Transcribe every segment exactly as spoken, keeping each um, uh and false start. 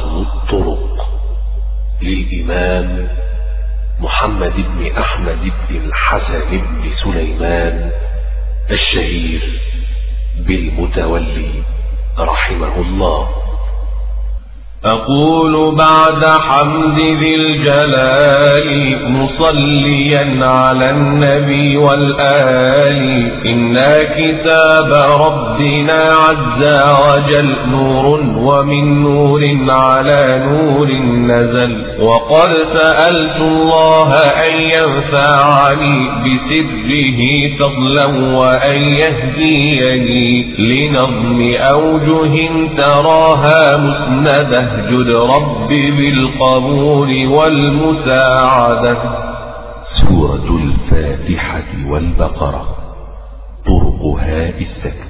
أصل الطرق للإمام محمد بن أحمد بن الحسن بن سليمان الشهير بالمتولي رحمه الله. أقول بعد حمد ذي الجلال مصليا على النبي والآل إنا كتاب ربنا عز وجل نور ومن نور على نور نزل، وقد سألت الله أن ينفعني بسره فضلا وأن يهديني لنظم أوجه تراها مسندة جد ربي بالقبول والمساعدة. سورة الفاتحة والبقرة. طرقها السكت.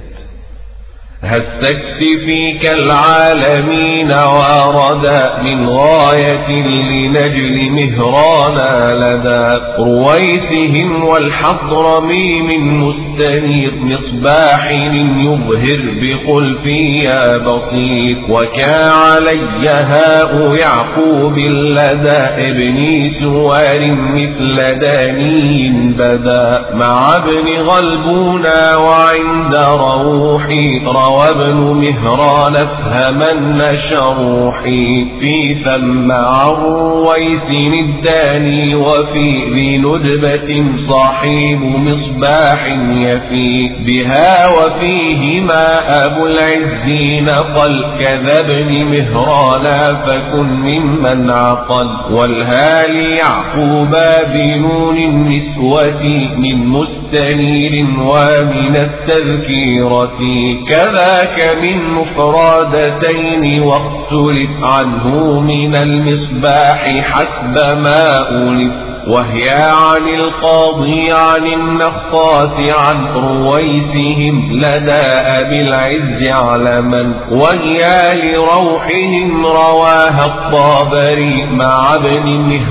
هالسكت فيك العالمين واردا من غاية لنجل مهرانا لدى رويسهم والحضرمي من مستنير مصباح يظهر بخلفي يا بسيط، وكا علي هاء يعقوب لدى ابني سوار مثل داني بدا مع ابن غلبونا وعند روحي وابن مهران افهمن شروحي في ثم عرويس الداني وفي ذي ندبة صاحب مصباح يفي بها وفيهما أبو العز نقل كذا ابن مهران فكن ممن عقل، والهال يعقوب بنون النسوة من مستنير ومن التذكيرة كذا ذاك من مفردتين واختلف عنه من المصباح حسب ما أولف، وهي عن القاضي عن النخاس عن رويسهم لدى أبي العز علما، وهي لروحهم رواها الطابري مع ابن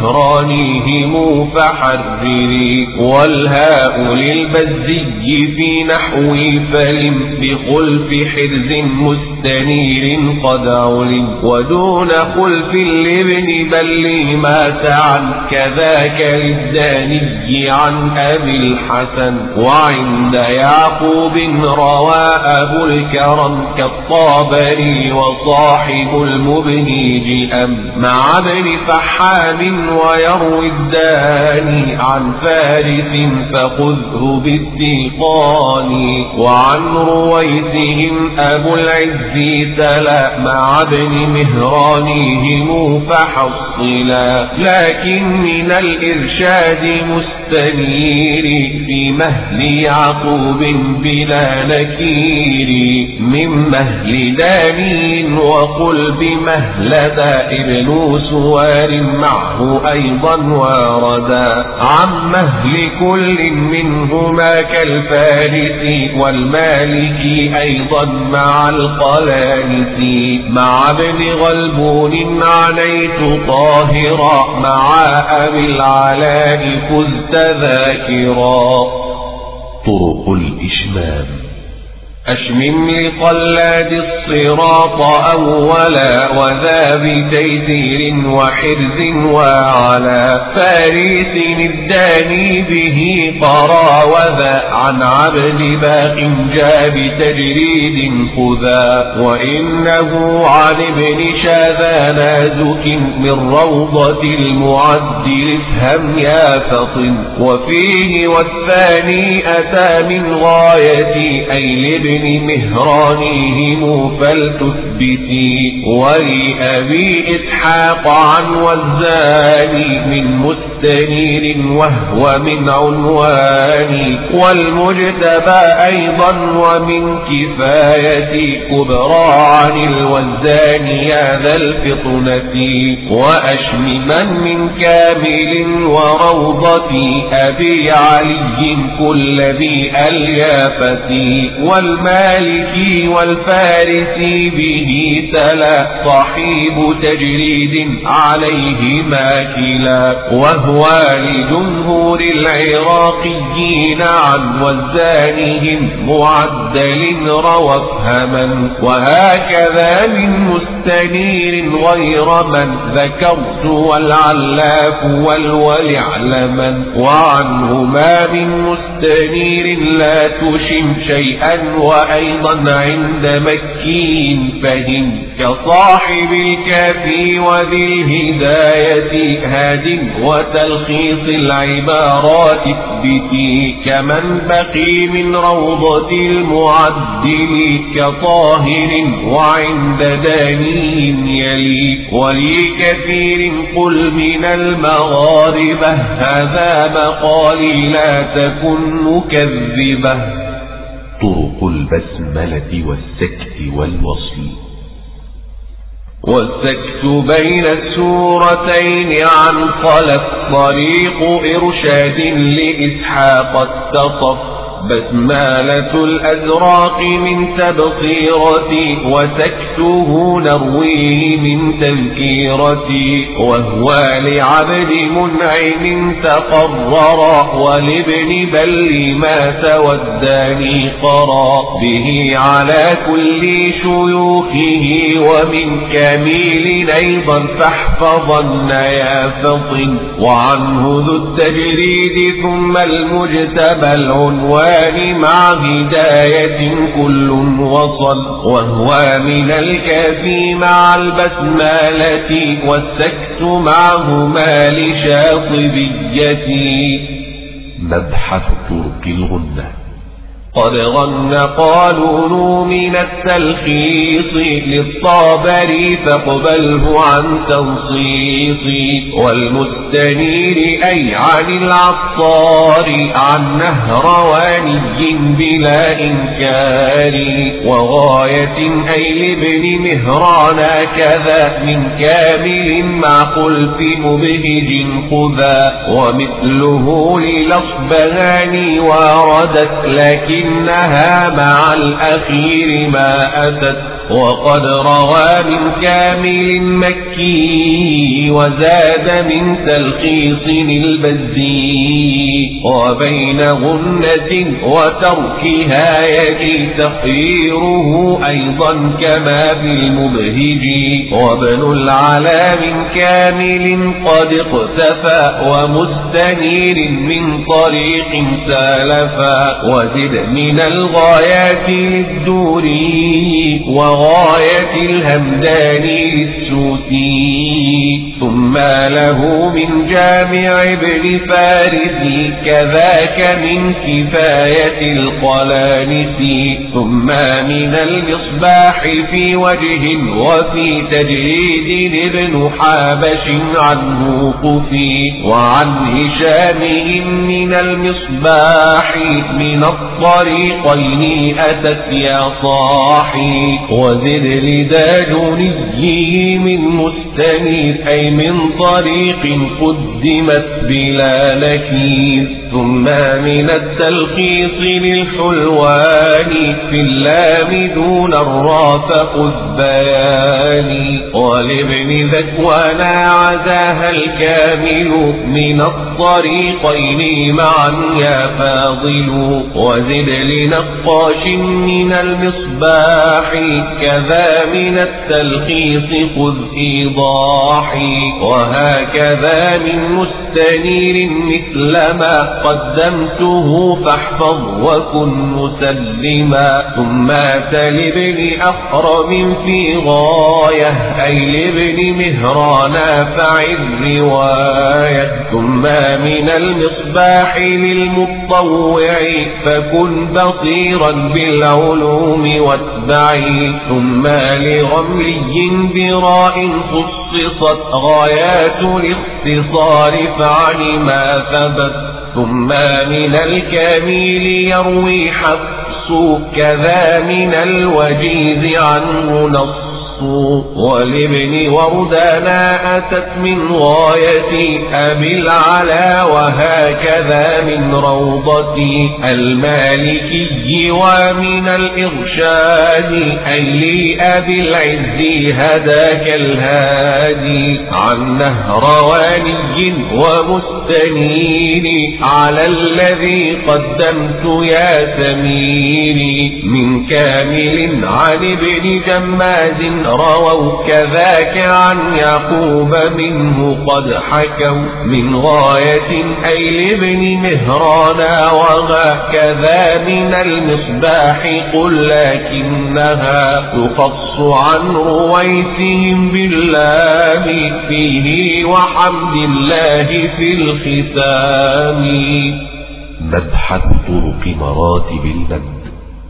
مهرانهم فحرري، والهاء للبزي في نحو فلم بخلف حرز مستنير قد علم، ودون خلف لابن بل ما عن كذاك للداني عن أبي الحسن، وعند يعقوب روى أبو الكرم كالطابري وصاحب المبهيج أم مع ابن فحام، ويروي الداني عن فارس فخذه بالتيقان، وعن رويسهم أبو العز تلا مع ابن مهرانهم فحصلا، لكن من الإرشاد مستنير في مهل يعقوب بلا نكير من مهل داني، وقل بمهلة ابن سوار معه أيضا واردا عن مهل كل منهما كالفارس والمالك أيضا مع القلانس، مع ابن غلبون عنيت طاهرا مع أبي العلاء فزت ذاكرا. طرق الإشمام. أشمم لقلاد الصراط أولا وذا بتيسير وحرز وعلى فارس الداني به قرى، وذا عن عبد باق جاء بتجريد خذا، وإنه عن ابن شاذان زك من روضة المعدل افهم يا فطن، وفيه والثاني أتى من غاية أي لابن مهرانهم فلتثبتي، ولأبي إسحاق عن وزاني من مستنير وهو من عنواني، والمجتبى أيضا ومن كفاية كبرى عن الوزاني ذا الفطنة، وأشمما من كامل وروضتي أبي علي كل ذي اليافتي، والمالكي والفارسي به تلا صاحب تجريد عليه ماكلا، وهو وهو لجمهور العراقيين عن وزانهم معدل روى افهما. وهكذا من مستنير غير من ذكرت والعلاف والولعلما. وعنهما من مستنير لا تشم شيئا وأيضا عند مكي فهم كصاحب الكافي وذي الهداية هاد وتلخيص العبارات اثبتي كمن بقي من روضة المعدل كطاهر وعند داني يلي. ولي كثير قل من المغاربة هذا مقالي لا تكن مكذبة. طرق البسملة والسكت والوصل. والسكت بين السورتين عن خلف طريق إرشاد لإسحاق اتصف بسمالة الأزراق من تبصيرتي وسكته نرويه من تذكيرتي. وهو لعبد منعم تقرر ولابن بل ما توداني قرى به على كل شيوخه ومن كميل أيضا فاحفظن يا فطن. وعنه ذو التجريد ثم المجتبى العنوان مع هداية كل وصل. وهو من الكافي مع البسمالة والسكت معهما لشاطبيتي. مبحث طرق الغنة. قد غن قالون من التلخيص للطابري فاقبله عن تنصيص. والمستنير أي عن العطار عن نهرواني بلا إنكار. وغاية أي لابن مهران كذا من كامل مع خلف مبهج خذا. ومثله للأصبهاني واردت لكن إنها مع الأخير ما أتت. وقد روى من كامل مكي وزاد من تلخيص البزي. وبين غنة وتركها يجي تقريره أيضا كما في المبهج. وابن العلا من كامل قد اقتفى ومستنير من طريق سالفا. وزد من الغايات للدوري وغاية الهمداني للسوسي. ثم له من جامع ابن فارس كذاك من كفاية القلانسي. ثم من المصباح في وجه وفي تجريد ابن حابش عنه قفي. وعن هشامهم من المصباح من الطريقين أتت يا صاحي. وزد لداجوني من مستنير أي من طريق قدمت بلا نكير. ثم من التلخيص للحلوان في اللام دون الراء فخذ بياني. ولابن ذكوان عزاها الكامل من الطريقين معا يا فاضل. وزد لنقاش من المصباح كذا من التلخيص خذ إيضاحي. وهكذا من مستنير مثل ما قدمته فاحفظ وكن مسلما. ثم لابن أخرم في غاية أي لابن مهران فعل رواية. ثم من المصباح للمطوع فكن بصيرا بالعلوم واتبعي. ثم لغمري براء خصصت غايات الاختصار فعن ما ثبت. ثم من الكامل يروي حفص كذا من الوجيز عنه نص. ولابن وردانا أتت من غاية أبي العلا وهكذا من روضة المالكي ومن الإرشاد أي لأبي العز هداك الهادي عن نهرواني ومستنير على الذي قدمت يا سميري من كامل عن ابن جماز رووا كذاك عن يعقوب منه قد حكوا من غاية أي لابن مهرانا وهكذا من المصباح قل لكنها تخص عن رويتهم باللام فيه وحمد الله في الختام. مبحث طرق مراتب المد.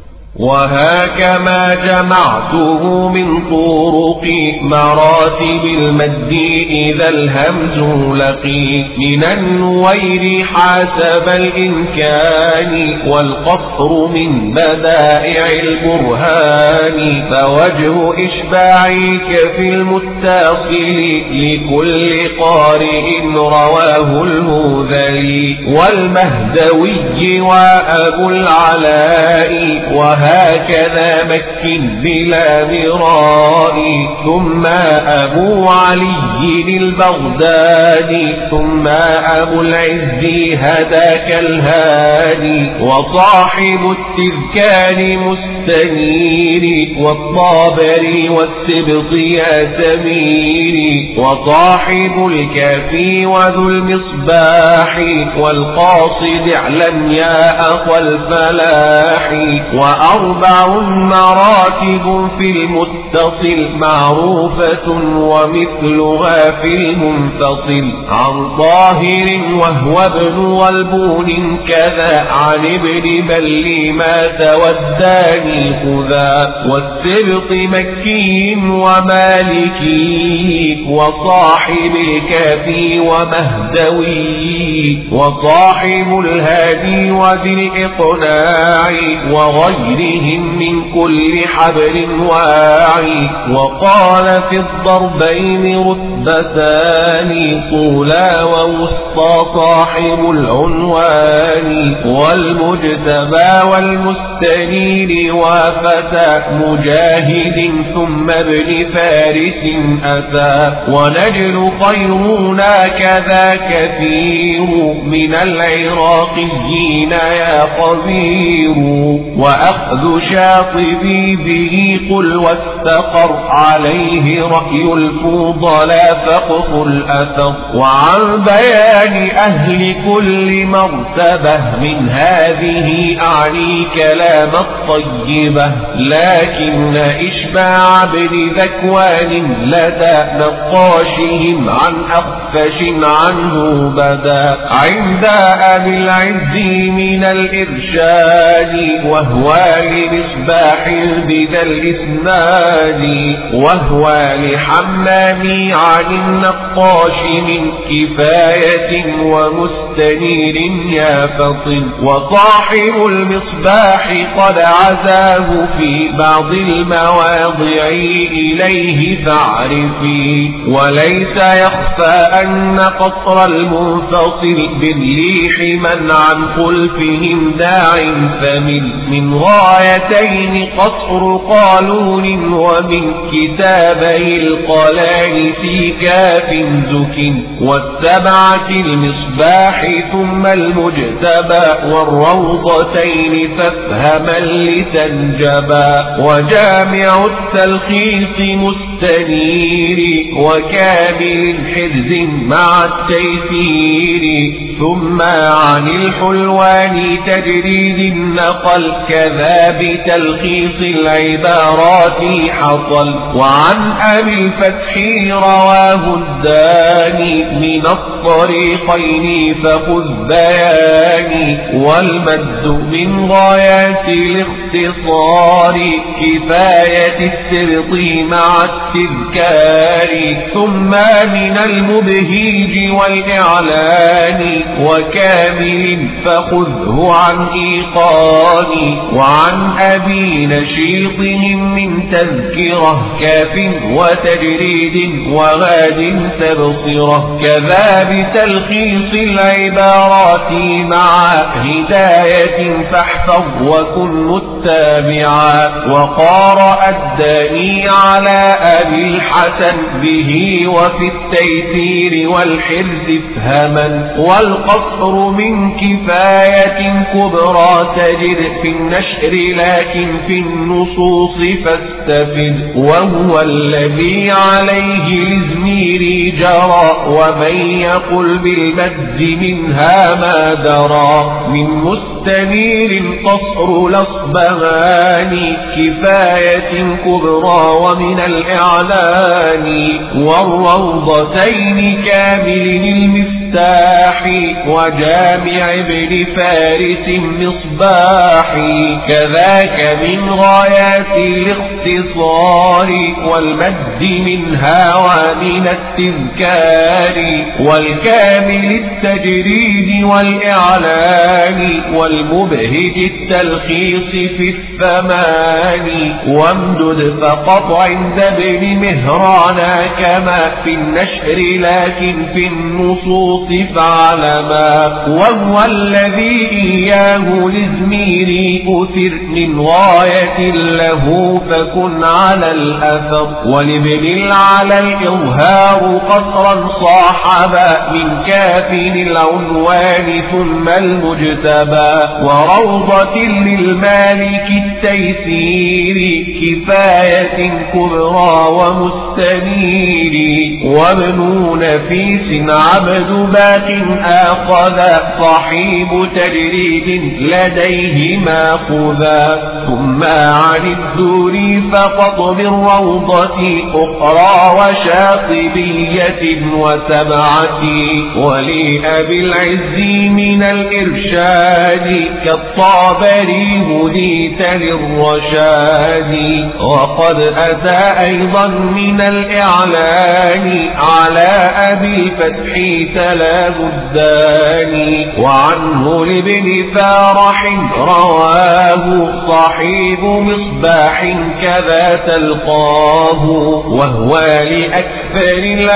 وهكما جمعته من طرق مراتب المد إذا الهمز لقي من النوير حسب الإمكان والقصر من بدائع البرهان فوجه إشباعك في المتصل لكل قارئ رواه المذلي والمهدوي وأبو العلاء وهكذا مكن بلا مراء ثم أبو علي البغدادي ثم أبو العز هداك الهادي وصاحب التذكار مستنير والطابري والسبط يا سميري وصاحب الكافي وذو المصباح والقاصد اعلم يا أخو الفلاح وأربع مراتب في المتصل معروفة ومثلها في المنفصل عن طاهر وهو ابن والبون كذا عن ابن بل ما توداني خذا والسبط مكي ومالكي وصاحب الكافي ومهدوي وصاحب الهادي وذي الإقناع وغيرهم من كل حبر واعي وقال في الضربين رتبتان طولا ووسطى صاحب العنوان والمجتبى والمستنير وفتى مجاهد ثم ابن فارس أتى ونجل خيرنا كذا كثير من العراقيين يا خبير وأخذ شاطبي به قل واستقر عليه رأي الفضلاء فقف الأثر وعن بيان أهل كل مرتبة من هذه أعني كلام الطيبة لكن إشباع ابن ذكوان لدى نقاشهم عن أخفش عنه بدا عند أبي العز من الإرشاد وهو لمصباح بذا الإسناد وهو لحمام عن النقاش من كفاية ومستنير يا فطن وصاحب المصباح قد عزاه في بعض المواضع إليه فاعرفي وليس يخفى أن قصر المنفصل بالليح من عن خلفهم داع فمن من غايتين قصر قالون ومن كتابي القلان في كاف زك والسبعة المصباح ثم المجتبى والروضتين فافهما لتنجبا وجامع التلخيص مستنير وكامل حرز مع التيسير ثم عن الحلوان تجريد النقل كذا بتلخيص العبارات حصل وعن أبي الفتح رواه الداني من الطريقين فخذ بياني والمد من غايات الاختصار كفاية السرط مع التذكار. ثم من المبهيج والإعلان وكامل فخذه عن إيقان. وعن أبي نشيط من تذكرة كاف وتجريد وغاد تبصرة. كذا بتلخيص العبارات مع هداية فاحفظ وكن متابعا. وقارأ الداني على أبي الحسن به وفي التيسير والحرز افهما. والقصر من كفاية كبرى تجد في النشر لكن في النصوص فاستفد. وهو الذي عليه الإزميري جرى ومن يقل بالمد منها ما درى. من مستنير قصر الأصبهاني كفاية كبرى ومن الإعلان. والروضتين كامل المفتاح وجامع ابن فارس مصباح. كذاك من غايات الاختصار والمد منها ومن التذكار. والكامل التجريد والإعلان والمبهج التلخيص في الثمان. وامدد فقط عند ابن مهران كما في النشر لكن في النصوص فعلما. وهو الذي إياه لزميري أثر من غاية له فكن على الأثر. ولابن العلى الإظهار قصرا صاحبا من كاف العنوان ثم المجتبى. وروضة للمالك التيسير كفاية كبرى ومستنير. وابن نفيس عبد باق آخذ صاحب تجريد لديه ماخذا. ثم عن الدور فقط من روضة أخرى وشاطبية وسبعة. ولأبي العز من الإرشاد كالطابري هديت للرشاد. وقد أتى أيضا من الإعلان على أبي الفتح ثلاث الداني. وعنه لابن فارح رواه صاحب مصباح كذا تلقاه. وهو لأكثر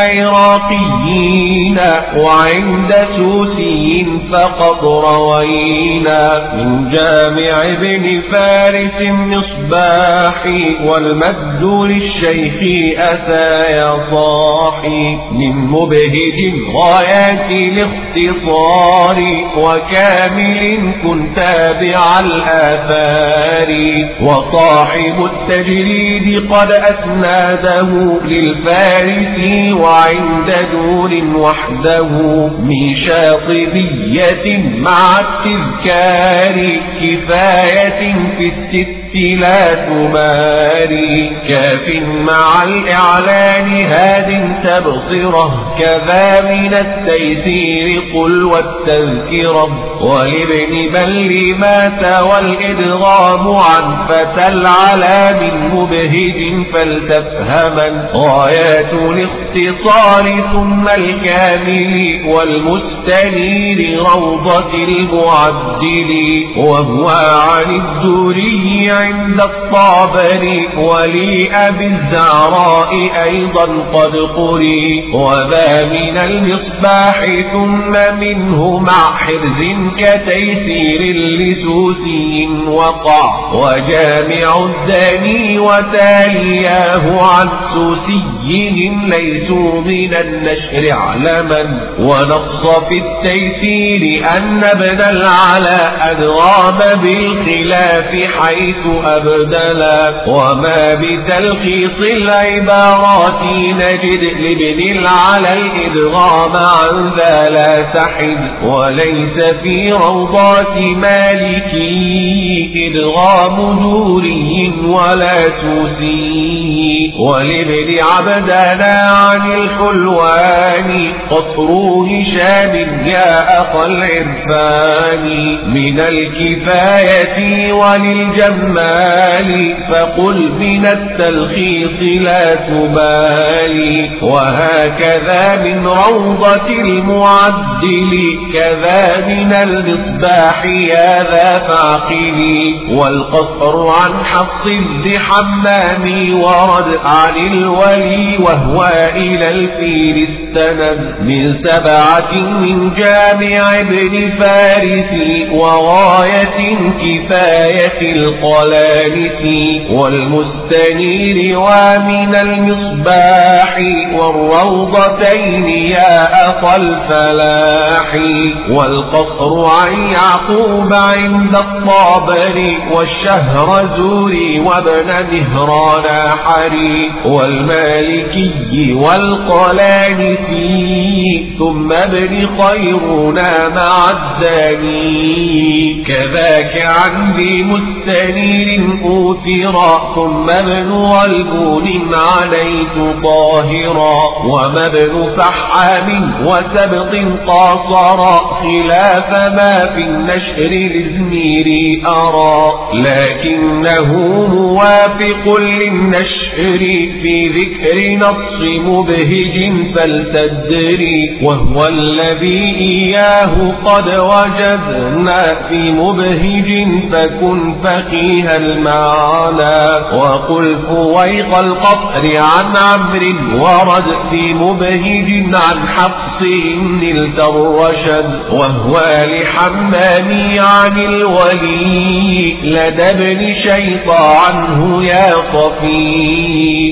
العراقيين وعند سوسي فقد روينا. من جامع ابن فارس مصباح والمد للشيخ أتى يا صاحي. من مبهج غايات الاختصار وكامل كن تابع الآثار. وصاحب التجريد قد أسناده للفارسي وعند دور وحده. من شاطبية مع التذكار كفاية في الست لا تماري. كاف مع الإعلان هاد تبصره كذا من التيسير قل والتذكرة. ولابن بل مات والإدغام عن فتى العلا من مبهج فلتفهما. غايات الاختصار ثم الكامل والمستنير روضة المعدل. وهو عن الدوري عند الطابري ولأبي الزعراء أيضا قد قري. وذا من المصباح ثم منه مع حرز كتيسير لسوسي وقع. وجامع الداني وتالياه عن سوسيهم ليسوا من النشر علما. ونص في التيسير أن ابن العلا أدغام بالخلاف حيث أبدلا. وما بتلخيص العبارات نجد لابن العلا الإدغام عن ذا لا تحد. وليس في روضات مالكي إدغام دوري ولا سوسي. ولابن عبد ودنا عن الحلوان قصر هشام يا أخا العرفان من الكفاية وللجمال فقل من التلخيص لا تبالي وهكذا من روضة المعدل كذا من المصباح يا ذا فعقلي والقصر عن حفص ذي حمام ورد عن الولي وهو إلى الفيل استند من سبعة من جامع ابن فارس وغاية كفاية القلانس والمستنير ومن المصباح والروضتين يا أخا الفلاح والقصر عن يعقوب عند الطابري والشهرزوري وابن مهران حري والمالكي والقلانسي ثم ابن خيرنا مع الداني كذاك عن ذي مستنير أوثرا ثم ابن غلبون عليت طاهرا وما ابن فحام وسبط قاصرا خلاف ما في النشر لزميري أرى لكنه موافق للنشر في ذكر نص مبهج فلتدري وهو الذي إياه قد وجدنا في مبهج فكن فقيها المعنى وقل فويق القطر عن عمرو ورد في مبهج عن حفص نلت الرشد وهو لحمامي عن الولي لدى ابن شيطى عنه يا صفي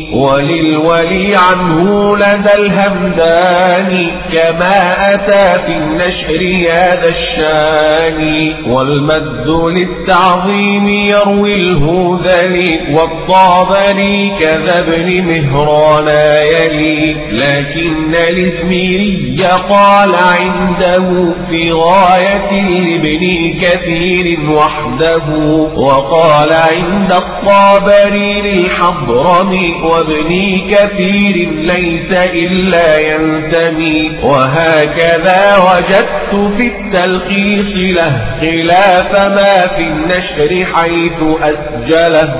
وللولي عنه لدى الهمداني كما أتى في النشر هذا الشان والمد للتعظيم يروي الهذلي والطابري كذا ابن مهران يلي لكن الإزميري قال عنده في غاية لابن كثير وحده وقال عند الطابري للحضرمي وابن كثير ليس إلا ينتمي وهكذا وجدت في التلخيص له خلاف ما في النشر حيث أسجله.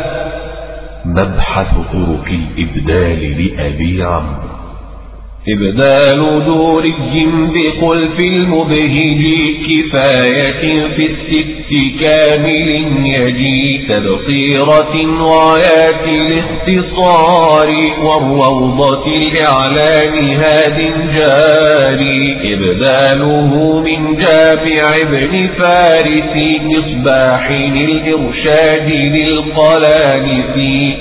مبحث طرق الإبدال لأبي عمرو. إبدال دوري بخلف المبهج كفاية في الست كامل يجي تبصيرة غايات الاختصار والروضة الإعلان هاد جاري إبداله من جامع ابن فارس مصباح الإرشاد للقلانس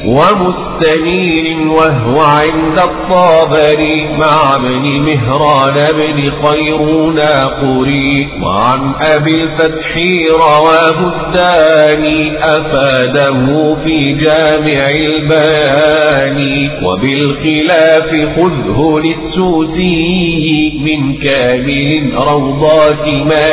ومستنير وهو عند الطابري مع ابن مهران بن خيرنا قري وعن أبي الفتح رواه الثاني أفاده في جامع البيان وبالخلاف خذه للسوسي من كامل روضات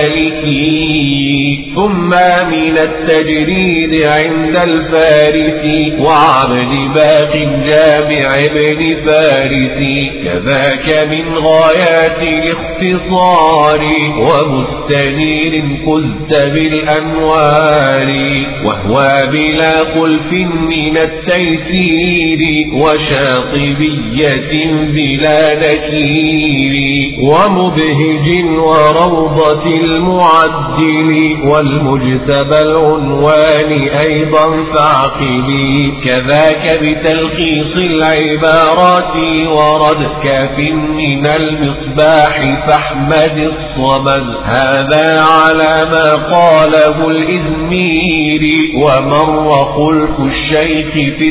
مالكي ثم من التجريد عند الفارسي وعبد باق جامع ابن فارسي كذا من غايات الاختصار ومستنير فزت بالأنوار وهو بلا خلف من التيسير وشاطبية بلا نكير ومبهج وروضة المعدل والمجتبى العنوان أيضا فاعقلي كذاك بتلخيص العبارات ورد كاف من المصباح فاحمد الصمد هذا على ما قاله الإزميري ومر خلف الشيخ في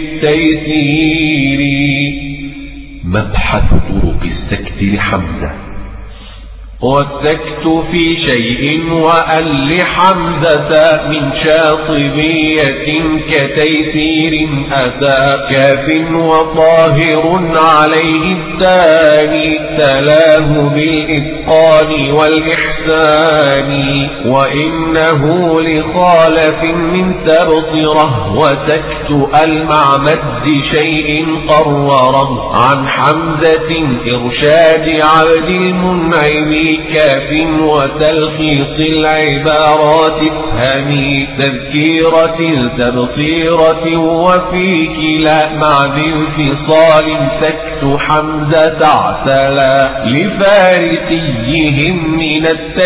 التيسير. مبحث طرق السكت لحمزة. والسكت في شيء وأن لحمزة من شاطبية كتيسير أتى كاف وطاهر عليه الثاني تلاه بالإتقان والإحسان وإنه لخالف من تبصره وسكت المعمد شيء قرره عن حمزة إرشاد عبد المنعم كاف وتلخيص العبارات افهمي تذكيرة تبصيرة وفي كلا مع بانفصال سكت حمزة اعتلى لفارسيهم من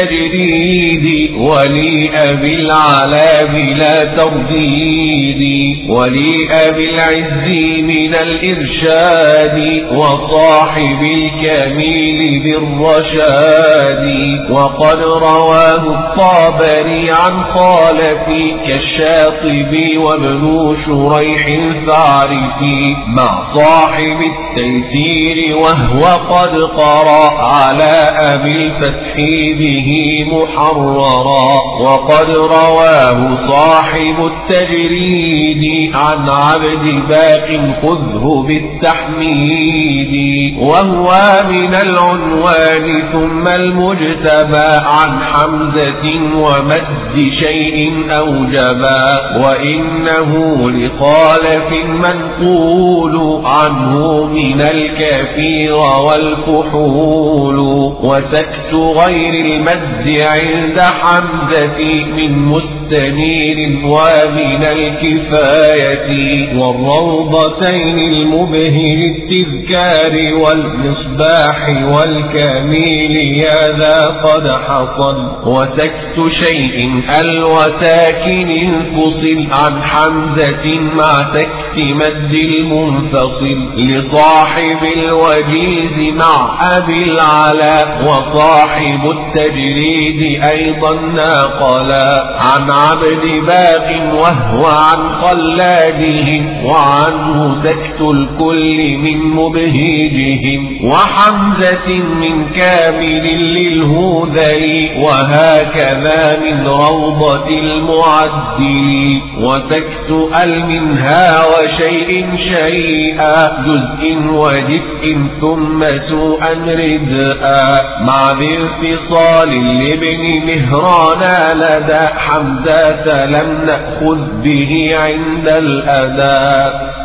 التجريد ولأبي العلا بلا ترديد ولأبي العز من الإرشاد وصاحب الكميل بالرشاد وقد رواه الطابري عن خالفي كالشاطبي وابن شريح الفارسي مع صاحب التيسير وهو قد قرأ على أبي الفتح به محررا وقد رواه صاحب التجريد عن عبد باق خذه بالتحميد وهو من العنوان ثم المجتبى عن حمزة ومد شيء أوجبا وإنه لخالف منقول عنه من الكثير والكحول وسكت غير المد عند حمزة من مستنير ومن الكفاية والروضتين المبهر التذكار والمصباح والكامل يا ذا قد حصل وسكت شيء الوساكن انفصل عن حمزة مع سكت مد المنفصل لصاحب الوجيز مع أبي العلا وصاحب التجريد أيضا ناقلا عن عبد باق وهو عن خلادهم وعنه سكت الكل من مبهجهم وحمزة من كامل للهذلي وهكذا من روضة المعدل وسكت المنها وشيء شيئا جزء وجزء ثم سوءا ردءا مع ذي انفصال لابن مهران لدى حمزة لم نأخذ به عند الأداء.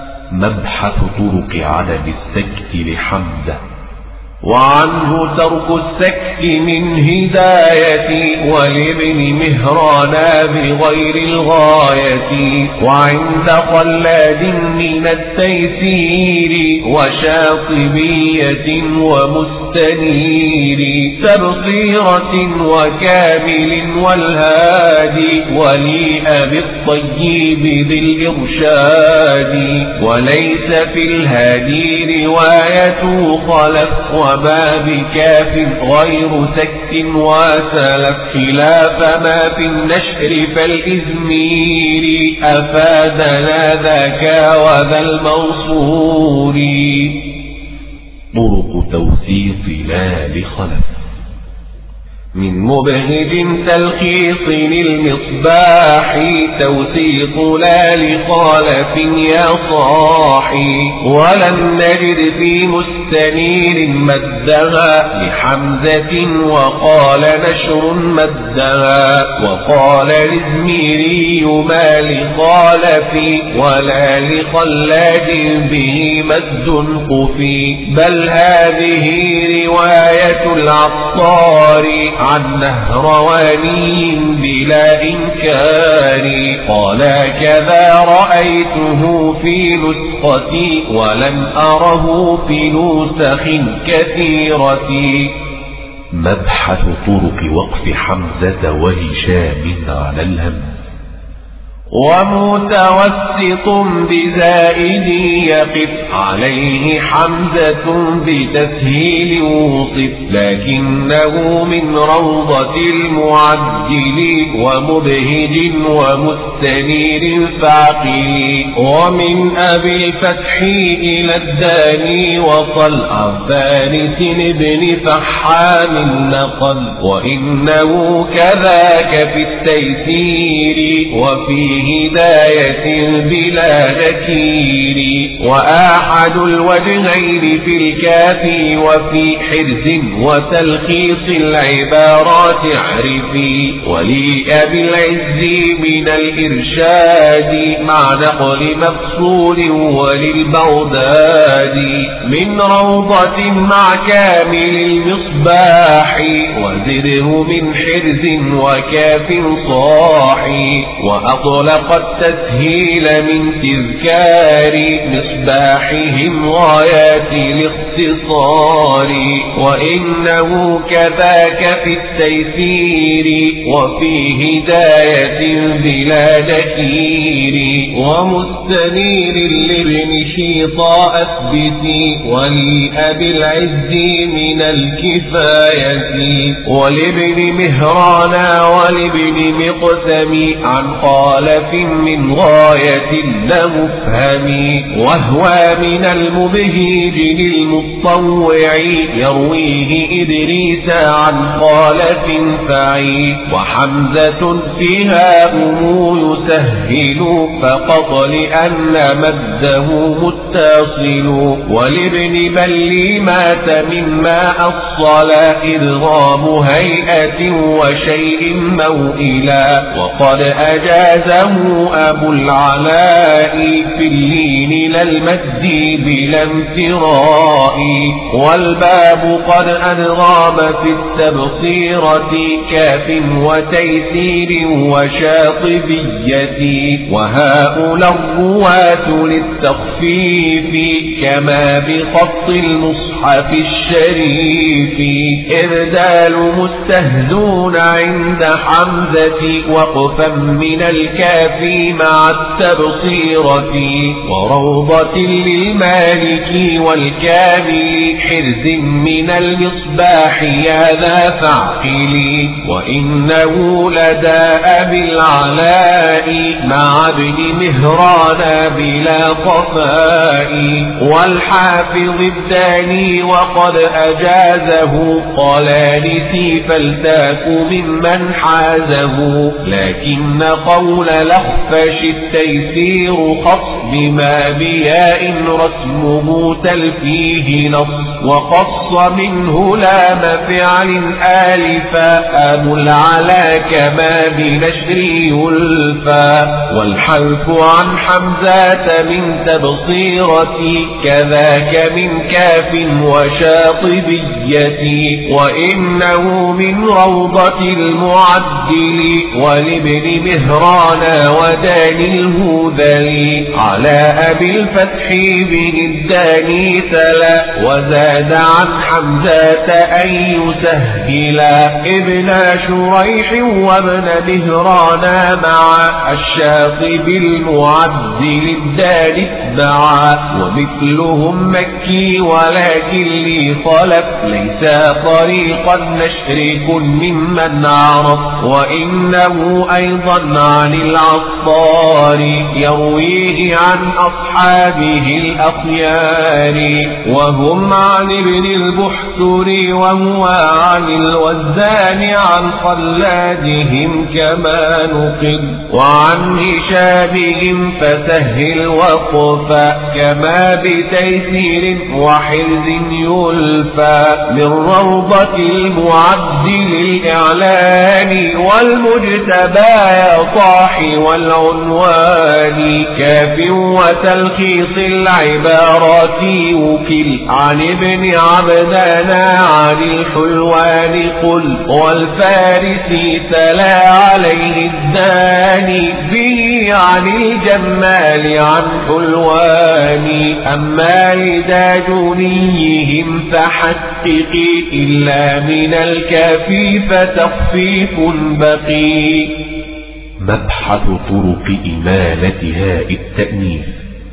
مبحث طرق عدد السكت لحمزة. وعنه ترك السكت من هداية ولابن مهران بغير الغاية وعند خلاد من التيسير وشاطبية ومستنير تبصيرة وكامل والهادي ولأبي الطيب ذي الإرشاد وليس في الهادي رواية خلف وما كاف غير سكت وسلف خلاف ما في النشر فالإزمير أفادنا ذاك وذا الموصول. طرق توثيق لا لخلف. من مبهج تلخيص المصباح توثيق لا لخالف يا صاحي ولم نجد في مستنير مدها لحمزة وقال نشر مدها وقال الإزميري ما لخالف ولا لخلاد به مد قفي بل هذه رواية العطار عن نهرواني بلا إنكار قال كذا رأيته في نسختي ولم أره في نسخ كثيرة. مبحث طرق وقف حمزة وهشام على الهم. ومتوسط بزائد يقف عليه حمزة بتسهيل وصف لكنه من روضة المعدل ومبهج ومستنير فاقل ومن أبي الفتح إلى الداني وصل عن فارس بن فحام نقل وإنه كذاك في التيسير وفي هداية بلا نكير وآحد الوجهين في الكافي وفي حرز وتلخيص العبارات اعرفي ولي أبي العز من الإرشاد مع نقل مفصول وللبغداد من روضة مع كامل المصباح وزره من حرز وكاف صاحي وأطلق التسهيل من تذكار مصباحهم غايات الاختصار وإنه كذاك في التيسير وفي هداية بلا نكير ومستنير لابن شيطاء أثبتي ولأبي العز من الكفاية ولابن مهرانا ولابن مقسم عن خالف من غاية لمفهم وهو من المبهج للمطوع يرويه إدريس عن خالف فعي وحمزة فيها أم يسهل فقط لأن مده متصل ولابن بل مات مما أصل إدغام هيئة وشيء موئلا وقد أجازه أبو العلاء في اللين للمد بلا امتراء والباب قد أدغام في التبصيرة كاف وتيسير وشاطبية وهؤلاء الرواة للتخفيف كما بخط المصحف الشريف إردال مستهزون عند حمزة وقفا من الكافي مع التبصيرة وروضة للمالك والكامل حرز من المصباح يا ذا فعقل وإنه لدى أبي العلاء مع ابن مهران بلا صفاء والحافظ الداني وقد أجازه قلالسي فلتاك ممن حازه لكن قول لخفش التيسير خص بما بياء رسمه تلفيه نص وقص منه لام فعل آلفا أبو العلا كما بنشر يلفا والحلف عن حمزة من تبصيرتي كذاك من كاف وشاطبية وإنه من روضة المعدل ولابن مهران وداني الهذلي على أبي الفتح بن الداني تلا وزاد عن حمزة أن يسهلا ابن شريح وابن مهران مع الشاطب المعدل الداني اتبعا ومثلهم مكي ولكن لي خلف ليس طريقا نشرك ممن عرف وإنه أيضا عن العطار يرويه عن أصحابه الأخيار وهم عن ابن البحتري وهو عن الوزان عن خلادهم كما نقل وعن هشامهم فسهل وقفا كما بتيسير وحرز يلفى من روضة المعدل الإعلان والمجتبى صاحي والعنوان كاف وتلخيص العبارات وكل عن ابن عبدانا عن الحلوان قل والفارسي تلا عليه الداني به عن الجمال عن حلوان أما لداجونيهم فحققي إلا من الكافي فتخفيف بقي مبحث طرق إمالة هاء التأنيث.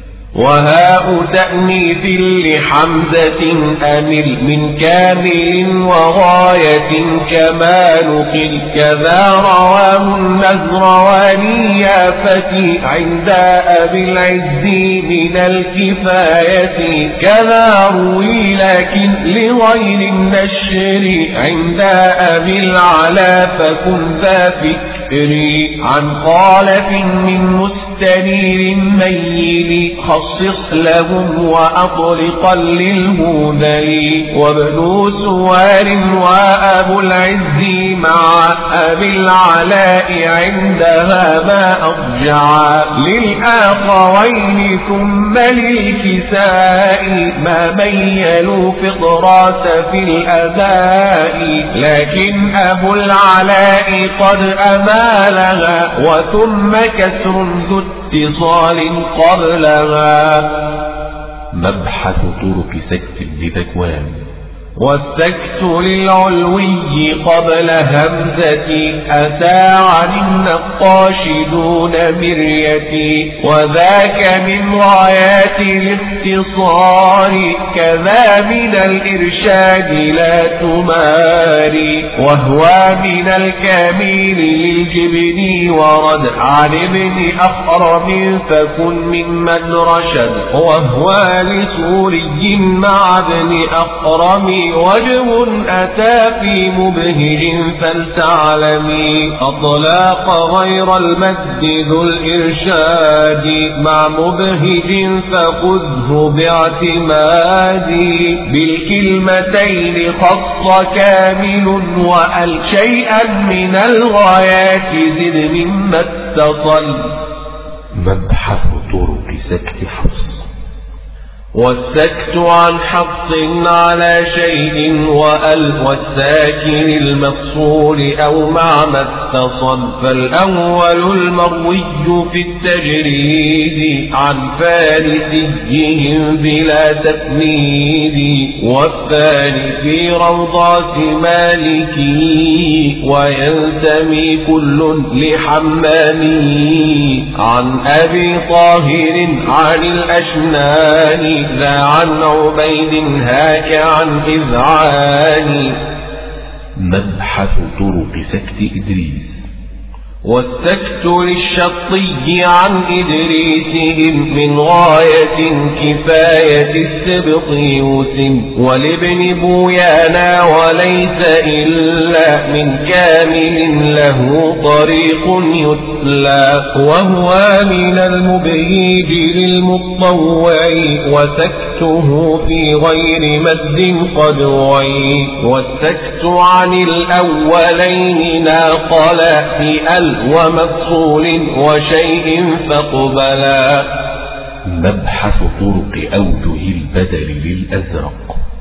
وهاء تأنيث لحمزة أمل من كامل وغاية كما نقل كذا رواه النزرواني فتي عند أبي العز من الكفاية كذا روي لكن لغير النشر عند أبي العلا فكن ذا فكري عن خالف من مستنير ميل خصص لهم وأطلقا للهذلي وابن سوار وأبو العز مع أبي العلاء عندها ما أضجع للآخرين ثم للكساء ما ميلوا فطرات في الأداء لكن أبو العلاء قد أمالها وثم كسر ذو اتصال قبلها. مبحث طرق سكت بذكوان. والسكت للعلوي قبل همزة أتى عن النقاش دون مرية وذاك من غايات الاختصار كذا من الإرشاد لا تماري وهو من الكامل للجبن ورد عن ابن أخرم فكن ممن رشد وهو لسوري مع ابن أخرم وجه أتى في مبهج فلتعلمي أطلاق غير المد ذو الإرشاد مع مبهج فخذه باعتمادي بالكلمتين خص كامل وأل شيئا من الغايات زد مما اتصل. مبحث طرق سكت حفص. والسكت عن حفص على شيء وأل والساكن المفصول أو مع ما اتصل فالأول المروي في التجريد عن فارسيهم بلا تسنيد والثاني في روضات مالكي وينتمي كل لحمامي عن أبي طاهر عن الأشنان ذا عن عبيد هاك عن إذعان. مبحث طرق سكت إدريس. والسكت للشطي عن إدريسهم من غاية كفاية السبط يوسم ولابن بويانا وليس إلا من كامل له طريق يتلى وهو من المبهيج للمطوع وسكته في غير مد قد وعي والسكت عن الأولين ناقلا في أل ومفصول وشيء فقبلا. مبحث طرق أوجه البدل للأزرق.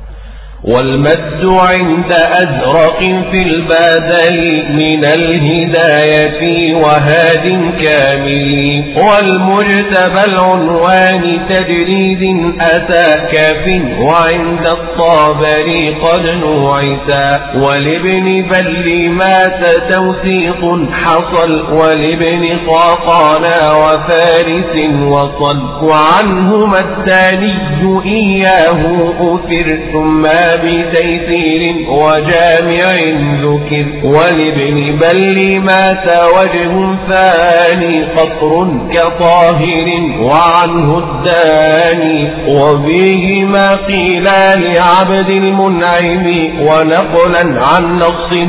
والمد عند أزرق في البدل من الهداية وهاد كامل والمجتبى العنوان تجريد أتى كاف وعند الطابري قد نوعتا ولابن بل مات توثيق حصل ولابن قاقانا وفارس وصل وعنهما الثاني إياه أثر ثم بتيسير وجامع ذكر ولابن بل مات وجه ثاني قطر كطاهر وعنه الداني وبهما قيل لعبد المنعم ونقلا عن نص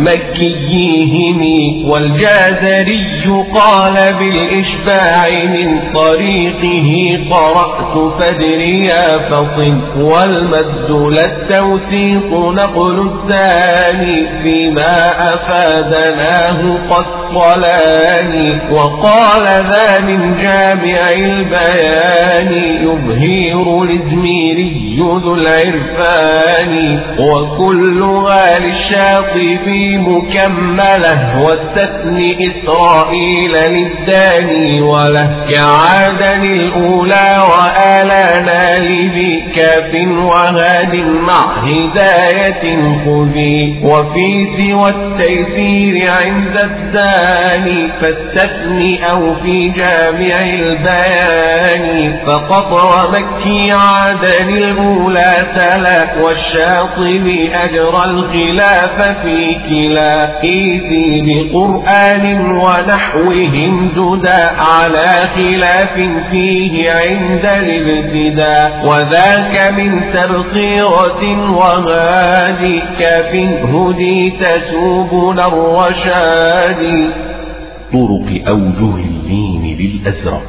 مكيهم والجازري قال بالإشباع من طريقه قرأت فدري فصل والمد التوثيق نقل الثاني فيما أفادناه قصلان وقال ذا من جامع البيان يظهر الإزميري ذو العرفان وكلها للشاطبي مكملة واستثني إسرائيل للداني وله كعادن الأولى وآلانا لذي كاف وهاد مع مع هداية خذي. وفي سوى التيسير عند الداني فاستثني أو في جامع البيان فقط. ومكي عدن الأولى تلا والشاطبي أجرى الخلاف في كلا. إيثي بقرآن ونحوهم جدا على خلاف فيه عند الابتداء. وذاك من تبصيرة وغادي كاف هديت سبل الرشاد. طرق أوجه اللين للأزرق.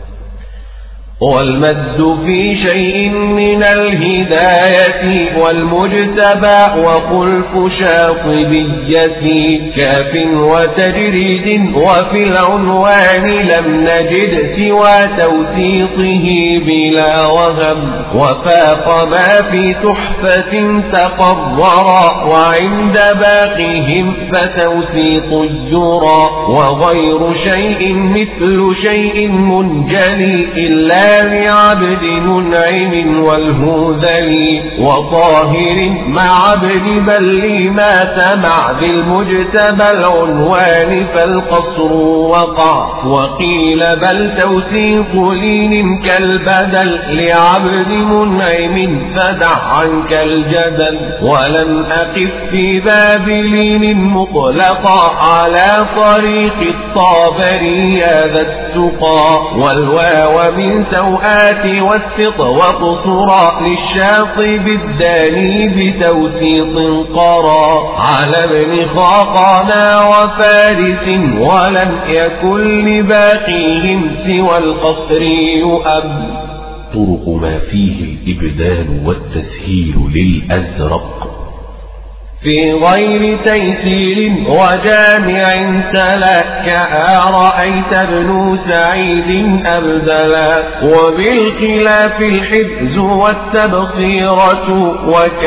والمد في شيء من الهداية والمجتبى وخلف شاطبية كاف وتجريد. وفي العنوان لم نجد سوى توثيقه بلا وهم وفاق ما في تحفة تقررا. وعند باقيهم فتوثيق الجرى وغير شيء مثل شيء منجلي إلا لعبد منعم والهذلي وطاهر مع عبد بل ما سمع ذي المجتبى العنوان فالقصر وقع. وقيل بل توثيق لين كالبدل لعبد منعم فدع عنك الجدل. ولم أقف في باب لين مطلقا على طريق الطابري ذا التقى. والواو من سوآت والسط وقصرا للشاطب الداني بتوسيط قرا. على ابن خاقانا وفارس ولم يكن لباقيهم سوى القصر يؤب. طرق ما فيه الإبدال والتسهيل للأزرق. في غير تيسير وجامع تلا كأرأيت ابن سعيد أبدلا. وبالخلاف الحفظ والتبصيرة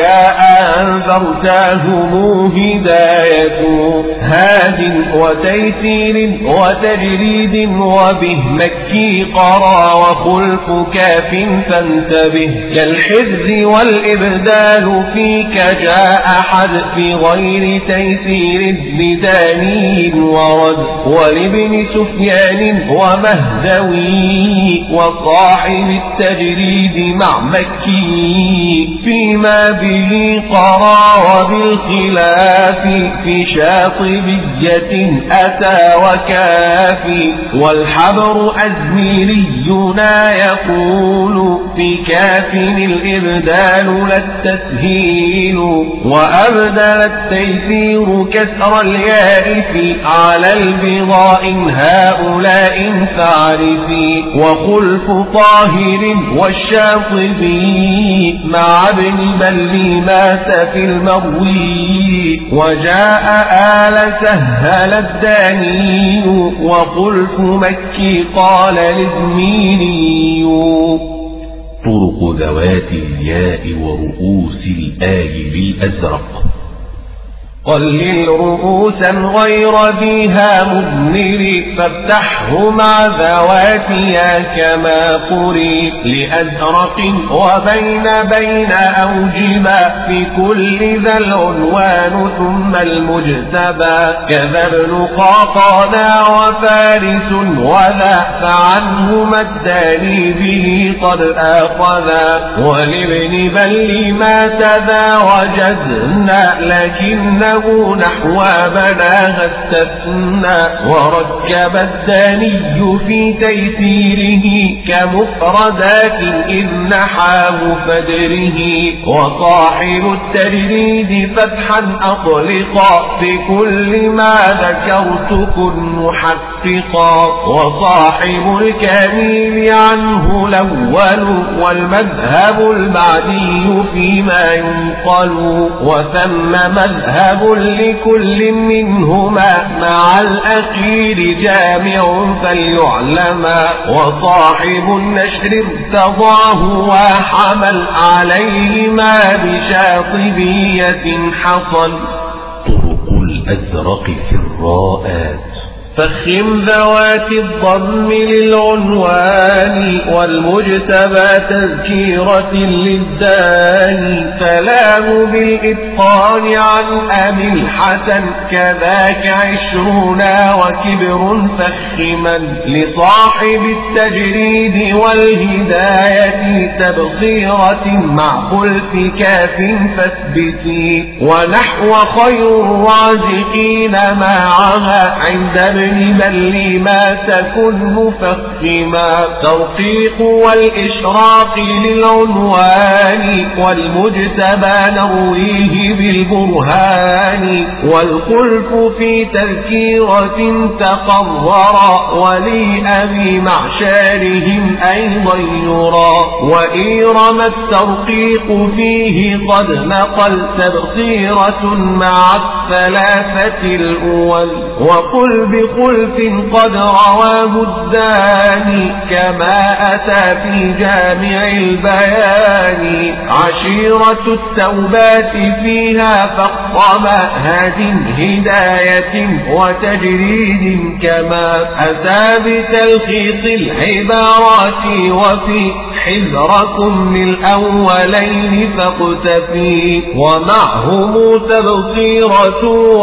وكأنذرتهم هداية. هاد وتيسير وتجريد وبه مكي قرى وخلف كاف فانتبه. كالحفظ والإبدال فيك جاء أحد في غير تيسير بداني ورد. ولابن سفيان ومهدوي وصاحب التجريد مع مكي فيما به قرى. وبالخلاف في شاطبية أتى وكافي. والحبر أزميرينا يقول في كاف الإبدال لا التسهيل. وأبدل التيسير كسر الياء في على البضاء هؤلاء فاعرفي. وخلف طاهر والشاطبي مع ابن بل مات في المروي. وجاء آل سهل الداني وخلف مكي قال الإزميني. طرق ذوات الياء ورؤوس الآي بالأزرق. قلل رؤوسا غير بها مضمر فافتحه مع ذواتها كما قري. لأزرق وبين بين أوجبا في كل ذا العنوان ثم المجتبى. كذا ابن قاقانا وفارس وذا فعنهما الداني به قد آخذا. ولابن بل ما تذا وجدنا لكن نحو بلاغ استثنى. وركب الثاني في تيسيره كمفردات إذ نحاه فدره. وصاحب التجريد فتحا أطلقا في كل ما ذكرت كن محققا. وصاحب الكامل عنه الأول والمذهب البعدي فيما ينقل. وثم مذهب لكل منهما مع الأخير جامع فليعلما. وصاحب النشر ارتضاه وحمل عليه ما بشاطبية حصل. طرق الأزرق في الراءات. فخم ذوات الضم للعنوان والمجتبى تذكيرة للداني فلاه بالإتقان عن أبي الحسن كذاك عشرنا وكبر فخما لصاحب التجريد والهداية تبصيرة مع خلف كاف فاثبتي ونحو خير الرازقين معها عند ابن بل ما تكن مفخما توثيق والإشراق للعنوان والمجتبى نرويه بالبرهان والخلف في تذكيرة تقرر ولأبي معشارهم أيضا يرى وإيرم الترقيق فيه قد نقل تبصيرة مع الثلاثة الأول وقل بخلف قد رواه الداني كما أتى في جامع البيان عشيرة التوبات فيها فاقطما هاد هداية وتجريد كما أتى بتلخيص العبارات وفي حذركم للأولين فاقتفي ومعهم تبصيرة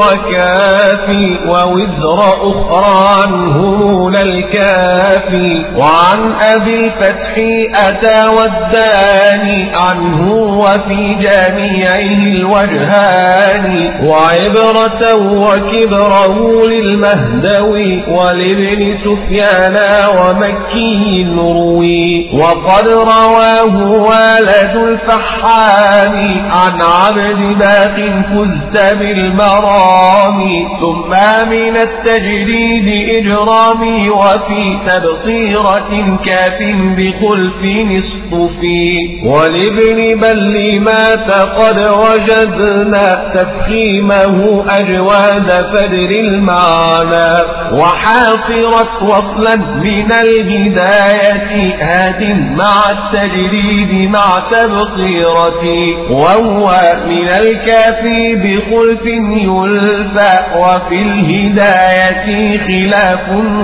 وكافي ووزر أخرى عنهم للكافي وعن أبي الفتح أتى والداني عنه وفي جميعه الوجهان وعبرة وكبره للمهدوي ولابن سفيان ومكي نروي وقد رواه والد الفحام عن عبد باق فزت بالمرام ثم من التجريد إجرامي وفي تبصيرة كاف بخلف نصطفي ولابن بل مات قد وجدنا تفخيمه أجواد فدر المعنى وحاصرت وصلا من الهداية هاد مع التجريد مع تبصيرتي وهو من الكافي بخلف يلفى وفي الهداية خلاف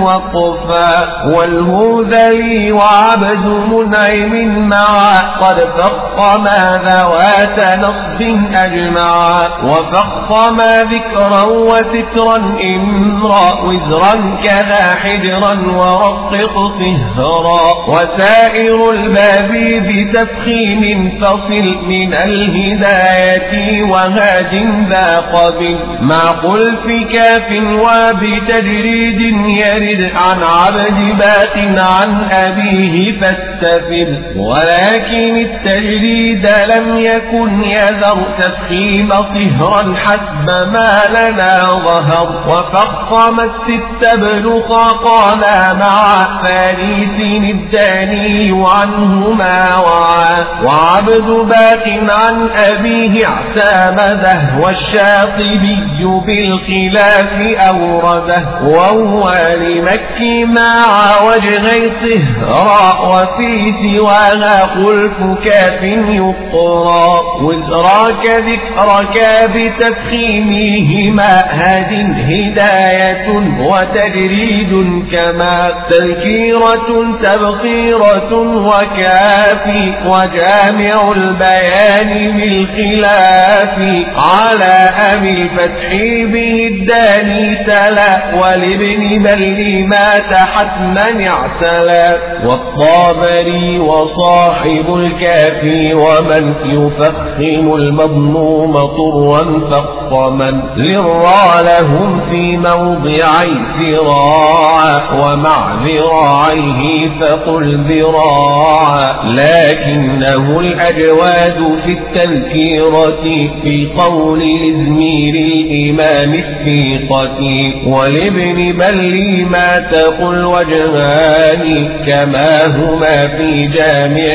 وقفا والهذلي وعبد منعم معا قد فخما ذوات نصب أجمعا وفخما ذكرا وسترا إمرا وزرا كذا حجرا ورقق صهرا وسائر الباب بتفخيم فصل من الهداية وهاد ذا قبل مع خلف كاف وبتجريد يرد عن عبد باق عن أبيه فاستفد ولكن التجريد لم يكن يذر تفخيم صهرا حسب ما لنا ظهر وفخم الست بن خاقانا مع فاريس الداني عنهما وعا وعبد باق عن أبيه اعتمده والشاطبي بالخلاف أورده وهو لمكي مع وجهي صهرا وفي سواها خلف كاف يقرا وزراك ذكرك بتفخيمهما هاد هداية وتجريد كما تذكيرة تبصيرة وكافي وجامع البيان بالخلاف على أبي الفتح به الداني تلا ولابن بل مات حتما اعتلى والطابري وصاحب الكافي ومن يفخم المضموم طرا فخما للرا لهم في موضعي ذراعا ومع ذراعيه فقل ذراعا لكنه الأجواد في التذكيرة في قول إزمير الإمام الثقة ولابن بل ما تقل وجهان كما هما في جامع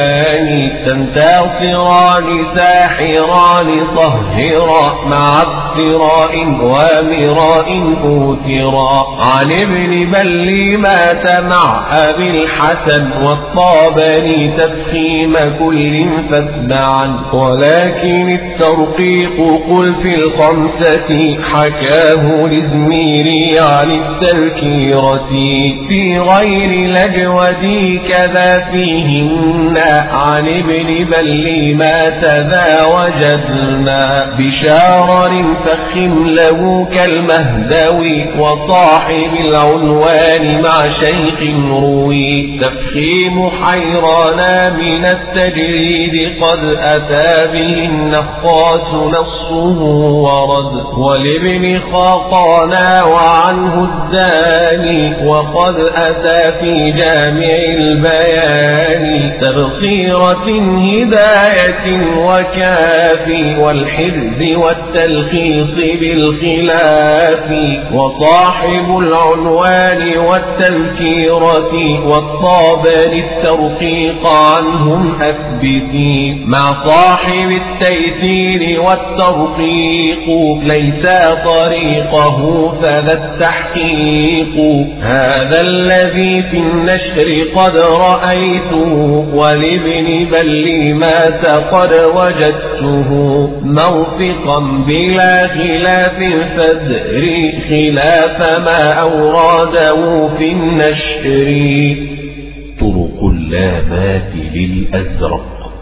البيان تنتصران ساحران طهرا مع ثراء ومراء أوترا. عن ابن بل مات مع أبي الحسن والطابري تفخيم كل فاتبعا. ولكن الترقيق قل في الخمسة حكاه الإزميري عن التذكيرة. في غير الأجود كذا فيهن عن ابن بل مات ذا وجدنا. بشارر فخم له كالمهدوي وصاحب العنوان مع شيخ روي. تفخيم حيرانا من التجريد قد أتى به النخاس نصه ورد. ولابن خاقانا وعنه الداني وقد أتى في جامع البيان. تبصيرة هداية وكافي والحرز والتلخيص بالخلاف. وصاحب العنوان والتذكيرة والطابر الترقيق عنهم أثبتي. مع صاحب التيسير والترقيق ليس طريقه فذا التحقيق. هذا الذي في النشر قد رأيته ولابن بل مات قد وجدته. موثقا بلا خلاف فادري خلاف ما أوراده في النشر. طرق اللامات للأزرق.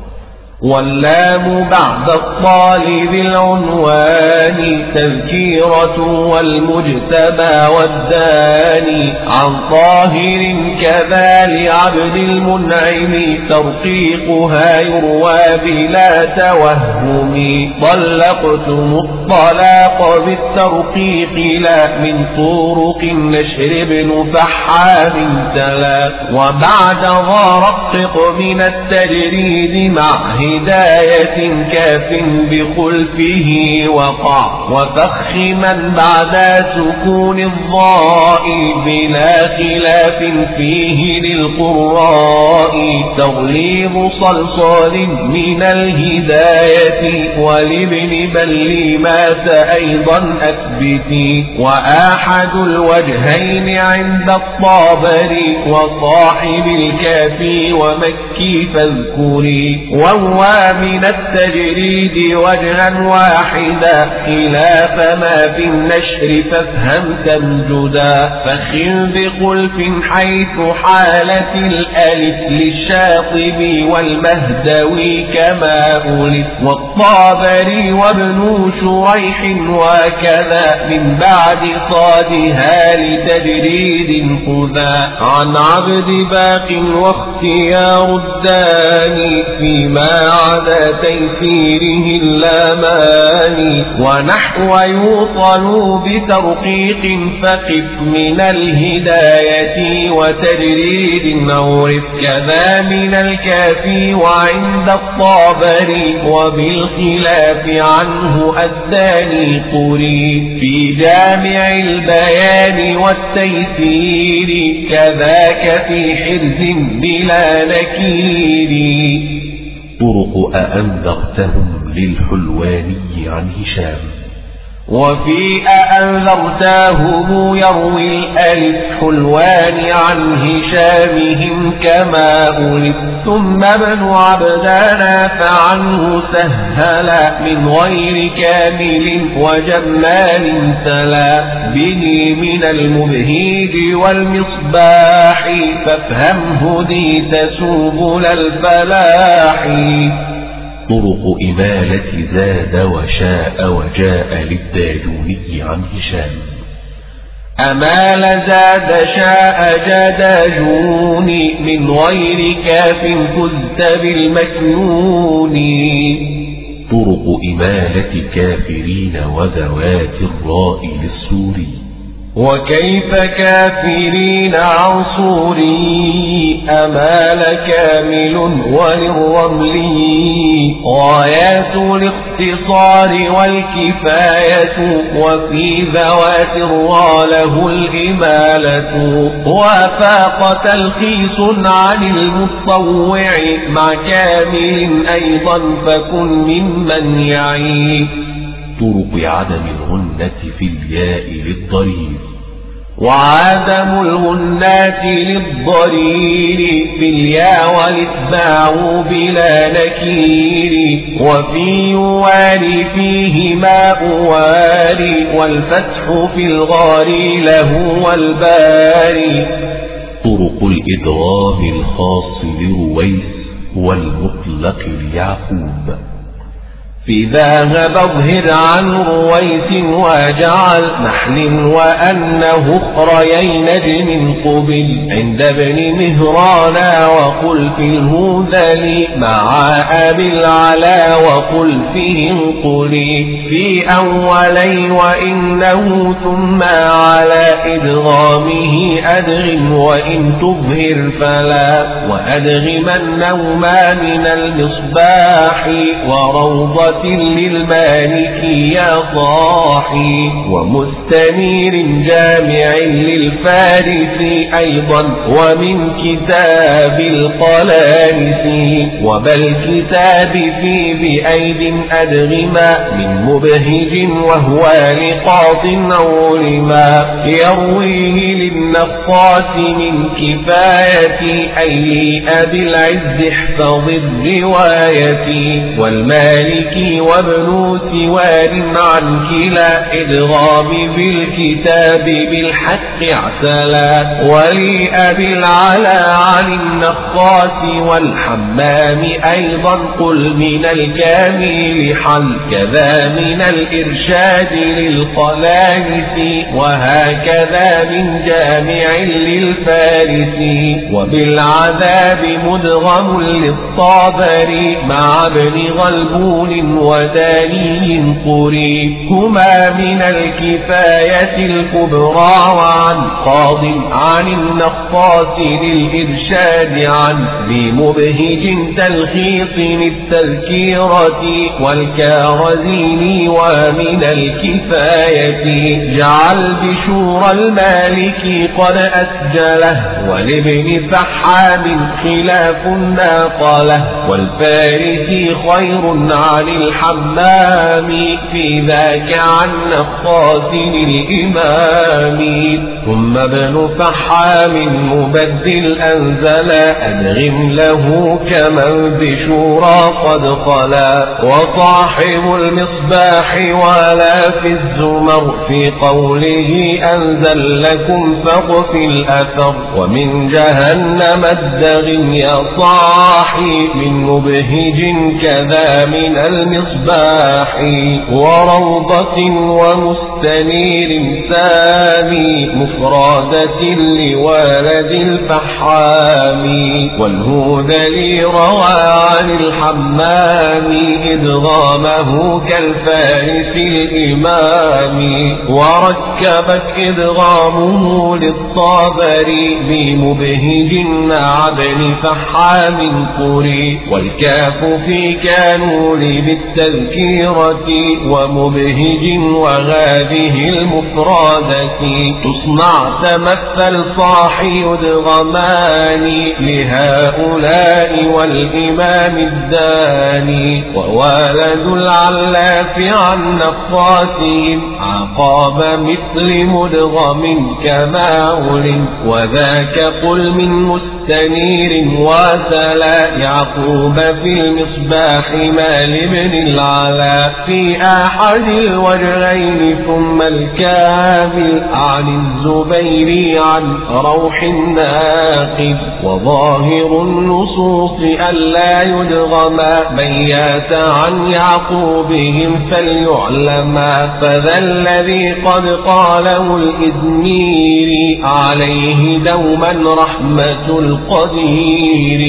واللام بعد الطالب العنوان تذكيرة والمجتبى والداني. عن طاهر كذا لعبد المنعم ترقيقها يروى بلا توهم. طلقتم الطلاق بالترقيق لا من طرق النشر ابن فحام تلا. وبعد ذا رقق من التجريد مع هداية كاف بخلفه وقع. وفخما بعد سكون الضاء بلا خلاف فيه للقراء. تغليب صلصال من الهداية ولابن بل مات أيضا أثبتي. وآحد الوجهين عند الطابري وصاحب الكافي ومكي فاذكري. وهو من التجريد وجها واحدا خلاف ما في النشر فافهم تمجدا. فخذ بخلف حيث حالة الألف للشاطبي والمهدوي كما أولف. والطابري وابن شريح وكذا من بعد صادها لتجريد خذا. عن عبد باق واختيار الداني فيما عدا تيسيره اللامان. ونحو يوصل بترقيق فقف من الهداية وتجريد عرف. كذا من الكافي وعند الطابري وبالخلاف عنه الداني قري. في جامع البيان والتيسير كذاك في حرز بلا نكير. طرق أأنذرتهم للحلواني عن هشام. وفي أأنذرتهم يروي الألف حلوان عن هشامهم كما أولف. ثم ابن عبدانا فعنه سهلا من غير كامل وجمال تلا. به من المبهيج والمصباح فافهم هديت سبل الفلاح. طرق إمالة زاد وشاء وجاء للداجوني عن هشام. أمال زاد شاء جداجوني من غير كاف فزت بالمكنون. طرق إمالة كافرين وذوات الراء للسوري. وكيف كافرين عنصوري أمال كامل وللرملي. غايات الاختصار والكفاية وفي ذوات الراء له الإمالة. وفاق تلخيص عن المتطوع مع كامل أيضا فكن ممن يعي. طرق عدم الغنة في الياء للضرير. وعدم الغنات للضرير في الياء والاتباع بلا نكير، وفي يوالي فيه ما أوالي، والفتح في الغار له والباري. طرق الإدغام الخاص لرويس والمطلق ليعقوب. في ذهب اظهر عن رويس واجعل نحل وأنه اخريين نجم قبل عند ابن مهرانا، وقل في الهذل مع أبي العلا، وقل فيه انقلي في أولي وإنه ثم على إدغامه أدغم وإن تظهر فلا، وأدغم النوما من المصباح وروضة للمالك يا صاحي، ومستنير جامع للفارس أيضا ومن كتاب القلانس، وبل كتاب في بأيد أدغما من مبهج وهو لقاط علما، يرويه للنقاس من كفاية أي لأبي العز احفظ الرواية، والمالك وابن سوار عن كلا إدغام بالكتاب بالحق اعتلا، ولأبي العلا عن النقاس والحمام أيضا قل من الكامل حل، كذا من الإرشاد للقلانس، وهكذا من جامع للفارس، وبالعذاب مدغم للطابري مع ابن غلبون وداني قري، هما من الكفاية الكبرى وعن قاض عن النقاص للإرشاد عن ذي مبهج تلخيص التذكيرة والكارزين، ومن الكفاية جعل بشور المالك قد أسجله، ولابن فحام خلاف ناقله، والفارسي خير عن الحمام في ذاك عن نقاس الإمام. ثم ابن فحام مبدل أنزل أدغم له كمن بشورى قد خلا، وصاحب المصباح ولا في الزمر في قوله أنزل لكم فقف الأثر، ومن جهنم الدغم يا صاحي من مبهج كذا من المصباح، وروضة ومستنير ثاني مفردة لولد الفحام، والهذلي روى عن الحمام إدغامه كالفارس الإمام، وركبت إدغامه للطابري بمبهج مع ابن فحام قري، والكاف في كانوا بالتذكيرة ومبهج وهذه المفردة تصنع تمثل صاحي يدغمان لهؤلاء والإمام الداني، ووالد العلاف عن نقاتهم عقاب مثل مدغم كما علم، وذاك قل من مستنير واسلا يعقوب في المصباح ما لابن العلا في أحد الوجهين، ثم الكامل عن الزبير عن روح الناقد، وظاهر النصوص ألا يدغما بيات عن يعقوبهم فليعلما، فذا الذي قد قاله الإذنيري عليه دوما رحمة القدير.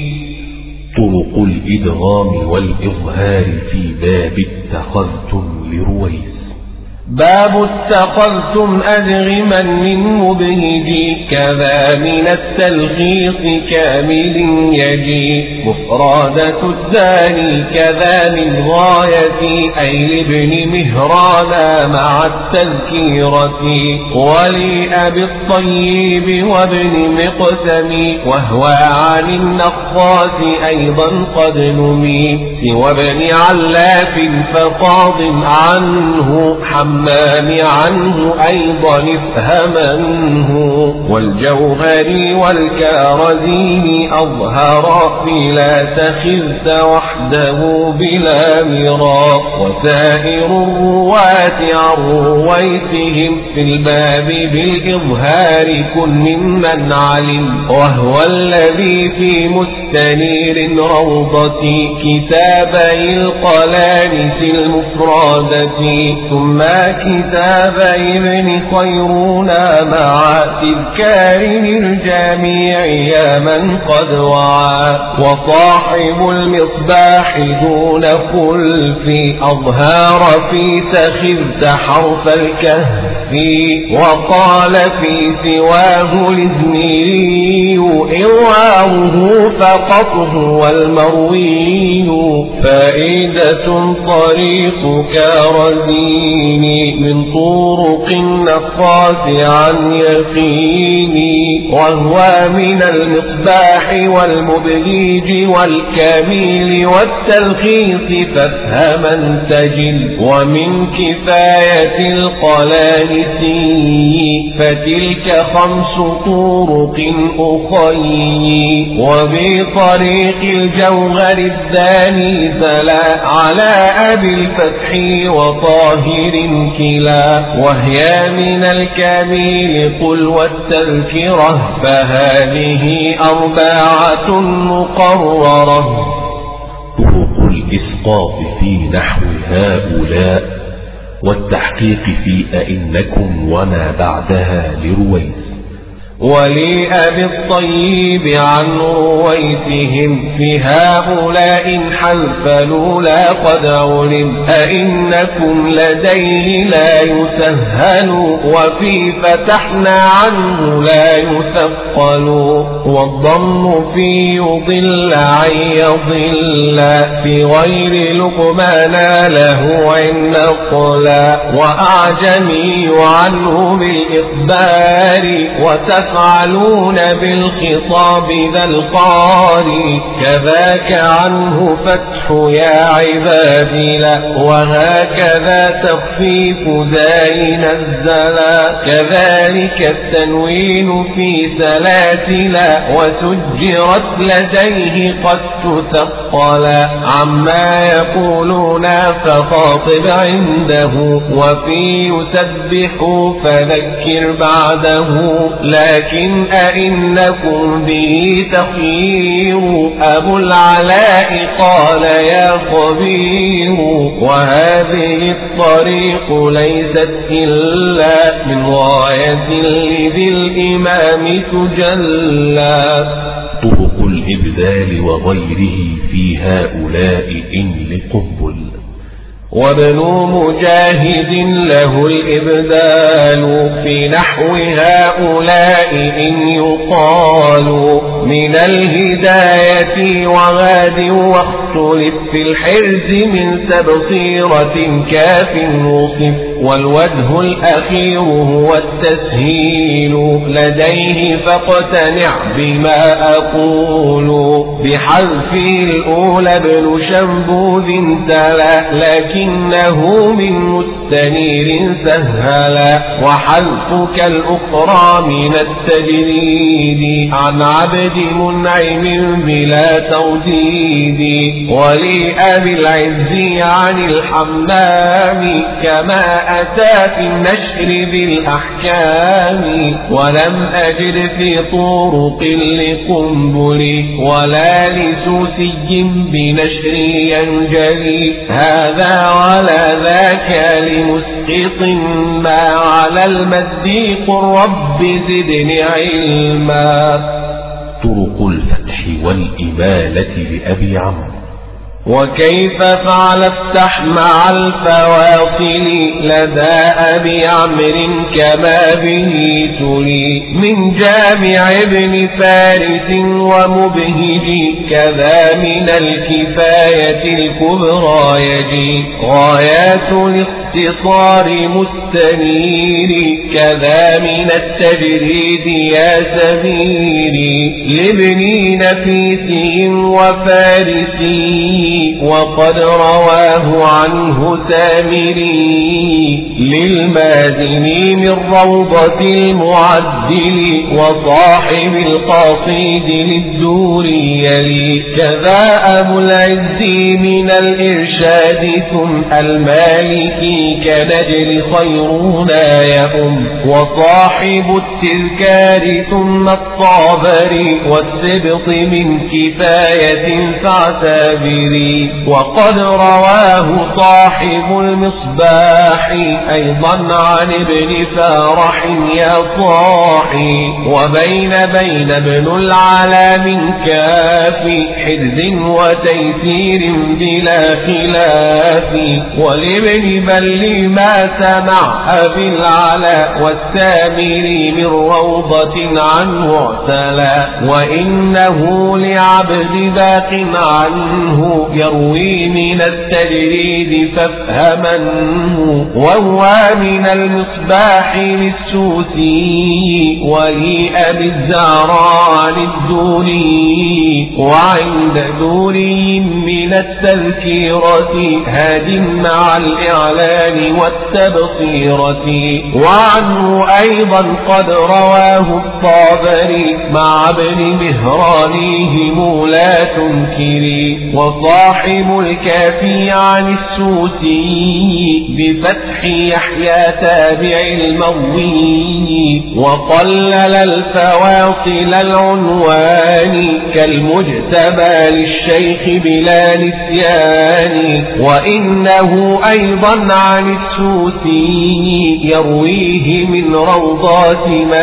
طرق الإدغام والإظهار في باب اتخذتم لرويس. باب اتخذتم أدغما من مبهج كذا من التلخيص كامل يجي مفردة الثاني كذا من غاية أي لابن مهران مع التذكيرة ولأبي الطيب وابن مقسم وهو عن النخاس أيضا قد نمي سوى ابن علاف فقاض عنه حمام عنه أيضا افهمنه والجوهري والكارزين أظهر بلا تخذت وحده بلا مراق وسائر الرواة عن رويتهم في الباب بالإظهار كن ممن علم وهو الذي في مستنير روضة كتابي القلانس المفردة ثم كتاب ابن خيرونا مع تذكار الجميع يا من قد وعى وصاحب المصباح دون خلف أظهار في تخذت حرف الكهف وقال في سواه الإزميري إرواه فقط هو المروي فائدة طريق كارزين من طرق النقاس عن يقيني وهو من المصباح والمبهيج والكامل والتلخيص فافهما تجل ومن كفاية القلانسي فتلك خمس طرق أخي وبطريق الجوهر الثاني زلا على أبي الفتح وطاهر كلا وهي من الكامل قل والتذكرة فهذه أربعة مقررة طرق الإسقاط في نحو هؤلاء والتحقيق في أئنكم وما بعدها لرويس ولأبي الطيب عن رويتهم في هؤلاء حلف لولا قد علم أئنكم لديه لا يسهل وفي فتحنا عنه لا يثقل والضم في يضل عن يضل في غير لقمان له عن نقلا وأعجمي عنه بالإخبار وتفعل يفعلون بالخطاب ذا القاري كذاك عنه فتح يا عبادي لا وهكذا تخفيف زاي نزلا كذلك التنوين في سلاسلا وسجرت لديه قد تثقلا عما يقولون فخاطب عنده وفي يسبح فذكر بعده لكن أئنكم به تخير أبو العلاء قال يا خبير وهذه الطريق ليست إلا من غاية لذي الإمام تجلى طرق الإبدال وغيره في هؤلاء إن لقنبل وابن مجاهد له الإبدال في نحو هؤلاء إن يقال من الهداية وغاد واختلف في الحرز من تبصيرة كاف وصف والوجه الأخير هو التسهيل لديه فاقتنع بما أقول بحذف الأولى ابن شنبوذ تلا لكنه من مستنير سهلا وحذفك الأخرى من التجريد عن عبد منعم بلا ترديد ولأبي العز عن الحمام كما أتى في النشر بالأحكام ولم أجد في طرق لقنبل ولا لسوسي بنشر ينجلي هذا ولا ذاك لمسقط ما على المد قل رب زدني علما طرق الفتح والإمالة لأبي عمرو وكيف فعل افتح مع الفواصل لدى أبي عمرو كما به تلي من جامع ابن فارس ومبهج كذا من الكفاية الكبرى يجي غايات الاختصار مستنير كذا من التجريد يا سبيري لابن نفيس وفارسي وقد رواه عنه سامري للمازني من روضة المعدل وصاحب القصيد للدوري يلي كذا أبو العز من الإرشاد ثم المالكي كنجل خيرنا يأم وصاحب التذكار ثم الطابري والسبط من كفاية فاعتبري وقد رواه صاحب المصباح أيضا عن ابن فارح يا صاحي وبين بين ابن العلا من كافي حرز وتيسير بلا خلاف ولابن بل ما سمع أبي العلا والسامري من روضة عنه اعتلى وإنه لعبد باق عنه يروي من التجريد فافهمنه وهو من المصباح للسوسي ولأبي الزهراء للدوري وعند دوري من التذكيرة هاد مع الإعلان والتبصيرة وعنه أيضا قد رواه الطابري مع ابن مهرانيهم لا تنكري وصاحب الكافي عن السوسي بفتح يحيى تابع المروي وقلل الفواصل العنوان كالمجتبى للشيخ بلا نسيان وإنه أيضا عن السوسي يرويه من روضات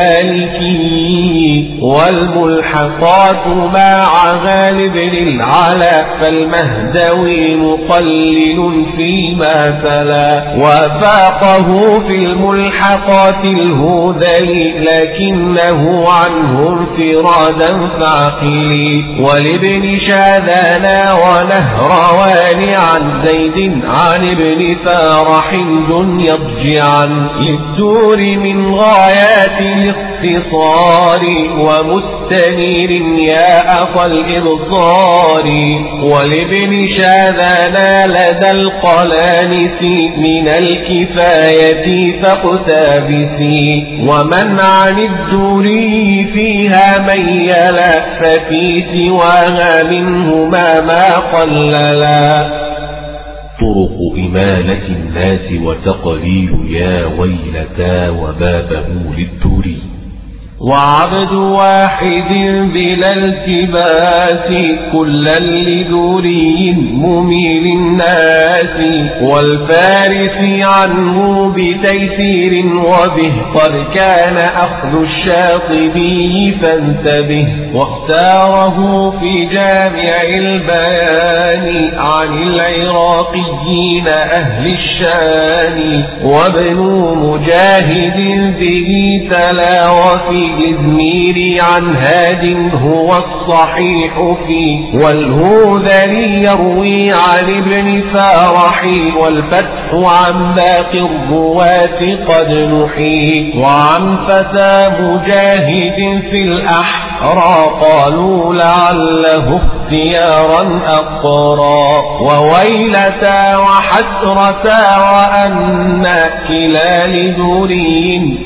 مالكي والملحقات مع غالب للعلا فالمهدوي مقلل فيما تلا وفاقه في الملحقات الهذلي لكنه عنه انفرادا فعقلي ولابن شاذانا ونهروان عن زيد عن ابن فارح دنيا اضجعا للدور من غايات الاختصار ومستنير يا أخا الإبصار ولابن شاذانا لدى القلانس من الكفاية فاقتبسي ومن عن الدوري فيها ميلا ففي سواها منهما ما قللا طرق إمالة الناس وتقليل يا ويلتا وبابه للدوري وعبد واحد بلا التباس كلا لدوري مميل الناس والفارس عنه بتيسير وبه قد كان أخذ الشاطبي فانتبه واختاره في جامع البيان عن العراقيين أهل الشان وابن مجاهد به تلا وفي إذميري عن هاد هو الصحيح فيه والهوذلي يروي عن ابن فارح والفتح عن باقي الرواة قد نحي وعن فتى مجاهد في الأحرى قالوا لعله اختيارا أقرى وويلتا وحسرتا وأنا كلا لدوري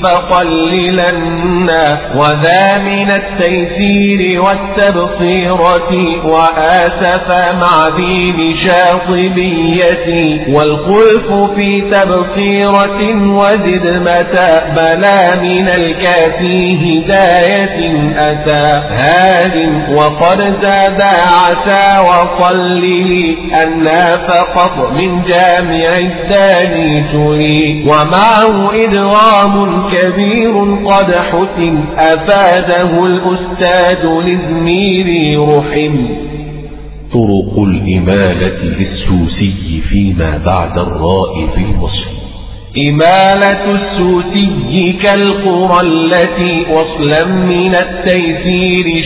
فقللنا وذا من التيسير والتبصيرة وآسف مع ذي بشاطبية والخلف في تبصيرة وزد متى بلا من الكافي هداية أتى هاد وقد زاد عسى وصلي أنا فقط من جامع الثاني تري ومعه إدغام كبير قد حسن أفاده الأستاذ لزميري رحم طرق الإمالة للسوسي فيما بعد الراء في الوصف. إمالة السوسي كالقرى التي وصلا من التيسير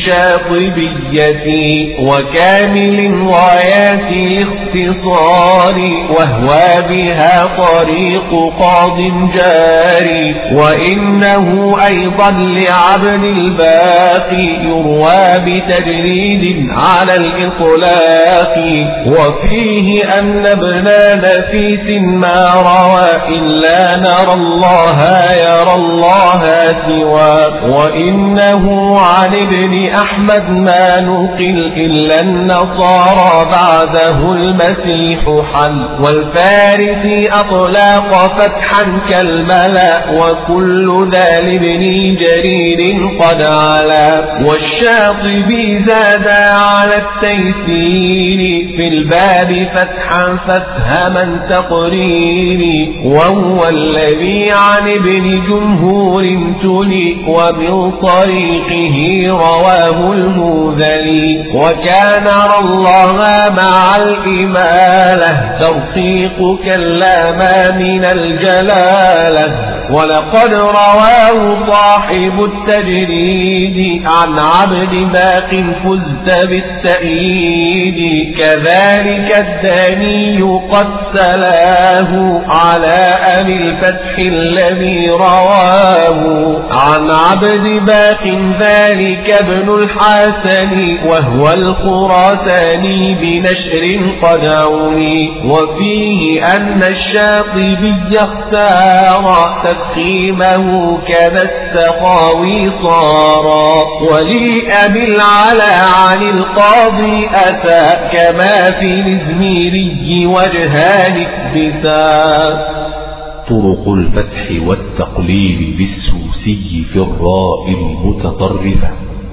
شاطبية وكامل غايات الاختصار وهو بها طريق قاض جاري. وإنه أيضا لعبد الباقي يروى بتجريد على الإطلاق. وفيه أن ابن نفيس ما روى لا نرى الله يرى الله سوى. وإنه عن ابن أحمد ما نقل إلا النصارى بعده المسيح حل. والفارسي أطلاق فتحا كالملا وكل ذا لابن جرير قد علا. والشاطبي زاد على التيسير في الباب فتحا فافهما تقريري. وهو الذي عن ابن جمهور تلي ومن طريقه رواه المذلي. وكان نرى الله مع الإمالة ترقيق كاللام من الجلالة. ولقد رواه صاحب التجريد عن عبد باق فزت بالتأييد. كذلك الداني قد سلاه على أبي الفتح الذي رواه عن عبد باق ذلك ابن الحسن وهو الخراساني بنشر قد عوني. وفيه أن الشاطبي اختار تفخيمه كذا السخاوي صارا. ولأبي العلا عن القاضي أتى كما في الإزميري وجهان اكبسا. طرق الفتح والتقليل للسوسي في الراء المتطرفة.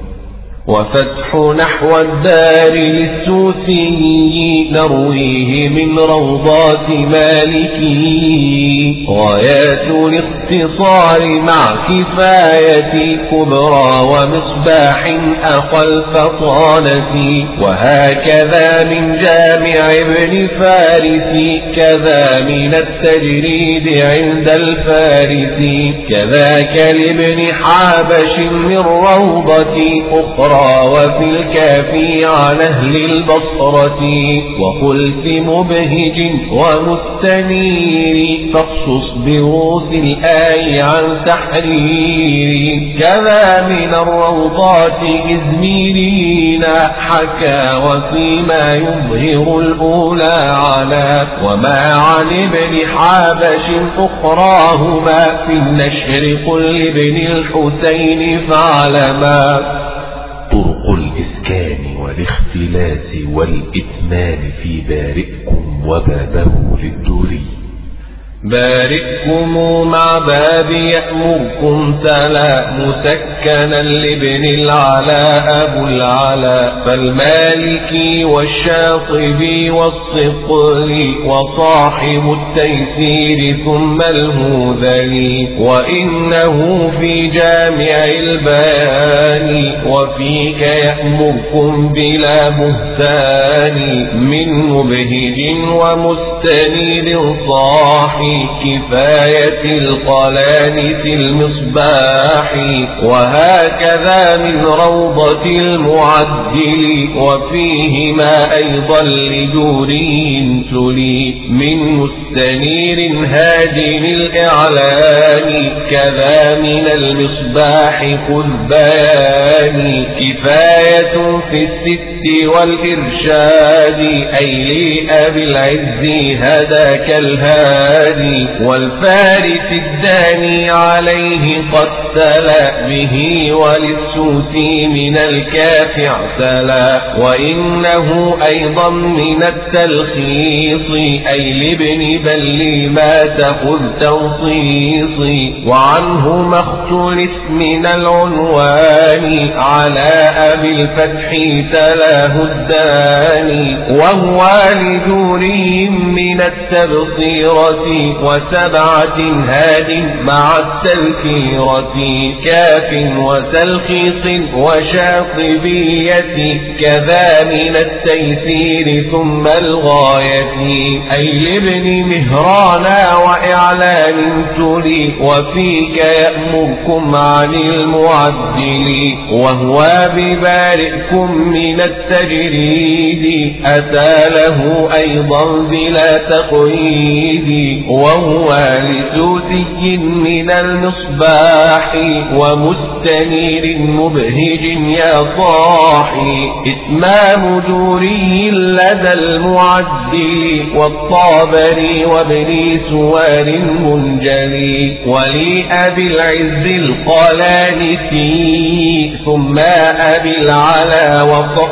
وفتح نحو الدار للسوسي نرويه من روضات مالكي. غايات الاختصار مع كفاية كبرى ومصباح أخى الفطانة. وهكذا من جامع ابن فارس كذا من التجريد عند الفارس. كذاك لابن حابش من روضة أخرى وفي الكافي عن أهل البصرة. وقلت مبهج ومستنير فاخصص بروس الآي عن تحرير. كذا من الروضات إزميرين حكى وفيما يظهر الأولى على. وما عن ابن حابش أخراهما في النشر قل لابن الحسين فاعلما. طرق الإسكان والاختلاس والإتمام في بارئكم وبابه للدوري. بارئكم مع باب يأمركم تلا مسكنا لابن العلاء أبو العلاء. فالمالكي والشاطبي والصقلي وصاحب التيسير ثم المذلي. وإنه في جامع البيان وفيك يأمركم بلا بهتان. من مبهج ومستنير صاحي كفاية القلانس المصباح. وهكذا من روضة المعدل وفيهما أيضا لدوري تلي. من مستنير هادم الإعلان كذا من المصباح خذ بيان. كفاية في الست والإرشاد أي لأبي العز هداك الهادي. والفارس الداني عليه قد تلا به وللسوسي من الكاف اعتلا. وإنه أيضا من التلخيص أي لابن بل ما تأخذ تنصيص. وعنه ما اختلف من العنوان على أبي الفتح تلاه الداني، وهو لدورهم من التبصيرة وسبعة هاد مع التذكيرة، كاف وتلخيص وشاطبية كذا من التيسير ثم الغاية، أي لابن مهرانا وإعلان تلي وفيك يأمركم عن المعدل، وهو ببارئكم من التجريد أتى له أيضا بلا تقييد، وهو لسوسي من المصباح ومستنير مبهج يا صاحي، إتمام دوري لدى المعدل والطابري وابن سوار منجلي، ولأبي العز القلانسي ثم أبي العلا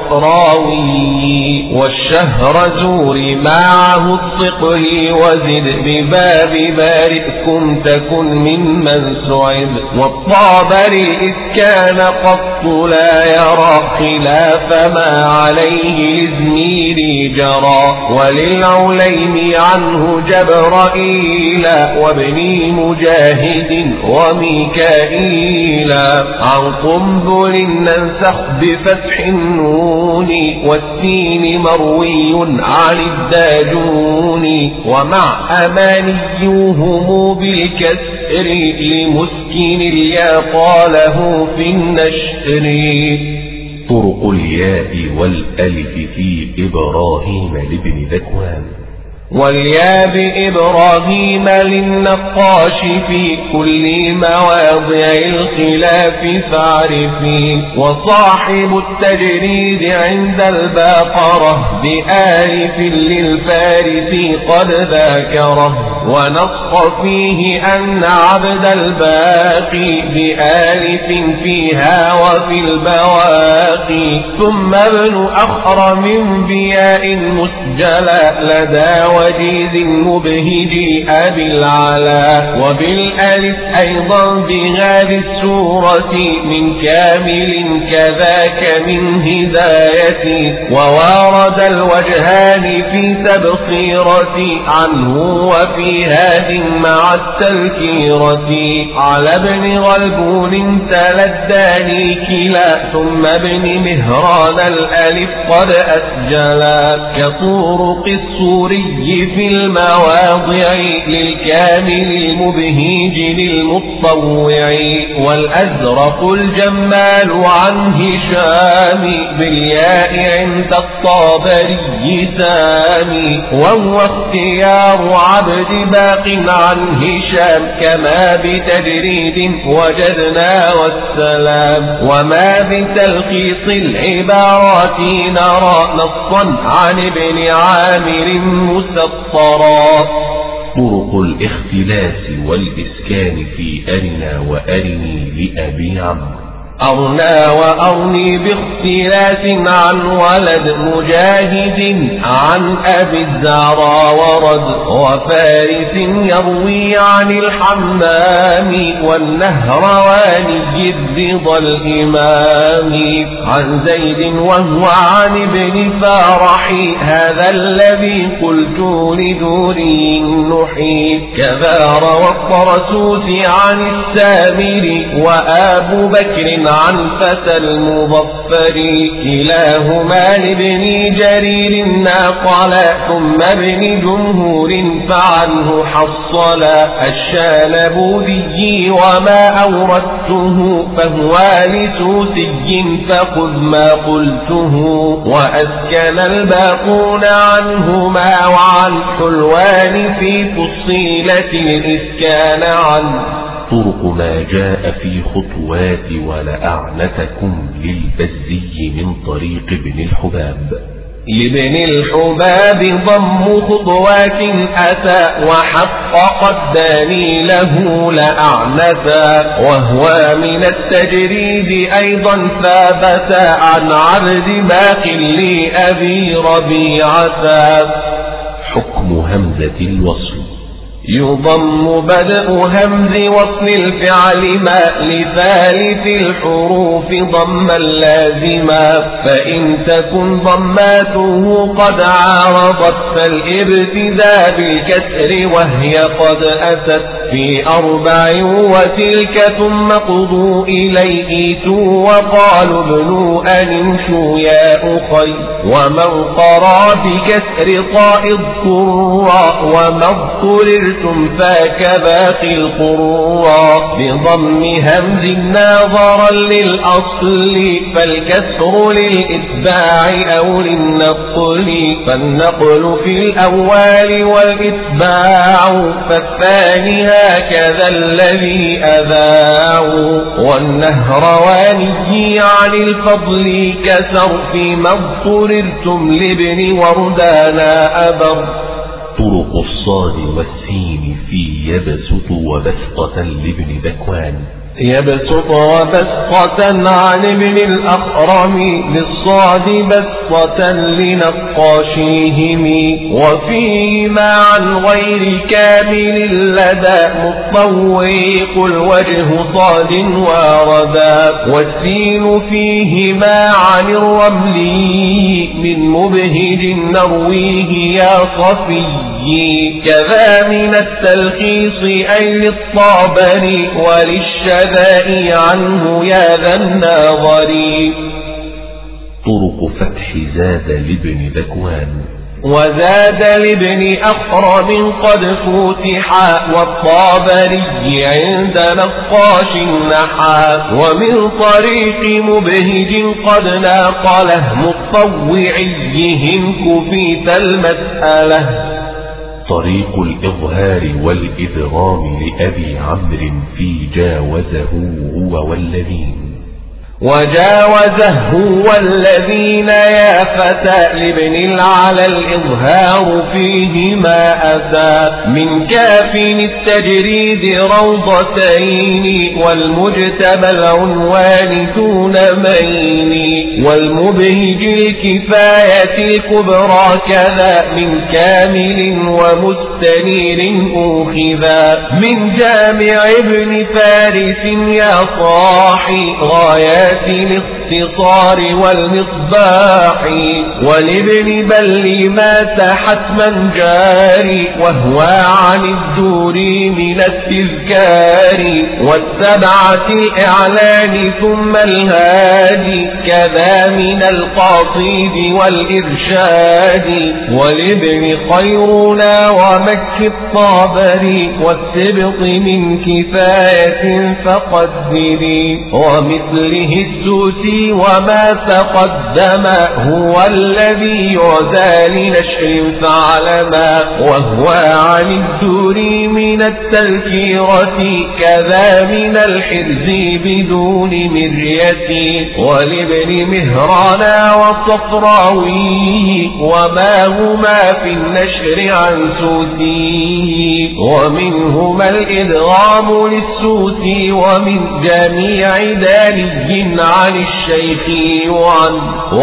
وصفراوي، والشهرزور معه الصقري، وزد بباب بارئكم تكن ممن سعد، والطابري إذ كان قط لا يرى خلاف ما عليه لزميري جرى، وللعليم عنه جبرائيل وابن مجاهد وميكائيل، عن قنبل ننسخ بفتح النون والسين مروي عن الداجون، ومع أمانيهم بالكسر لمسكن اليا قاله في النشر. طرق الياء والألف في إبراهيم لابن ذكوان، واليا بإبراهيم للنقاش في كل مواضع الخلاف فاعرفي، وصاحب التجريد عند الباقرة بآلف للفارس قد ذاكره، ونص فيه أن عبد الباقي بآلف فيها وفي البواقي، ثم ابن أخرم بياء مسجلا لدى وجيز مبهج أبي العلا، وبالألف أيضا بهذه السورة من كامل كذاك من هداية، ووارد الوجهان في تبصيرة عنه وفي هاد مع التذكيرة، على ابن غلبون تلداني كلا ثم ابن مهران الألف قد أسجلا، كطرق السوري في المواضع للكامل المبهيج للمطوع، والأزرق الجمال عن هشام بالياء عند الطابري سامي، وهو اختيار عبد باق عن هشام كما بتجريد وجدنا والسلام، وما بتلخيص العبارات نرى نصا عن ابن عامر مسطرا. طرق الاختلاس والإسكان في أرنا وأرني لأبي عمرو، أرنا وأرني باختلاس عن ولد مجاهد عن أبي الزهراء ورد، وفارس يروي عن الحمام والنهرواني الرضا الإمام، عن زيد وهو عن ابن فارح هذا الذي قلت لدوري النحي، كذا روى الطرسوس عن السامر وآبو بكر عن فتى المظفر، كلاهما لابن جرير ناقلا ثم ابن جمهور فعنه حصلا، الشالبودي وما أوردته فهو لسوسي فخذ ما قلته، وأسكن الباقون عنهما وعن حلوان في فصيلة الإسكان عنه. طرق ما جاء في خطوات ولأعنتكم للبزي من طريق ابن الحباب، لابن الحباب ضم خطوات أتى وحقق الداني له لأعنتا، وهو من التجريد أيضا ثابت عن عبد باق لأبي ربيعة. حكم همزة الوصل يضم بدء همز وصل الفعل ما لثالث الحروف ضما لازما فإن تكن ضماته قد عارضت فالابتداء بالكسر وهي قد أتت في أربع وتلك ثم قضوا إليه تو وقالوا ابنوا أنمشوا يا أخي ومن قرأ بكسر طاء الضراء وما اضطررتم فكباقي القراء بضم همز ناظرا للأصل فالكسر للإتباع أو للنقل فالنقل في الأول والإتباع فالثاني هكذا الذي أذاعوا والنهرواني عن الفضل كسر فيما اضطررتم لابن وردانا أبر طرق الصاد والسين في يبسط وبسطة لابن ذكوان يبسط وبسطة عن ابن الأخرم للصاد بسطة لنقاشيهم وفيهما عن غير كامل لدى مطويق الوجه صاد وردا والسين فيهما عن الرملي من مبهج نرويه يا صفي كذا من التلخيص أي للطابري وللشذ ذائي عنه يا ذا الناظري طرق فتح زاد لابن ذكوان وزاد لابن أخرم قد فتحا والطابري عند نقاش نحا ومن طريق مبهج قد ناقله مطوعيهم كفيت المسألة طريق الإظهار والإدغام لأبي عمرو في جاوزه هو والذين وجاوزه والذين يا فتى لابن العلى الإظهار فيهما أتى من كاف التجريد روضتين والمجتبى العنوان دون مين والمبهج الكفاية الكبرى كذا من كامل ومستنير أخذا من جامع ابن فارس يا صاحي غايات الاختصار والمصباح ولابن بل مات حتما جاري وهو عن الدور من التذكار والسبعة الإعلان ثم الهادي كذا من القاصيد والإرشاد ولابن خيرنا ومك الطابري والسبط من كفاية فقدري ومثله السوسي وما تقدم هو الذي يعزى لنشر فعلما وهو عن الدور من التذكيرة كذا من الحرز بدون مرية ولابن مهرانا والصفراوي وما هما في النشر عن سوسي ومنهما الإدغام للسوسي ومن جميع داني عن الشيخ وعن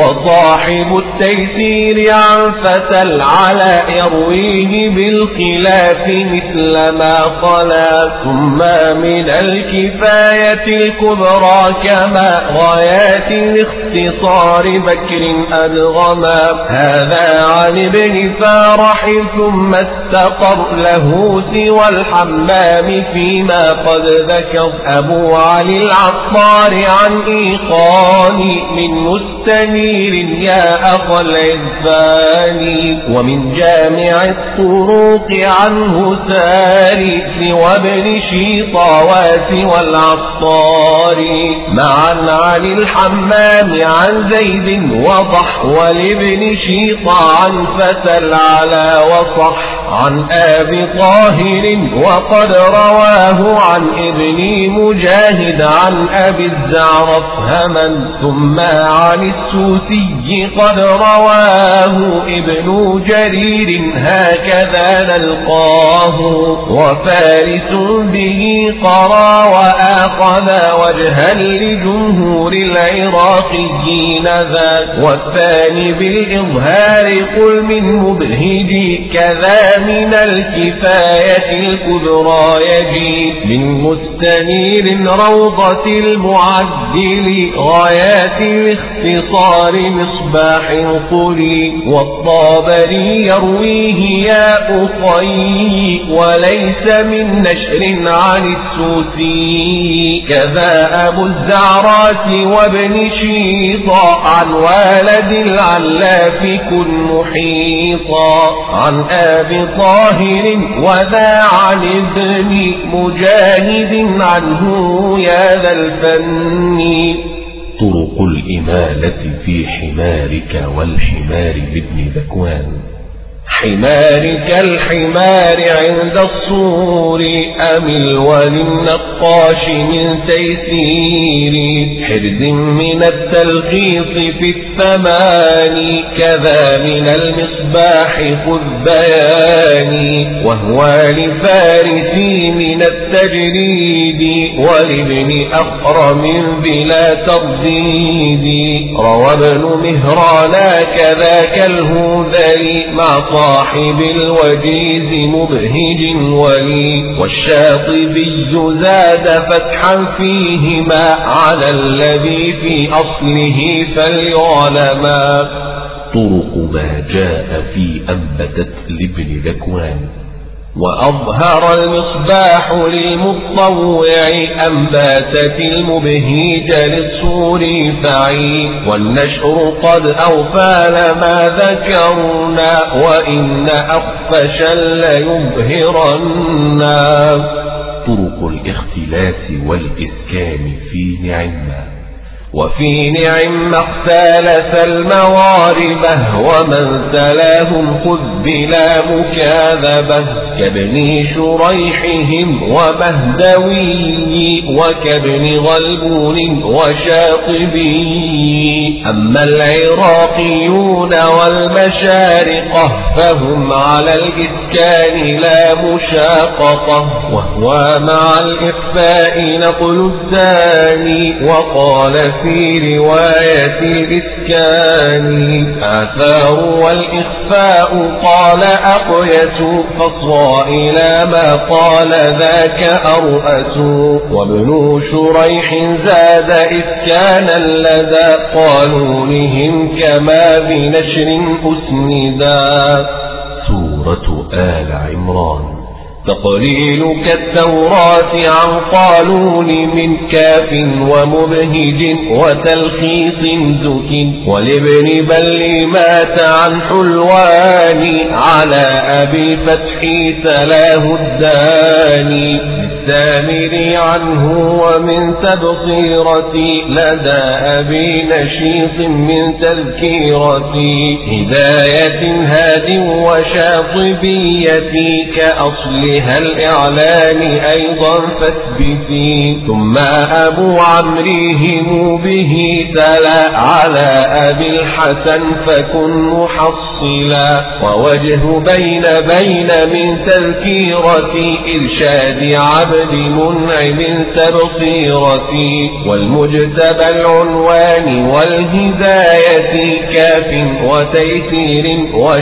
وصاحب التيسير عن فتى العلا يرويه بالخلاف مثل ما خلا ثم من الكفاية الكبرى كما غايات الاختصار بكر أدغما هذا عن ابن فارح ثم استقر له سوى الحمام فيما قد ذكر أبو علي العطار عن إيقان من مستنير يا أخ العزبان ومن جامع الطرق عنه ساري سوى ابن شيطاوات والعطار معا عن الحمام عن زيد وضح ولابن شيطا عن فتى العلا وصح عن أبي طاهر وقد رواه عن ابن مجاهد عن أبي الزعرف هما ثم عن السوسي قد رواه ابن جرير هكذا نلقاه وفارس به قرى وآخذ وجها لجمهور العراقيين ذاك والثاني بالإظهار قل من مبهج كذا من الكفاية الكبرى يجي من مستنير روضة المعدل غايات الاختصار مصباح قلي والطابري يرويه يا أخي وليس من نشر عن السوسي كذا أبو الزعرات وابن شيطا عن والد العلاف كن محيطا عن آب طاهر وذا عن ابن مجاهد عنه يا ذا الفن. طرق الإمالة في حمارك والحمار بابن ذكوان. حمارك الحمار عند الصور أمل وللنقاش من تيسير حرز من التلخيص في الثمان كذا من المصباح خذ بياني وهو لفارسي من التجريد ولابن أخرم بلا ترديد روى ابن مهرانا كذاك الهذلي مع صاحب الوجيز مبهج ولي والشاطبي زاد فتحا فيهما على الذي في أصله فليعلما. طرق ما جاء في أنبتت لابن ذكوان. وأظهر المصباح للمطوع أنباتت المبهيج للصور فعي والنشر قد أوفى لما ذكرنا وإن أخفشا ليبهرنا. طرق الاختلاس والإسكان في نعمة. وفي نعم اختلف المواربه ومن سلاهم خذ بلا مكاذبه كابن شريحهم وبهدوي وكابن غلبون وشاطبي. أما العراقيون والمشارقة فهم على الإسكان لا مشاققة وهو مع الإخفاء نقل الثاني وقال في رواية الإسكان آثار والإخفاء قال أقيس فصوى إلى ما قال ذاك أرأس. وابن شريح زاد إسكانا لدى قانونهم كما بنشر أسندا. سورة آل عمران. تقليل كالتوراة عن قانون من كاف ومبهج وتلخيص زك ولابن بل مات عن حلوان على أبي الفتح سلاه الداني السامر عنه ومن تبصيرتي لدى أبي نشيط من تذكيرتي هداية هاد وشاطبية كأصل الإعلان أيضا فاثبتي. ثم أبو عمريهم به تلا على أبي الحسن فكن محصلا ووجه بين بين من تذكيرتي إرشاد عبد منعم تبصيرتي والمجتبى العنوان والهداية كاف وتيسير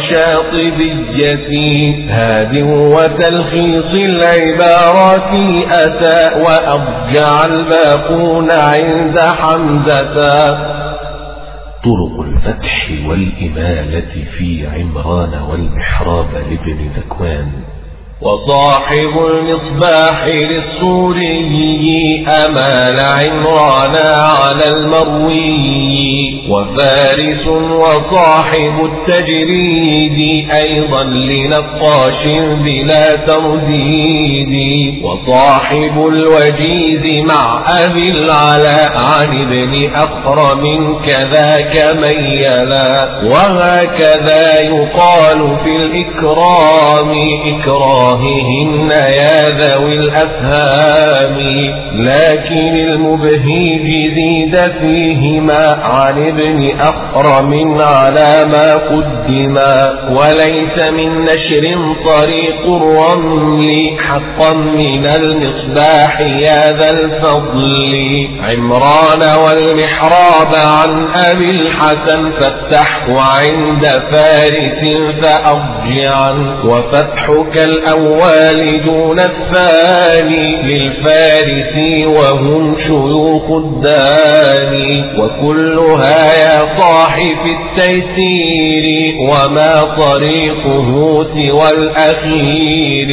وشاطبية هاد وتلخيص العبارات أتى وأضجع الباقون عند حمزة. طرق الفتح والإمالة في عمران والمحراب لابن ذكوان. وصاحب المصباح للصوري أمال عمران على المروي وفارس وصاحب التجريد أيضا لنقاش بلا ترديد وصاحب الوجيز مع أبي العلاء عن ابن أخرم كذاك ميلا وهكذا يقال في الإكرام إكرام الله يا ذوي الأفهام. لكن المبهي زيد فيهما عن ابن أخرم على ما قدما، وليس من نشر طريق الرمل حقا من المصباح يا ذا الفضل. عمران والمحراب عن أبي الحسن فافتح وعند فارس فأرجعا، وفتحك الأول دون الثاني للفارس وهم شيوخ الداني. وكلها يا صاحب التيسير وما طريقه سوى الأخير.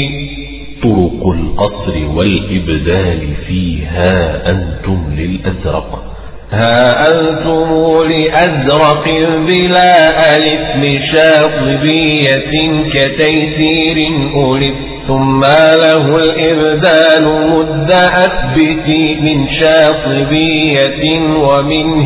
طرق القصر والإبدال فيها أنتم للأزرق. ها أنتم لأزرق بلا ألف شاطبية كتيسير ألف، ثم له الإبدال مد أثبت من شاطبية ومن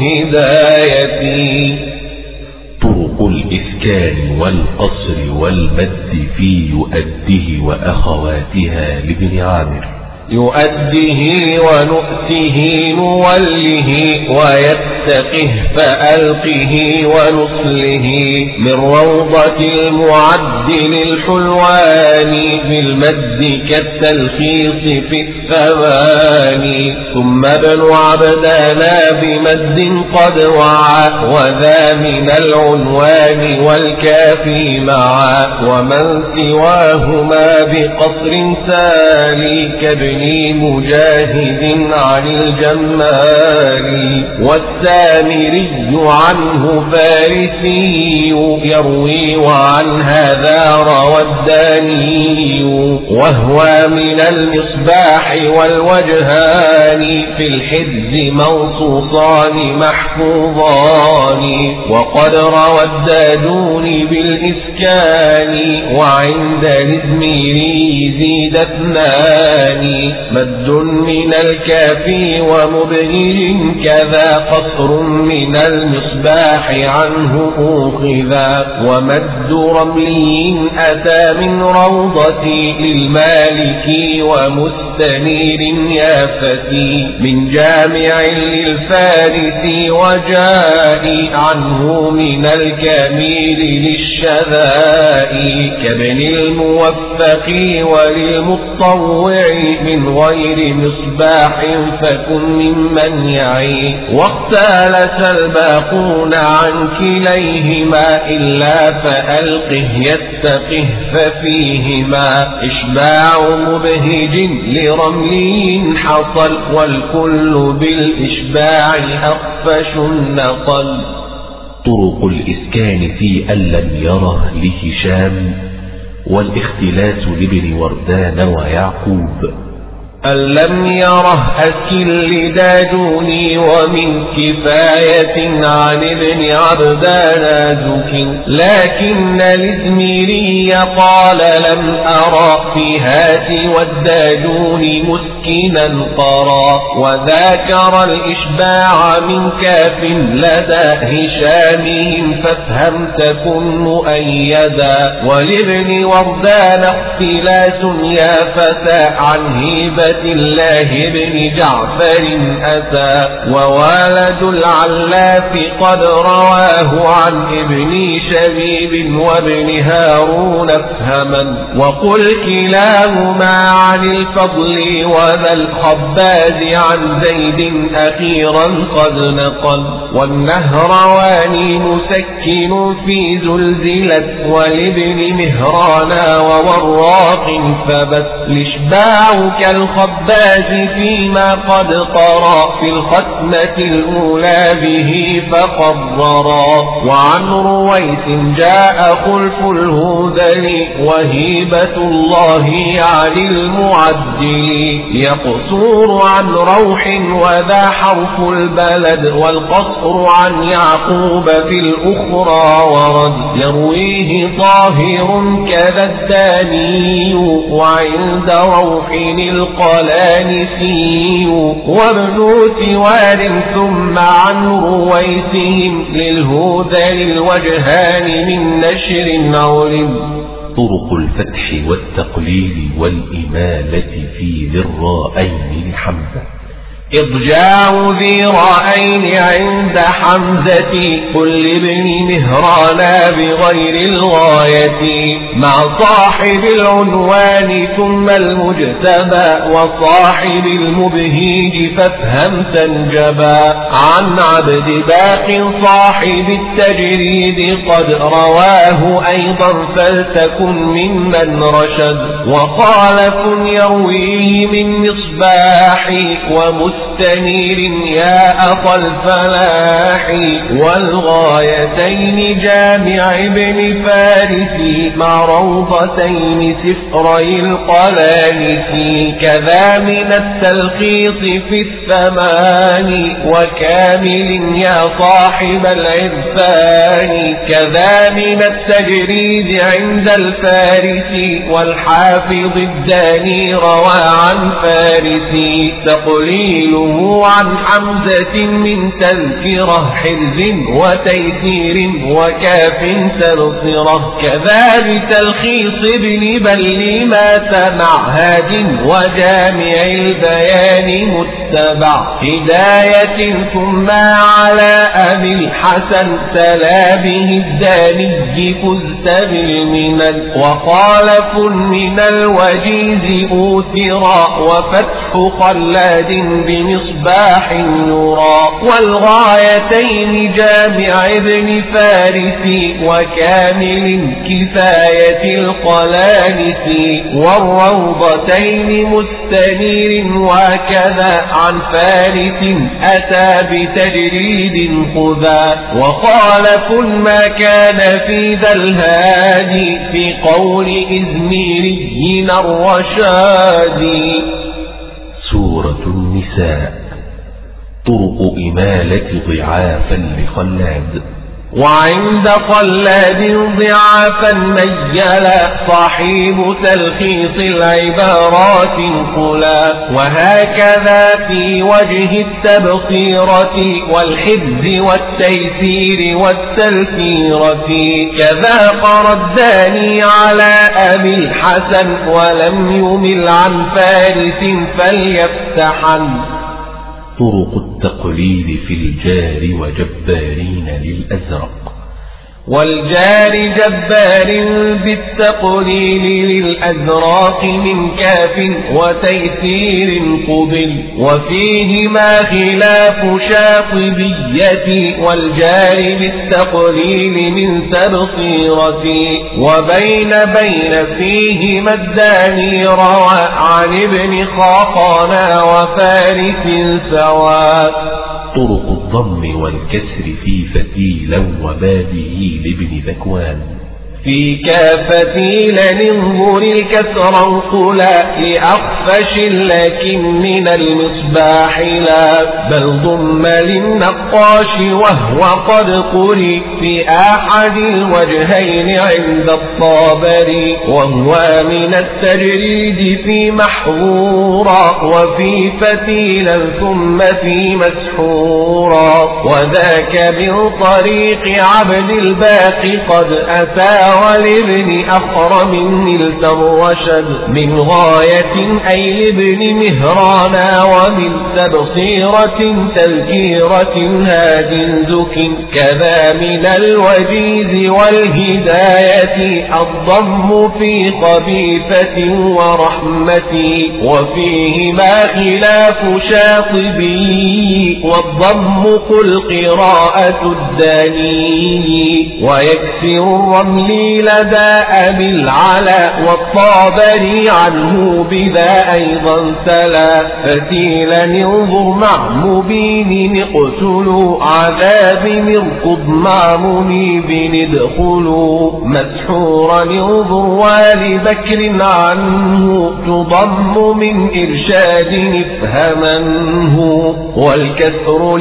هداية. طرق الإسكان والقصر والمد في يؤده وأخواتها لابن عامر. يؤده ونؤته نوله ويتقه فألقه ونصله، من روضة المعدل الحلوان بالمد كالتلخيص في الثماني. ثم ابن عبدانا بمد قد وعى، وذا من العنوان والكافي معا، ومن سواهما بقصر سالي كابن مجاهد عن الجمال. والسامري عنه فارسي يروي وعن هذا روى الداني، وهو من المصباح والوجهان في الحفظ منصوصان محفوظان. وقد روى الدادون بالإسكان، وعند الإزميري زيد اثنان. مد من الكافي ومبهج كذا، قصر من المصباح عنه أوخذا. ومد رملي أتى من روضتي للمالكي ومستنير يا فتي، من جامع للفارس وجاء عنه من الكميل للشذاء. كابن الموفق وللمطوع من غير مصباح فكن ممن يعي. واختلس الباقون عن كليهما إلا فألقه يتقه ففيهما. إشباع مبهج لرملي حصل، والكل بالإشباع أخفش النقل. طرق الإسكان في أن لم يره لهشام، والاختلاس لابن وردان ويعقوب. أن لم يره أسكن لدادوني، ومن كفاية عن ابن عبدان زك. لكن الإزميري قال لم أرى في هات والدادون مسكنا قرى. وذاكر الإشباع من كاف لدى هشامهم فافهم تكن مؤيدا. ولابن وردان اختلاس يا فتى عن هيبة الله بن جعفر أتى. ووالد العلاف قد رواه عن ابن شبيب وابن هارون افهما. وقل كلاهما عن الفضل وذا الخباز عن زيد أخيرا قد نقل. والنهرواني مسكن في زلزلت، ولابن مهرانا ووراق فبت. الإشباع كالخباز فيما قد قرأ في الختمة الأولى به فقررا. وعن رويس جاء خلف الهذل، وهيبة الله عن المعدل. يقصور عن روح وذا حرف البلد، والقصر عن يعقوب في الأخرى ورد. يرويه طاهر كذا الداني، وعند روح القلانسي. وابن سوار ثم عن رويسهم للهذل الوجهان من نشر علم. طرق الفتح والتقليل والإمالة في ذي الراءين لحمزة. إضجاع ذي رأين عند حمزة كل ابن مهرانا بغير الغاية مع صاحب العنوان ثم المجتبى وصاحب المبهيج فافهم تنجبا عن عبد باق صاحب التجريد قد رواه أيضا فلتكن ممن رشد وخالف يرويه من مصباح ومستنير يا أخا الفلاح والغايتين جامع ابن فارس مع روضتين سفري القلانس كذا من التلخيص في الثمان وكامل يا صاحب العرفان كذا من التجريد عند الفارس والحافظ الداني روى عن فارس تقليل عن حمزة من تذكرة حرز وتيسير وكاف تبصرة كذا بتلخيص ابن بل ما سمع هاد وجامع البيان متبع هداية ثم على أبي الحسن تلا به الداني فزت بالمنن وخالف من الوجيز أوثرا وفتح خلاد بمصباح يرى والغايتين جامع ابن فارس وكامل كفاية القلانس والروضتين مستنير وكذا عن فارس أتى بتجريد خذا وخالف ما كان في ذا الهادي في قول إزميري الرشادي. سورة النساء. طرق إمالة ضعافا لخلاد. وعند خلاد ضعافا ميلا صاحب تلخيص العبارات انقلا وهكذا في وجه التبصيرة والحفظ والتيسير والتذكيرة كذا قرى الداني على أبي الحسن ولم يمل عن فارس فليفتحن. طرق التقليد في الجار وجبارين للأزرق. والجار جبار بالتقليل للأزراق من كاف وتيسير قبل وفيهما خلاف شاطبية والجار بالتقليل من تبصيرة وبين بين فيهما الداني روى عن ابن خاقنا وفارس سواء. طرق الضم والكسر في فتيلا وبابه لابن ذكوان. في كافتيل ننظر الكسر انقلا لأخفش لكن من المصباح لا بل ضم للنقاش وهو قد قري في أحد الوجهين عند الطابري وهو من التجريد في محظورا وفي فتيلا ثم في مسحورا وذاك من طريق عبد الباقي قد أتى ولابن أخرم نلت الرشد من غاية أي لابن مهرانا ومن تبصيرة تذكيرة هاد زك كذا من الوجيز والهداية الضم في خبيثة ورحمة وفيهما خلاف شاطبي والضم قل قراءة الداني ويكسر الرمل لدى أبي العلا والطابري عنه بذا أيضا تلا فتيلا ينظر مع مبين اقتلوا عذاب نركض مع منيب ندخلوا مسحورا ينظر والي بكر عنه تضم من إرشاد افهمنه والكسر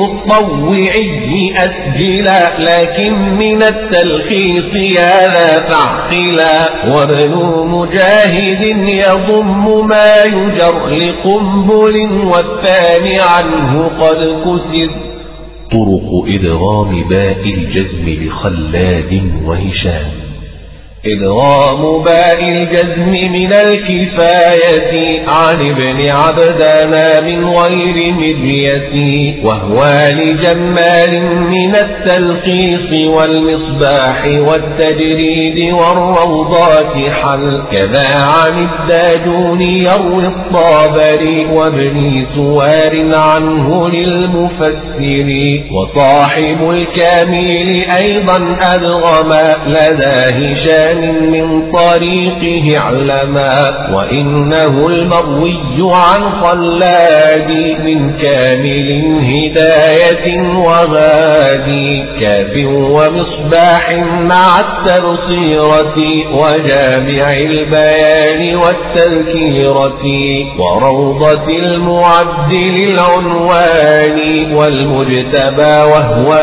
للمطوعي أسجلا لكن من التلخيص يا لا تعقلا وابن مجاهد يضم ما يجر لقنبل والثاني عنه قد كسر. طرق إدغام باء الجزم لخلاد وهشام. إدغام باء الجزم من الكفاية عن ابن عبدنا من غير مرية، وهو لجمال من التلخيص والمصباح والتجريد والروضات حل، كذا عن الداجون يروي الطابري وابن سوار عنه للمفسر، وصاحب الكامل أيضا أدغما لدى هشام من طريقه علما، وإنه المروي عن خلاد من كامل هداية وغادي، كاف ومصباح مع التبصيرة وجامع البيان والتذكيرة، وروضة المعد للعنوان والمجتبى وهو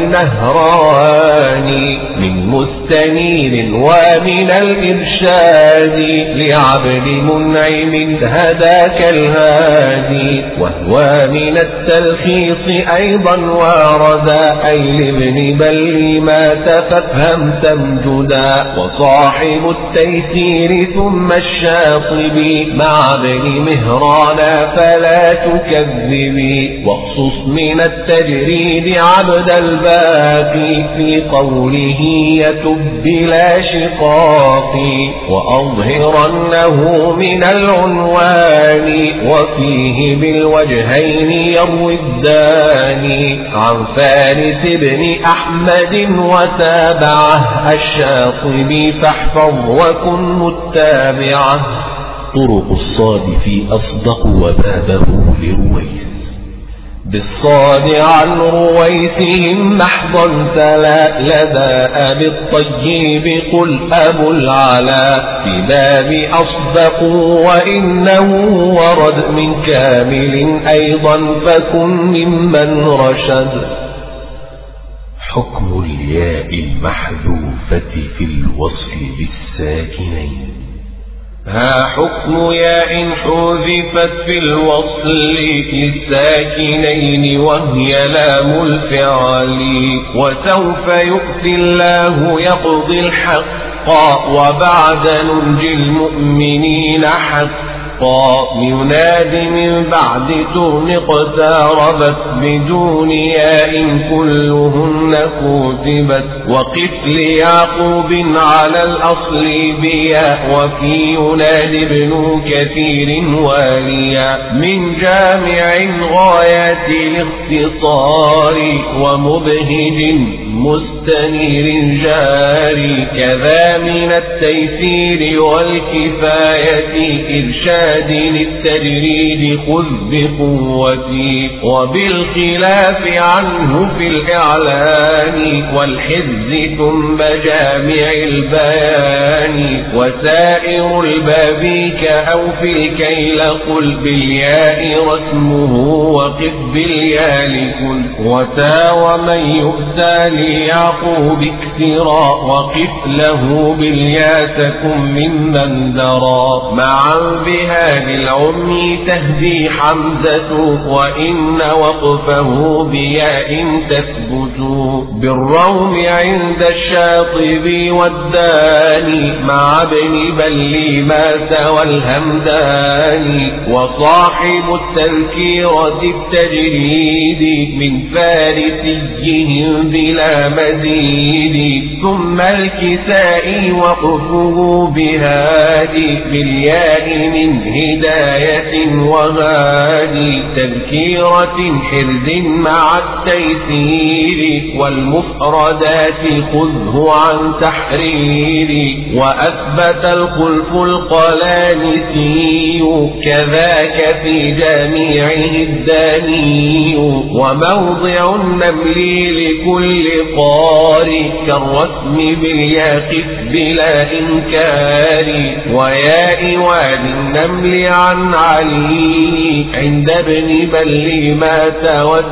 لنهران، من مستنير ومن الإرشاد لعبد منعم هداك الهادي، وهو من التلخيص أيضا واردا أي لابن بل ما تفهم تمجدا، وصاحب التيسير ثم الشاطبي مع ابن مهرانا فلا تكذبي، واخصص من التجريد عبد الباقي في قوله يتب بلا شقاق، وأظهرنه من العنوان وفيه بالوجهين يروي الداني، عن فارس بن أحمد وتابعه الشاطبي فاحفظ وكن متابعه. طرق الصاد في أصدق وبابه لرويس. بالصاد عن رويسهم محضا تلا لدى أبي الطيب قل أبو العلا، في باب أصدق وإنه ورد من كامل أيضا فكن ممن رشد. حكم الياء المحذوفة في الوصل بالساكنين. ها حكم ياء حذفت في الوصل للساكنين وهي لام الفعل، وسوف يؤتي الله يقضي الحق وبعد ننجي المؤمنين حقا، يناد من بعد ترن اقتربت بدون ياء كلهن كتبت، وقف ليعقوب على الأصل بياء، وفي يناد ابن كثير واليا، من جامع غايات الاختصار ومبهج مستنير جاري، كذا من التيسير والكفاية إرشاد التجريد خذ بقوتي، وبالخلاف عنه في الإعلان والحز ثم جامع البيان، وسائر الباب كأو في الكيل قل بالياء رسمه وقف بالياء لكل، وتا ومن يؤتى ليعقوب اكثرا وقف له بالياء تكن ممن درى، معا بها للعمي تهدي حمزة وإن وقفه بياء تثبت، بالروم عند الشاطبي والداني مع ابن بل ما سوى الهمداني، وصاحب التذكيرة التجريد من فارسيهم بلا مزيد، ثم الكسائي وقفه بهادي بالياء من هداية وهادي، تذكيرة حرز مع التيسير والمفردات خذه عن تحرير، وأثبت الخلف القلانسي كذاك في جميعه الداني، وموضع النمل لكل قارئ كالرسم بالياقف بلا إنكار، وياء والنمل النمل عن علي عند ابن بل مات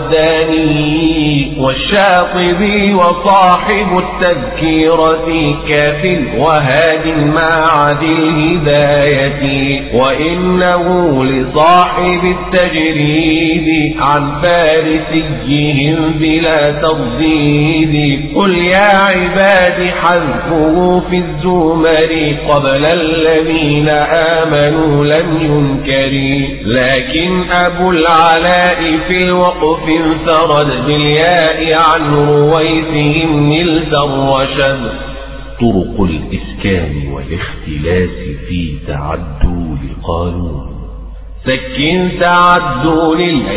والداني والشاطبي وصاحب التذكيرة كاف وهاد مع ذي الهداية وإنه لصاحب التجريد عن فارسيهم بلا تضديد قل يا عباد حذفه في الزمر قبل الذين آمنوا لم ينكر لكن أبو العلاء في الوقف انفرد بالياء عن رويثهم نلت الرشد طرق الإسكان والاختلاس في تعدل قانون سكن تعدوا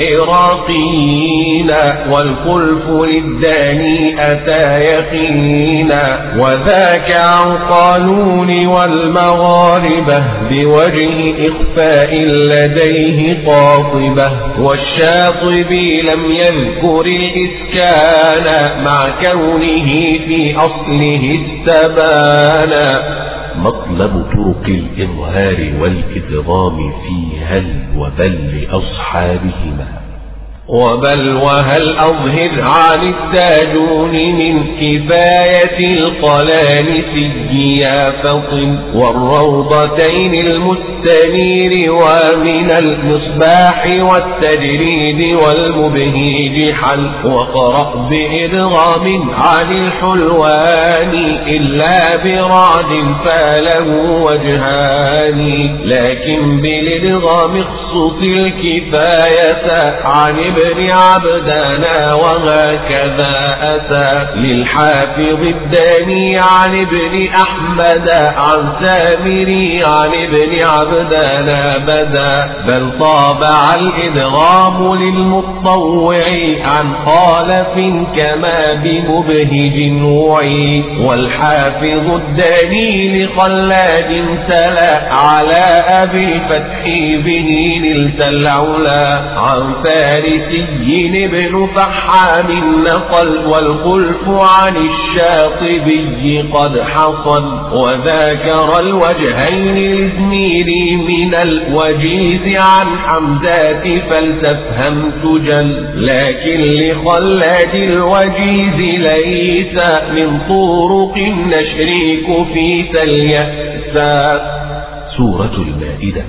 للعراقيين والخلف للداني أتى يقينا وذاك عن قانون والمغاربة بوجه إخفاء لديه قاطبة والشاطبي لم يذكر الإسكان مع كونه في أصله استبانا مطلب طرق الإظهار والإدغام في هل وبل لأصحابهما وبل وهل أظهر عن التاجون من كفاية القلانسي يا فطن والروضتين المستنير ومن المصباح والتجريد والمبهيج حل وقرأ بإدغام عن الحلوان إلا برعد فله وجهان لكن بالإدغام اخصص الكفاية عن ابن عبدنا وهكذا أتى للحافظ الداني عن ابن أحمد عن سامري عن ابن عبدنا بدا بل طابع الإدغام للمطوع عن خالف كما بمبهج وعي والحافظ الداني لخلاد تلا على أبي الفتح به نلت العلا عن فارسي ابن فحام نقل والخلف عن الشاطبي قد حصل وذاكر الوجهين الإزميري من الوجيز عن حمزات فلتفهم تجل لكن لخلاد الوجيز ليس من طرق نشريك في تليأسا سورة المائدة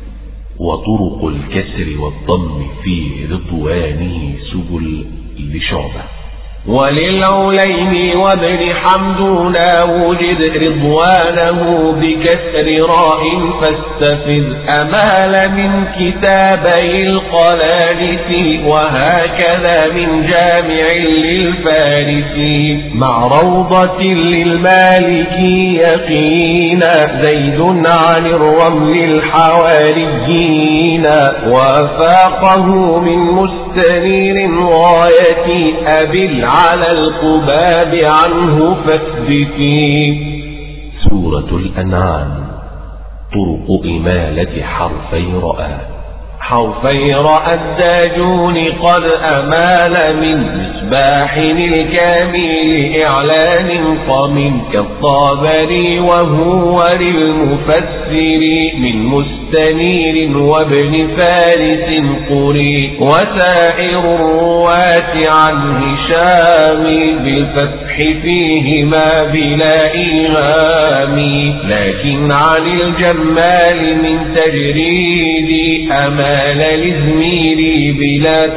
وطرق الكسر والضم في رضوانه سبل لشعبة وللعلين وابن حمدونا وجد رضوانه بكسر راء فاستفذ أمال من كتابي القلالس وهكذا من جامع للفارسي مع روضة للمالك يقينا زيد عن الرمل الحواريين وفاقه من مستنير غاية أبي على القباب عنه فاثبتي سورة الأنعام طرق إمالة حرفي رأى حرفي رأى الداجون قد أمال من مصباح الكامل إعلان قم كالطابري وهو للمفسر من مستنير وابن فارس قري وسائر الرواة عن هشام بالفتح فيهما بلا إيهام لكن عن الجمال من تجريد أمال للزمير بلا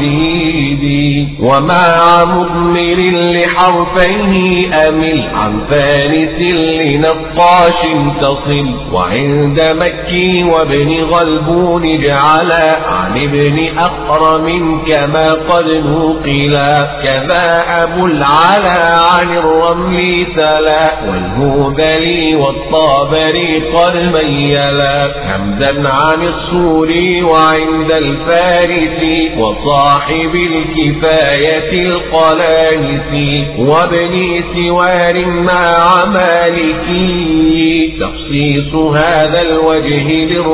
ترديد ومع مضمر لحرفيه أمل عن فارس لنقاش تصل وعند مكي وابن غلبون جعل عن ابن أخرم كما قد نقلا كذا أبو العلا عن الرمل تلا والهذلي والطابري قد ميلا حمدا عن الصوري وعند الفارسي وصاحب الكفاية القلانسي وابن سوار مع مالكي تخصيص هذا الوجه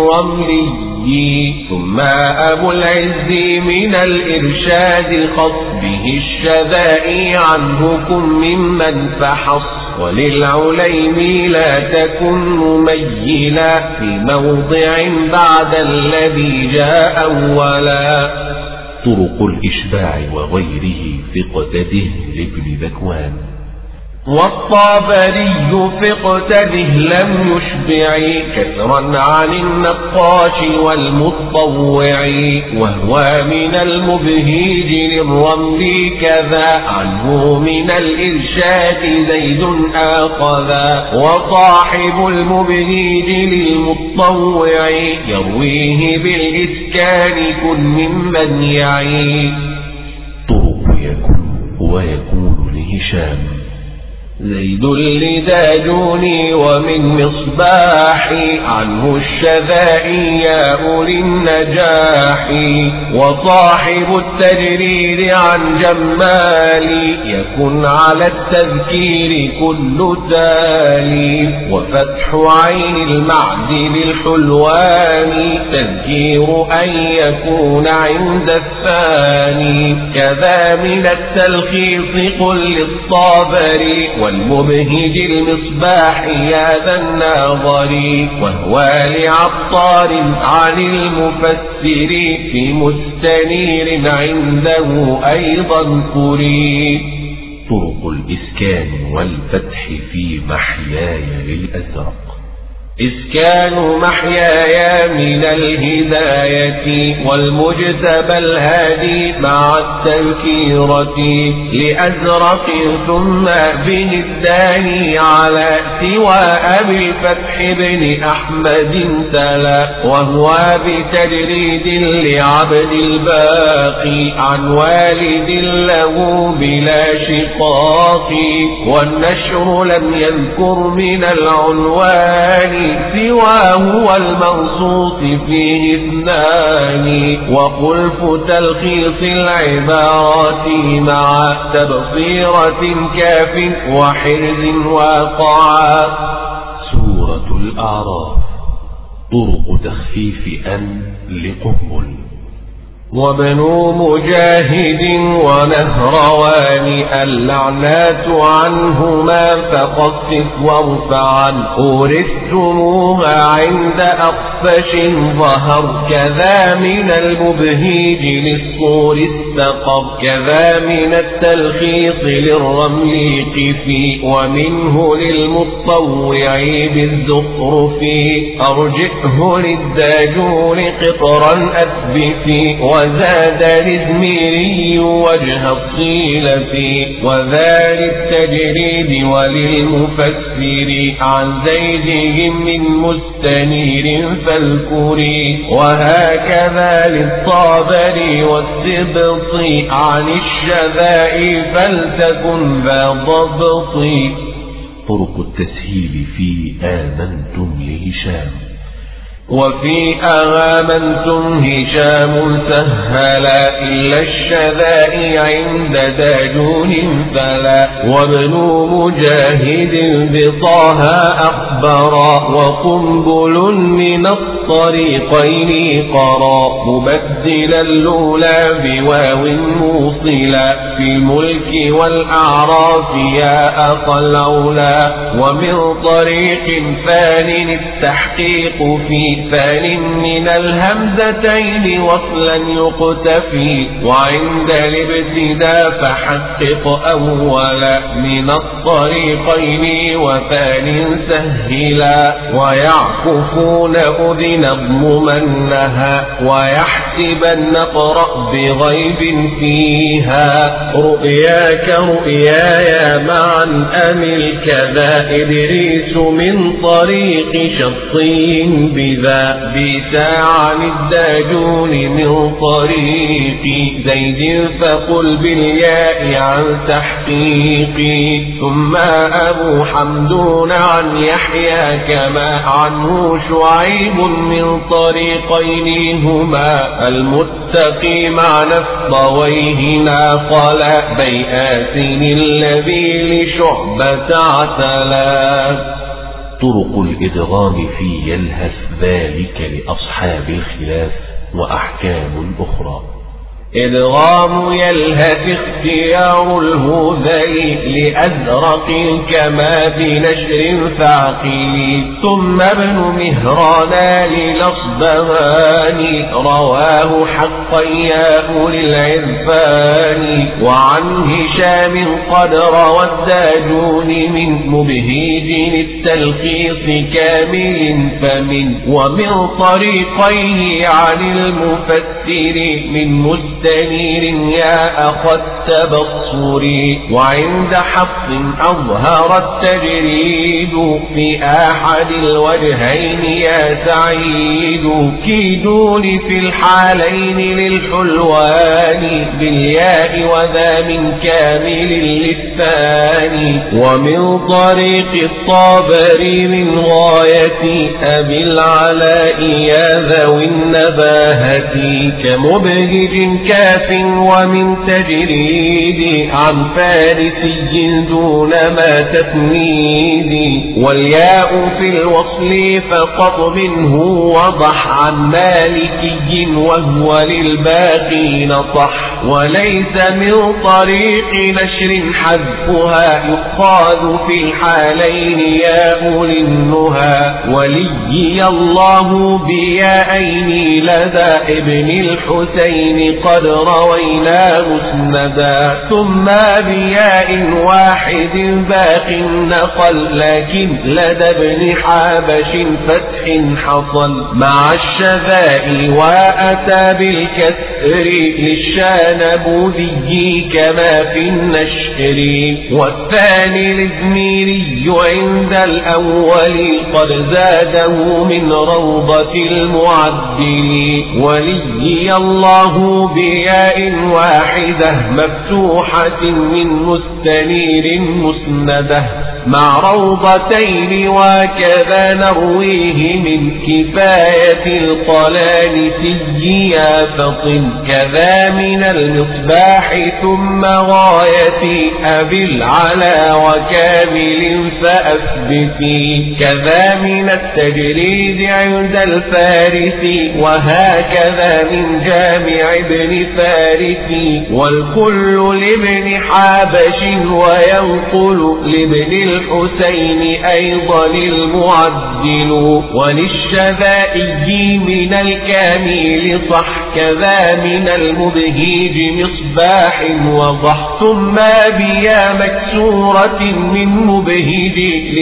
للرملي ثم أبو العز من الإرشاد خط به الشذائي عنه كن ممن فحص وللعليم لا تكن مميلا في موضع بعد الذي جاء أولا. طرق الإشباع وغيره في اقتده لابن ذكوان. والطابري في اقتده لم يشبع كثرا عن النقاش والمطوع، وهو من المبهيج للرمل كذا عنه من الإرشاد زيد آخذا. وصاحب المبهيج للمطوع يرويه بالإسكان كن ممن يعي. طرق يكون ويكون لهشام. زيد لداجوني ومن مصباحي عنه الشذائياء للنجاح. وصاحب التجريد عن جمالي يكن على التذكير كل تالي. وفتح عين المعدن الحلوان تذكير أن يكون عند الثاني. كذا من التلخيص قل للطابري والمبهج المصباح يا ذا الناظر. وهو لعطار عن المفسر في مستنير عنده أيضا كري. طرق الإسكان والفتح في محياي للأزرق. إسكان محياي من الهداية والمجتبى الهادي مع التذكيرة لأزرق ثم به الثاني على سوى أبي الفتح بن أحمد تلا. وهو بتجريد لعبد الباقي عن والد له بلا شقاق. والنشر لم يذكر من العنوان سواه والمنصوص فيه اثنان. وخلف تلخيص العبارات مع تبصيرة كاف وحرز واقعا. سورة الأعراف. طرق تخفيف أن لقنبل. وابن مجاهد ونهروان اللعنات عنهما فخفف وارفعا. أورثتموها عند أقفش ظهر كذا من المبهيج للصور استقر. كذا من التلخيص للرمل قفي ومنه للمطوع بالزخرف. أرجئه للداجون قطرا أثبتي وزاد الإزميري وجه الصيلة. وذا للتجريد وللمفسر عن زيدهم من مستنير فالكري. وهكذا للطابري والسبط عن الشذاء فلتكن ذا ضبط. طرق التسهيل في آمنتم لهشام. وفي آمنتم هشام سهلا إلا الشذاء عند داجون فلا. وابن مجاهد بطه أخبرا وقنبل من الطريقين قرا. مبدلا الأولى بواو موصلا في الملك والأعراف يا أخا الأولى. ومن طريق ثان التحقيق في ثان من الهمزتين وصلا يقتفي. وعند الابتداء فحقق أولا من الطريقين وثان سهلا. ويعكفون أذن اضممنها ويحسبن اقرأ بغيب فيها. رؤياك رؤياي معا أمل كذا إدريس من طريق شطي بذا. بيسا عن الداجون من طريق زيد فقل بالياء عن تحقيق. ثم أبو حمدون عن يحيى كما عنه شعيب من طريقين هما المتقي مع نفضويه ناقل بيئات الذي لشعبة عتلا. طرق الإدغام في يلهث ذلك لأصحاب الخلاف وأحكام أخرى. إدغام يلهث اختيار الهذلي لأزرق كما بنشر فعقلي. ثم ابن مهران للأصبهاني رواه حقا يا أولي العرفان. وعن هشام قد روى الداجون من مبهج التلخيص كامل فمن ومن طريقيه عن المفسر من مستنير يا أخ التبصر. وعند حفظ أظهر التجريد في أحد الوجهين يا سعيد. كيدون في الحالين للحلوان بالياء وذا من كامل للثاني. ومن طريق الطابري من غاية أبي العلاء يا ذوي النباهة كمبهج كاف ومن تجريد عن فارسي دون ما تتميد. والياء في الوصل فقط منه وضح عن مالكي وهو للباقي نطح. وليس من طريق نشر حذفها يؤخذ في الحالين يا أولي النهى. وليي الله بيائين لدى ابن الحسين قد روينا مسندا. ثم بياء واحد باق نقل لكن لدى ابن حابش فتح حصل مع الشذاء وأتى بالكسر للشانبوذي كما في النشر. والثاني الإزميري عند الأول قد زاده من روضة المعدل. وليي الله بياء واحدة مفتوحة من مستنير مسندة مع روضتين. وكذا نرويه من كفاية الطلالسي يا فطن كذا من المصباح ثم غاية أبي العلا وكامل فأثبتي. كذا من التجريد عند الفارسي وهكذا من جامع ابن فارسي. والكل لابن حابش وينقل لابن الحسين أيضا المعدل. وللشذائي من الكامل صح كذا من المبهيج مصباح وضح. ثم بيا مكسورة من مبهج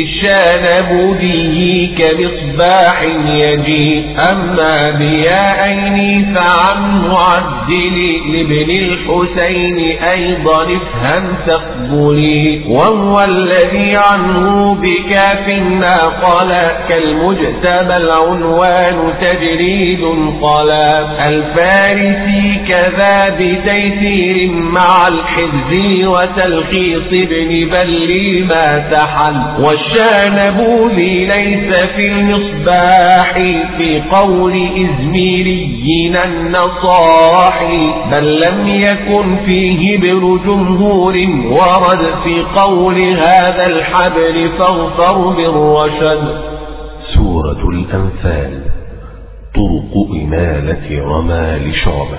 للشانبودي كمصباح يجي. أما بياءين فعن معدل لابن الحسين أيضا افهم تقبلي. وهو الذي عنه بكاف ناقل كالمجتمى العنوان تجريد قلا. الفارسي كذا بتيسير مع الحفظ وتلخيص ابن بل ما تحل. والشانبوذي ليس في المصباح في قول إزميرينا النصاح بل لم يكن فيه بر جمهور ورد في قول هذا الحبر فاغفر بالرشد. سورة الأنفال طرق إمالة رمال شعبة.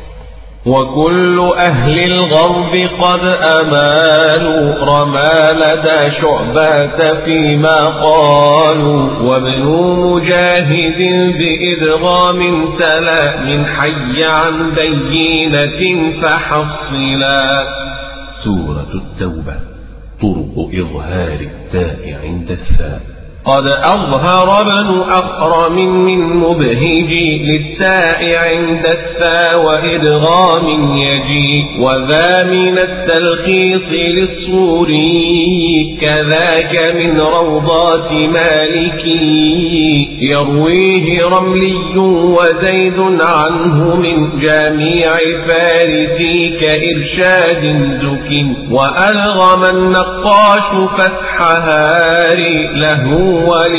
وكل أهل الغرب قد أمالوا رمال دا شعبة فيما قالوا. وابن مجاهد بإدغام تلا من حي عن بينة فحصلا. سورة التوبة طرق إظهار التاء عند الثاء. قد أظهر ابن أخرم من مبهج للتاء عند الثاء وإدغام يجي. وذا من التلخيص للصوري كذاك من روضات مالكي. يرويه رملي وزيد عنه من جميع فارسي كإرشاد زك. وألغم النقاش فتح هاري له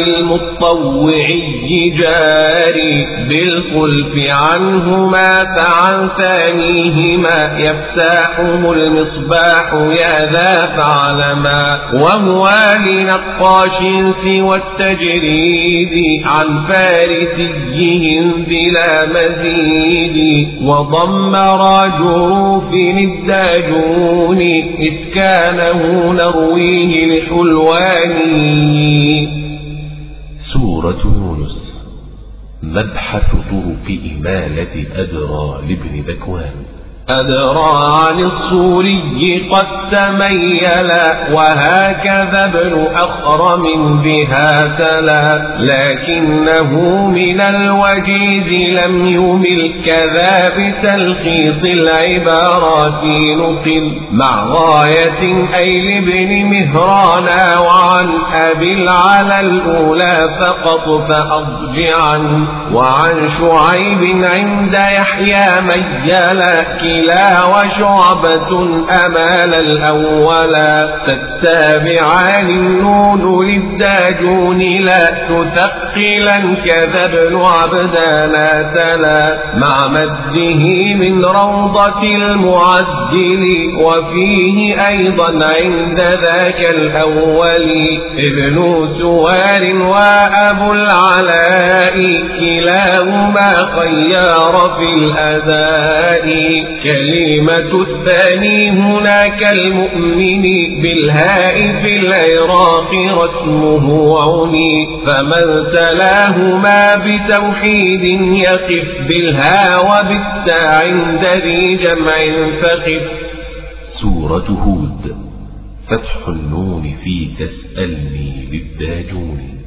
وللمطوعي جاري. بالخلف عنهما فعن ثانيهما يفتاحه المصباح يا ذا فعلما. وهو لنقاش سوى التجريد عن فارسيهم بلا مزيد. وضمر جروف الداجون إسكانه نرويه لحلواني. سورة يونس مبحث طرق إمالة أدرى لابن ذكوان. أدرى عن الصوري قد تميلا وهكذا ابن أخرم بها تلا، لكنه من الوجيز لم يمل كذا بتلخيص العبارات نقل مع غاية أي لابن مهرانا وعن أبي العلى الأولى فقط فأضجعا، وعن شعيب عند يحيى ميلا كلا وشعبة أمال الأولا، تتابعان النون للداجون لا تثقلا كذا ابن عبدانا تلا، مع مده من روضة المعدل وفيه أيضا عند ذاك الأول ابن سوار وأبو العلاء كلاهما خيار في الأداء، كلمة الثاني هناك المؤمن بالهاء في العراق رسمه عوني، فمن تلاهما بتوحيد يقف بالها وبالتاء عند ذي جمع فخف. سورة هود فتح النون في تسألني للداجون.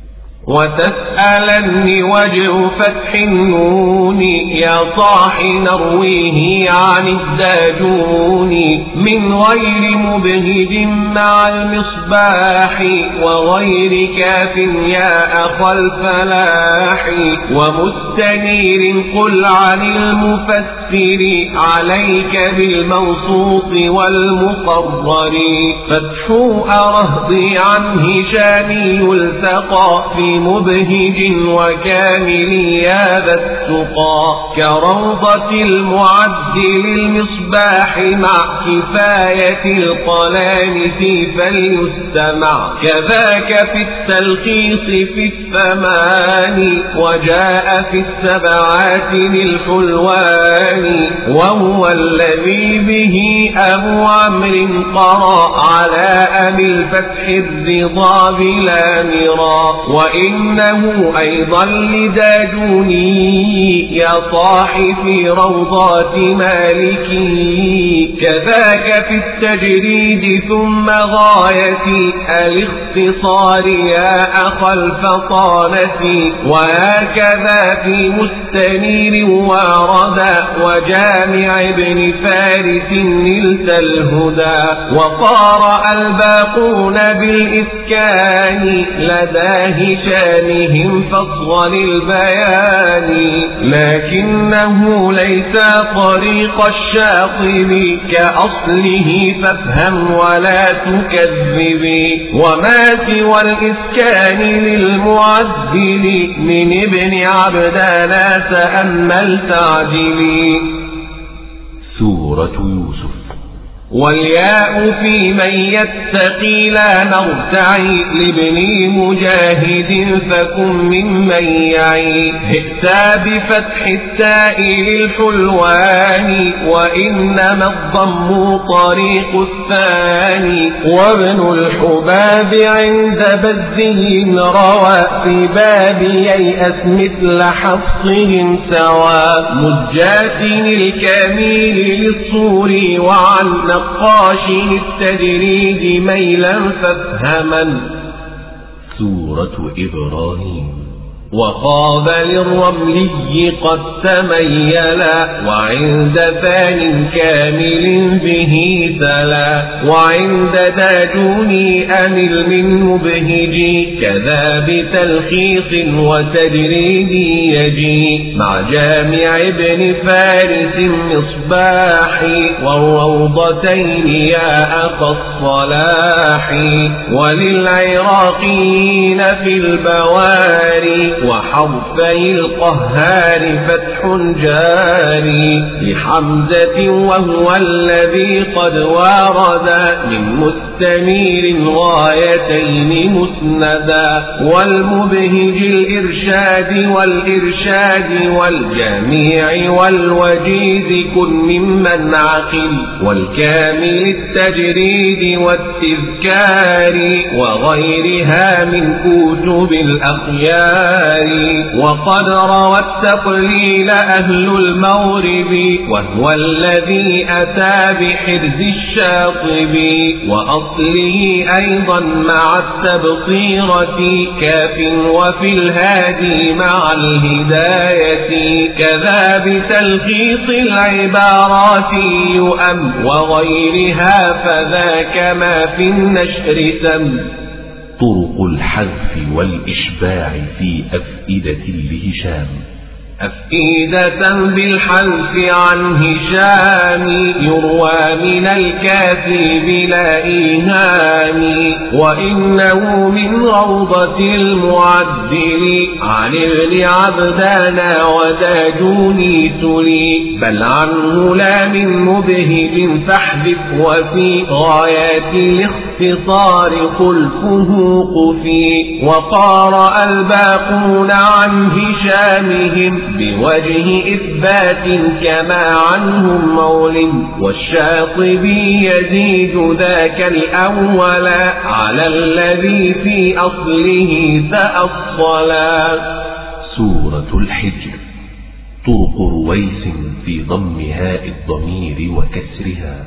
وتسألني وجه فتح النون يا صاح نرويه عن الداجون، من غير مبهج مع المصباح وغير كاف يا أخا الفلاح، ومستنير قل عن المفسر عليك بالموصوف والمقرر، فتح أرهضي عن هشامي التقى في مبهج وكامل هذا التقى، كروضة المعد للمصباح مع كفاية القلانس فليستمع، كذاك في التلخيص في الثمان وجاء في السبعات للحلوان، وهو الذي به أبو عمرو قرأ على أبي الفتح الرضا بلا مرا، وإنه أيضا لداجوني يا صاحب روضات مالكي، كذاك في التجريد ثم غاية الاختصار يا أخا الفطانة، وهكذا في مستنير واردا وجامع ابن فارس نلت الهدى، وقارأ الباقون بالإسكان لدى هشامهم فصل البيان، لكنه ليس طريق الشاطب كأصله فافهم ولا تكذب، وما سوى الإسكان للمعدل من ابن عبدانا تأمل تعجلي. سورة يوسف والياء في من يتقي لا نرتعي لابن مجاهد فكن ممن يعي، ائتا بفتح التاء للحلوان وإنما الضم طريق الثاني، وابن الحباب عند بزي روى في باب ييأس مثل حفصهم سوى، مزجات الكميل للصور وعن نقاش التجريد ميلا فافهما. سورة إبراهيم وخاب للرملي قد تميلا وعند ثان كامل به تلا، وعند داجوني أمل من مبهج كذا بتلخيص وتجريد يجي، مع جامع ابن فارس مصباح والروضتين يا أخا الصلاح، وللعراقيين في البواري وحرفي القهار فتح جاري لحمزة وهو الذي قد وارد من مستمير غايتين مسندا والمبهج الإرشاد والإرشاد والجميع والوجيز كن ممن عقل والكامل التجريد والتذكار وغيرها من كتب الأخيار وقد روى التقليل أهل المغرب وهو الذي أتى بحرز الشاطب وأصله أيضا مع التبصيرة كاف وفي الهادي مع الهداية كذا بتلخيص العبارات يؤم وغيرها فذاك ما في النشر تم. طرق الحذف والإشباع في أفئدة لهشام. أفئدة بالحذف عن هشام يروى من الكاتب بلا إيهام وإنه من روضة المعدل عن ابن عبدان وداجوني تلي بل عنه لا من مبهج فاحذف وفي غايات الاختصار خلفه قفي وقارأ الباقون عن هشامهم بوجه إثبات كما عنهم مول والشاطبي يزيد ذاك الأول على الذي في أصله تأصلا. سورة الحجر. طرق رويس في ضم هاء الضمير وكسرها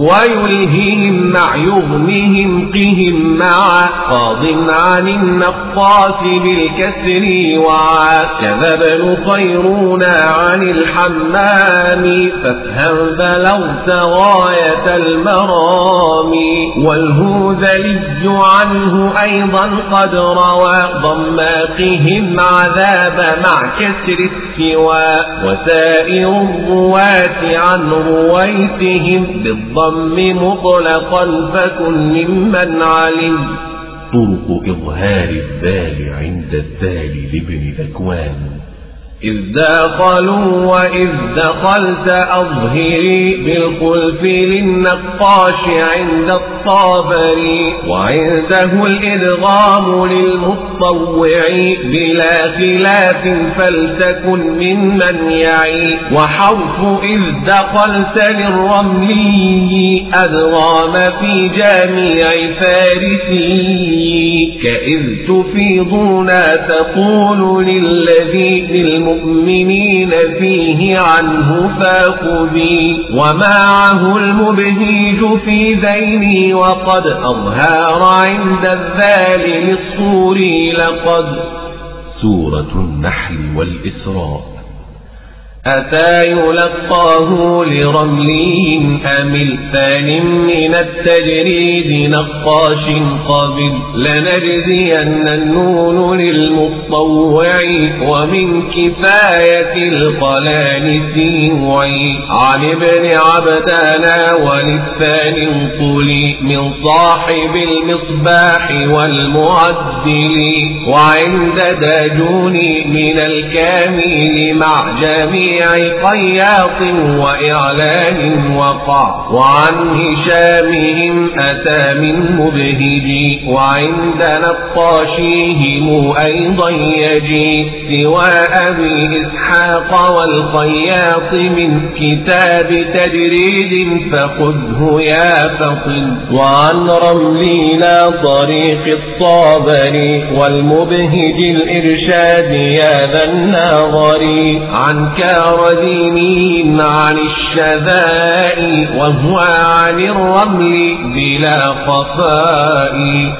ويلههم مع يغمهم قهم مع قاض عن النقاص بالكسر وعا كذا ابن خيرون عن الحمام فافهم بلغت غاية المرام والهوذلي عنه أيضا قد روى ضماقهم عذاب مع كسر السوى وسائر الرواة عن رويتهم بالضم الضم مطلقا فكن ممن علم. طرق إظهار الذال عند الذال لابن ذكوان. إذ دخلوا وإذ دخلت أظهري بالخلف للنقاش عند الطابري وعنده الإدغام للمطوع بلا خلاف فلتكن ممن يعي وحرف إذ دخلت للرملي أدغام في جامع فارسي كإذ تفيضون تقول للذي للمؤمنين فيه عنه فاقبي ومعه المبهيج في ذيني وقد أظهر عند الذال للصور لقد. سورة النحل والإسراء. أتى يلقاه لرملهم أمل ثان من التجريد نقاش قبل لنجزين النون للمطوع ومن كفاية القلال سيوعي عن ابن عبدانا وللثاني انطلي من صاحب المصباح والمعدل وعند داجوني من الكامل مع جميع قياط وإعلان وقع وعن هشامهم أتى من مبهجي وعند نقاشيهم أيضا يجي سوى أبي إسحاق والخياط من كتاب تجريد فخذه يا فطن وعن رملينا طريق الطابري والمبهج الإرشاد يا ذا الناظري عن كاردينين عن الشذاء وهو عن الرمل بلا خفاء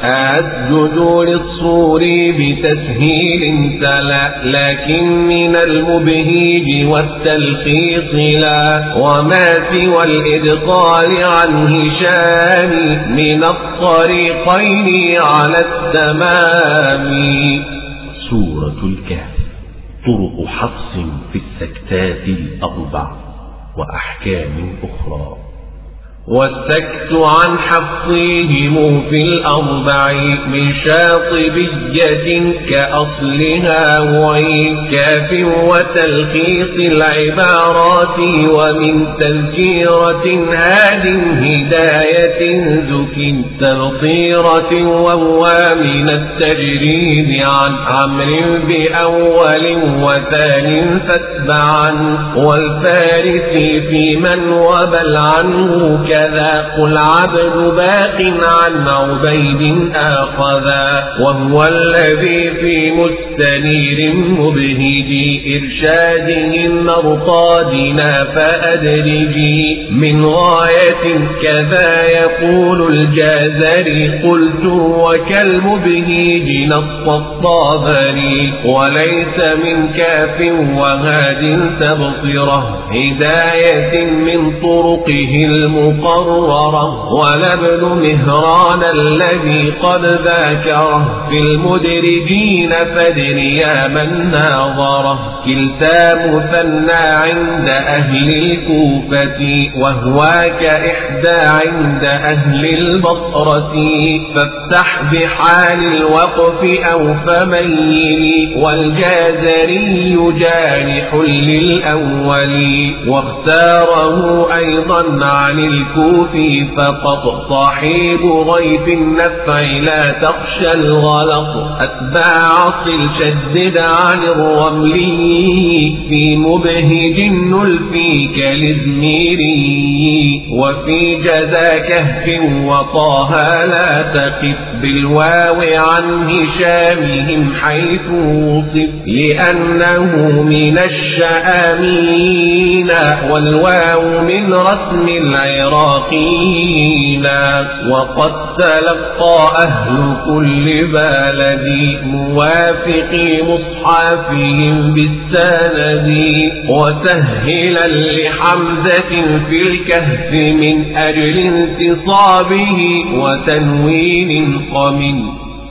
أسجد للصور بتسهيل تلا لكن من المبهيج والتلخيص لا وما سوى الإدخال عن هشام من الطريقين على التمام. سورة الكهف. طرق حفص في السكتات الأربع وأحكام أخرى. والسكت عن حفظهم في الأربع من شاطبية كأصلها وعين كاف وتلخيص العبارات ومن تذكيرة هاد هداية زك تبصيرة وهو من التجريد عن عمرو بأول وثان فاتبعا والفارس في من وبل عنه كذا قل عبد باق عن عبيد آخذا وهو الذي في مستنير مبهج إرشاده مرطادنا فأدرجي من غاية كذا يقول الجازري قلت وكالمبهج نص الطابري وليس من كاف وهاد تبصره هداية من طرقه المقررة ولا ابن مهران الذي قد ذاكره في المدرجين فادري يا من ناظره كلتا مثنى عند أهل الكوفة وهو كإحدى عند أهل البصرة فافتح بحال الوقف أو فميل والجازري جارح للأول واختاره أيضا عن الكوفي فقط صاحب غيب النفع لا تخشى الغلط أتباع صل شدد عن الرملي في مبهج النلفي كالإزميري وفي جزا كهف وطه لا تقف بالواو عن هشامهم حيث وصف لأنه من الشآمين والواو من رسم العراقيين وقد تلقى أهل كل بلد موافق مصحفهم بالسند وسهلا لحمزة في الكهف من أجل انتصابه وتنوين قمن.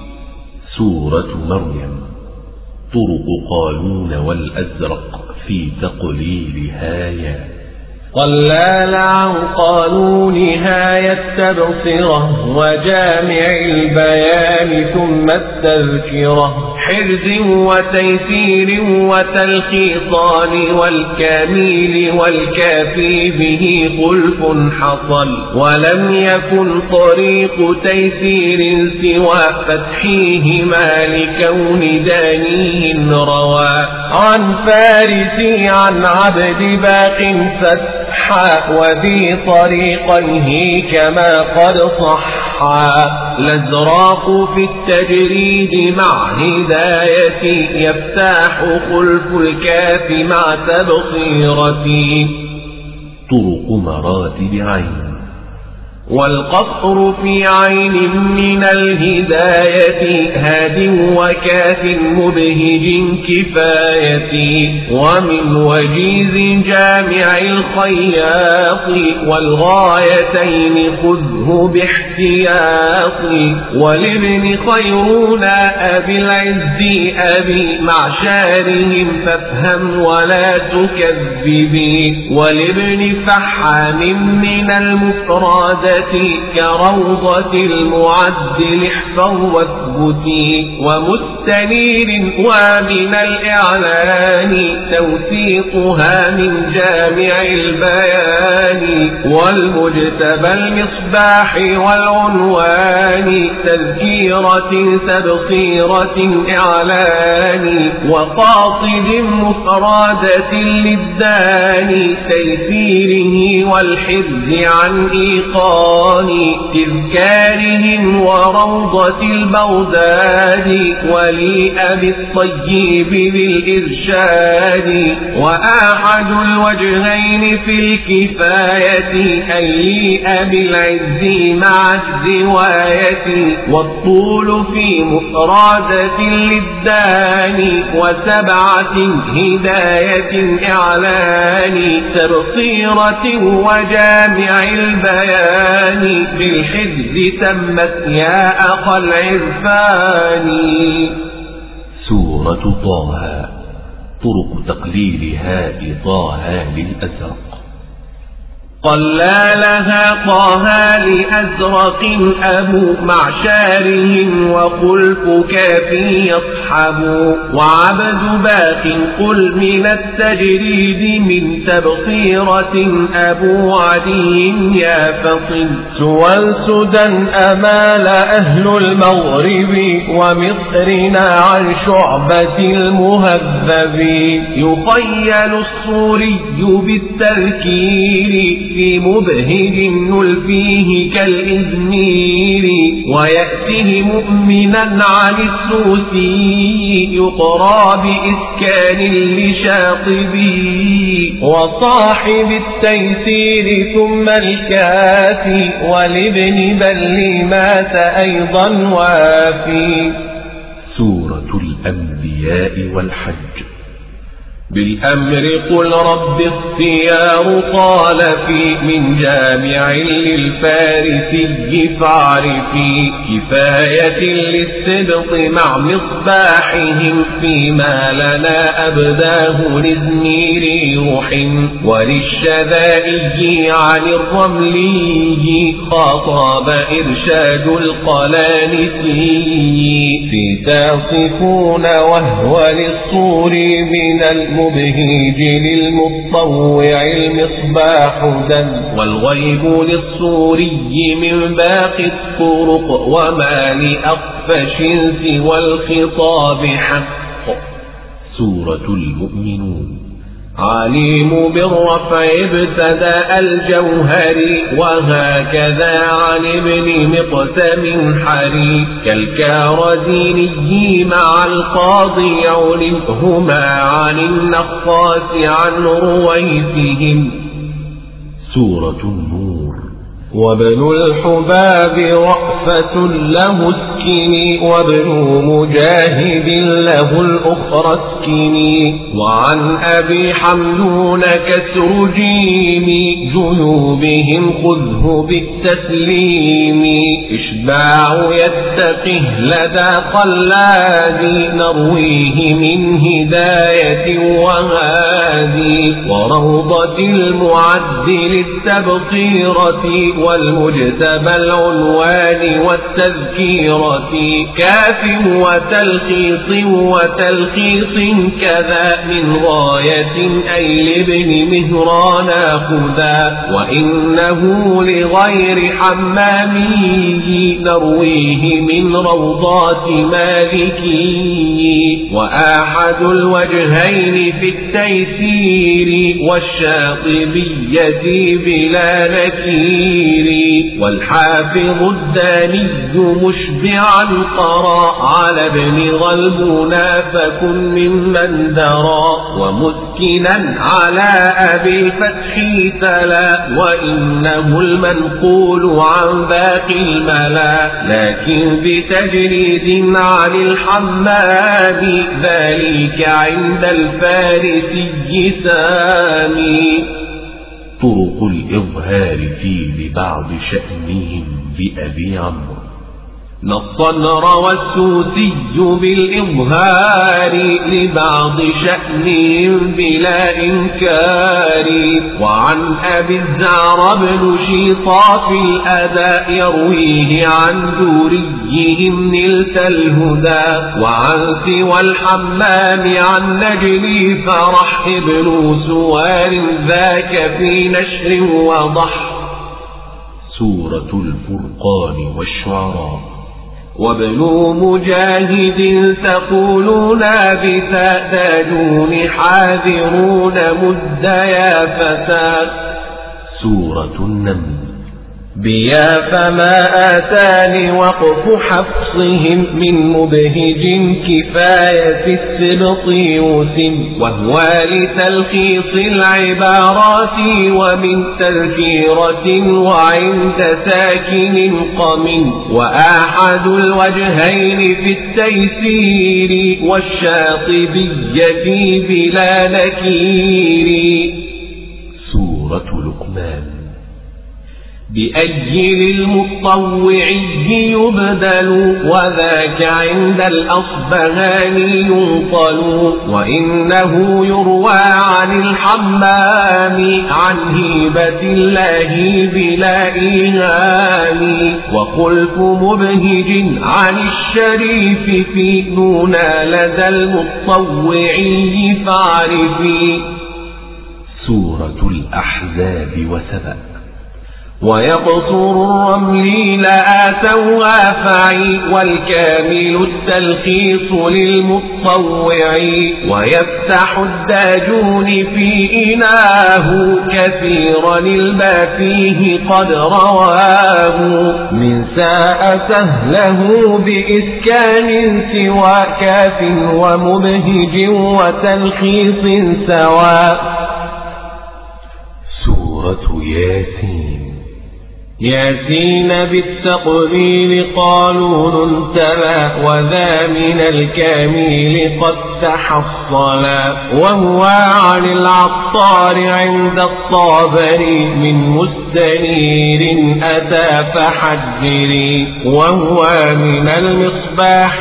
سورة مريم. طرق قالون والأزرق في تقليلها يا قلال عن قانونها التبصرة وجامع البيان ثم التذكرة حرز وتيسير وتلخيصان والكامل والكافي به خلف حصل ولم يكن طريق تيسير سوى فتحيهما لكون دانيه روى عن فارسي عن عبد باق فتح وذي طريقيه كما قد صحا الأزراق في التجريد مع هداية يفتح خلف الكاف مع تبصيرة طرق مراتب عين والقصر في عين من الهداية هاد وكاف مبهج كفاية ومن وجيز جامع الخياط والغايتين خذه باحتياط ولابن خيرون أبي العز أبي معشارهم فافهم ولا تكذبي ولابن فحام من المفردة كروضة المعدل احفظ واثبتي ومستنير ومن الإعلان توثيقها من جامع البيان والمجتبى المصباح والعنوان تذكيرة تبصيرة إعلان وقاصد مفردة للدان تيسيره والحفظ عن إيقان تذكارهم وروضة البغداد ولأبي الطيب بالإرشاد وأحد الوجهين في الكفاية أي أبي العز مع الزواية والطول في مفردة للدان وسبعة هداية إعلان تبصيرة وجامع البيان بالحفظ تمت يا أخا العرفان. سورة طه. طرق تقليل هاء طه للأزرق. قلالها طه لأزرق أبو معشارهم وخلف كافي يصحب وعبد باق قل من التجريد من تبصيرة أبو عدي يا فصل سوى السدن أمال أهل المغرب ومصرنا عن شعبة المهذب يخيل الصوري بالتذكير في مبهج نلفيه كالإزمير ويأته مؤمنا عن السوسي يقرى بإسكان لشاطبي وصاحب التيسير ثم الكافي ولابن بل مات أيضا وافي. سورة الأنبياء والحج. بالأمر قل رب اختيار قال في من جامع للفارسي فاعرفي كفاية للسبط مع مصباحهم فيما لنا أبداه لزمير روح وللشذائي عن الرملي خاطب إرشاد القلانسي في تصفون وهو للصور من المبهج للمطوع المصباح دم والغيب للصوري من باقي الطرق وما لأقفش سوى الخطاب حق. سورة المؤمنون. عليم بالرفع ابتدأ الجوهري وهكذا عن ابن مقسم حري كالكارديني مع القاضي علمهما عن النقاس عن رويثهم. سورة النور. وابن الحباب رأفة له اسكني وابن مجاهد له الأخرى اسكني وعن أبي حمدون كسر جيمي جنوبهم خذه بالتسليم إشباع يتقه لدى قلادي نرويه من هداية وهادي وروضة المعد للتبصيرة والمجتبى العنوان والتذكيرة كاف وتلخيص وتلخيص كذا من غاية أي لابن مهران خذا وإنه لغير حمامي نرويه من روضات مالكي وآحد الوجهين في التيسير والشاطبية بلا نكير والحافظ الداني مشبعا قرى على ابن غلبنا فكن ممن درى ومسكنا على أبي الفتح تلا وإنه المنقول عن باقي الملا لكن بتجريد عن الحماد ذلك عند الفارسي سامي. طرق الإظهار في لبعض شأنهم بأبي عمرو. نصا روى السوسي بالإظهار لبعض شأنهم بلا إنكار وعن أبي الزعر بن شيطاف الأداء يرويه عن دوريهم نلت الهدى وعن سوى الحمام عن نجلي فرح ابن سوار ذاك في نشر وضح. سورة الفرقان والشعراء. وابن مجاهد تقولون بتأداجون حاذرون مد يا فتى. سورة النمل. بيا فما آتاني وقف حفصهم من مبهج كفاية السبط يوسم وهو لتلخيص العبارات ومن تذكيرة وعند ساكن قم وآحد الوجهين في التيسير والشاطبية بلا نكير. سورة لقمان. بأي للمطوعي يبدل وذاك عند الأصبهان ينقل وإنه يروى عن الحمام عن هيبة الله بلا إيهام وخلف مبهج عن الشريف في نونا لدى المطوعي فاعرفي. سورة الأحزاب وسبأ. ويقصر الرمل لآتوها فعي والكامل التلخيص للمطوع ويفتح الداجون في إناه كثيرا البا فيه قد رواه من ساء سهله بإسكان سوى كاف ومبهج وتلخيص سوى. سورة ياسين. ياسين بالتقبيل قالون تلا وذا من الكامل قد تحصلا وهو عن العطار عند الطابري من مستنير أتى فحجري وهو من المصباح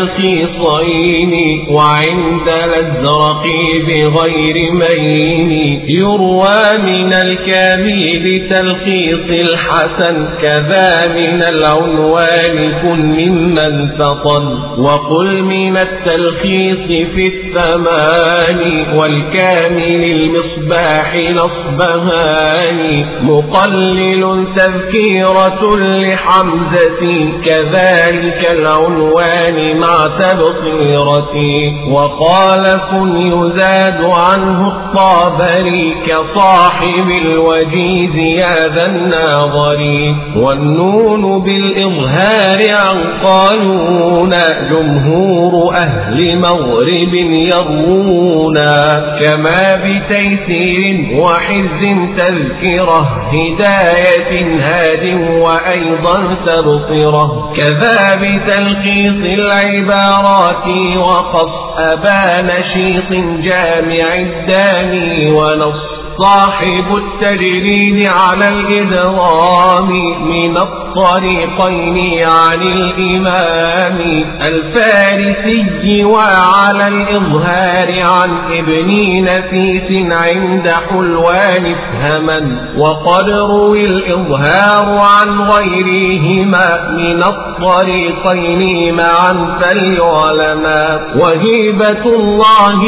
تلخيصين وعند الأزرق بغير مين يروى من الكامل تلخيص الحسن حسن كذا من العنوان كن ممن فطن وقل من التلخيص في الثمان والكامل المصباح الأصبهاني مقلل تذكيرة لحمزة كذلك العنوان مع تبصيرة وقال كن يزاد عنه الطابري كصاحب الوجيز يا ذا الناظر والنون بالإظهار عن قانون جمهور أهل مغرب يرونا كما بتيسير وحز تذكره هداية هاد وأيضا تبصره كذا بتلخيص العبارات وقص أبا نشيط جامع الداني ونص صاحب التجريد على الإدغام من الطريقين عن الإمام الفارسي وعلى الإظهار عن ابن نفيس عند حلوان افهما وقد روي الإظهار عن غيرهما من الطريقين معا فليعلما وهيبة الله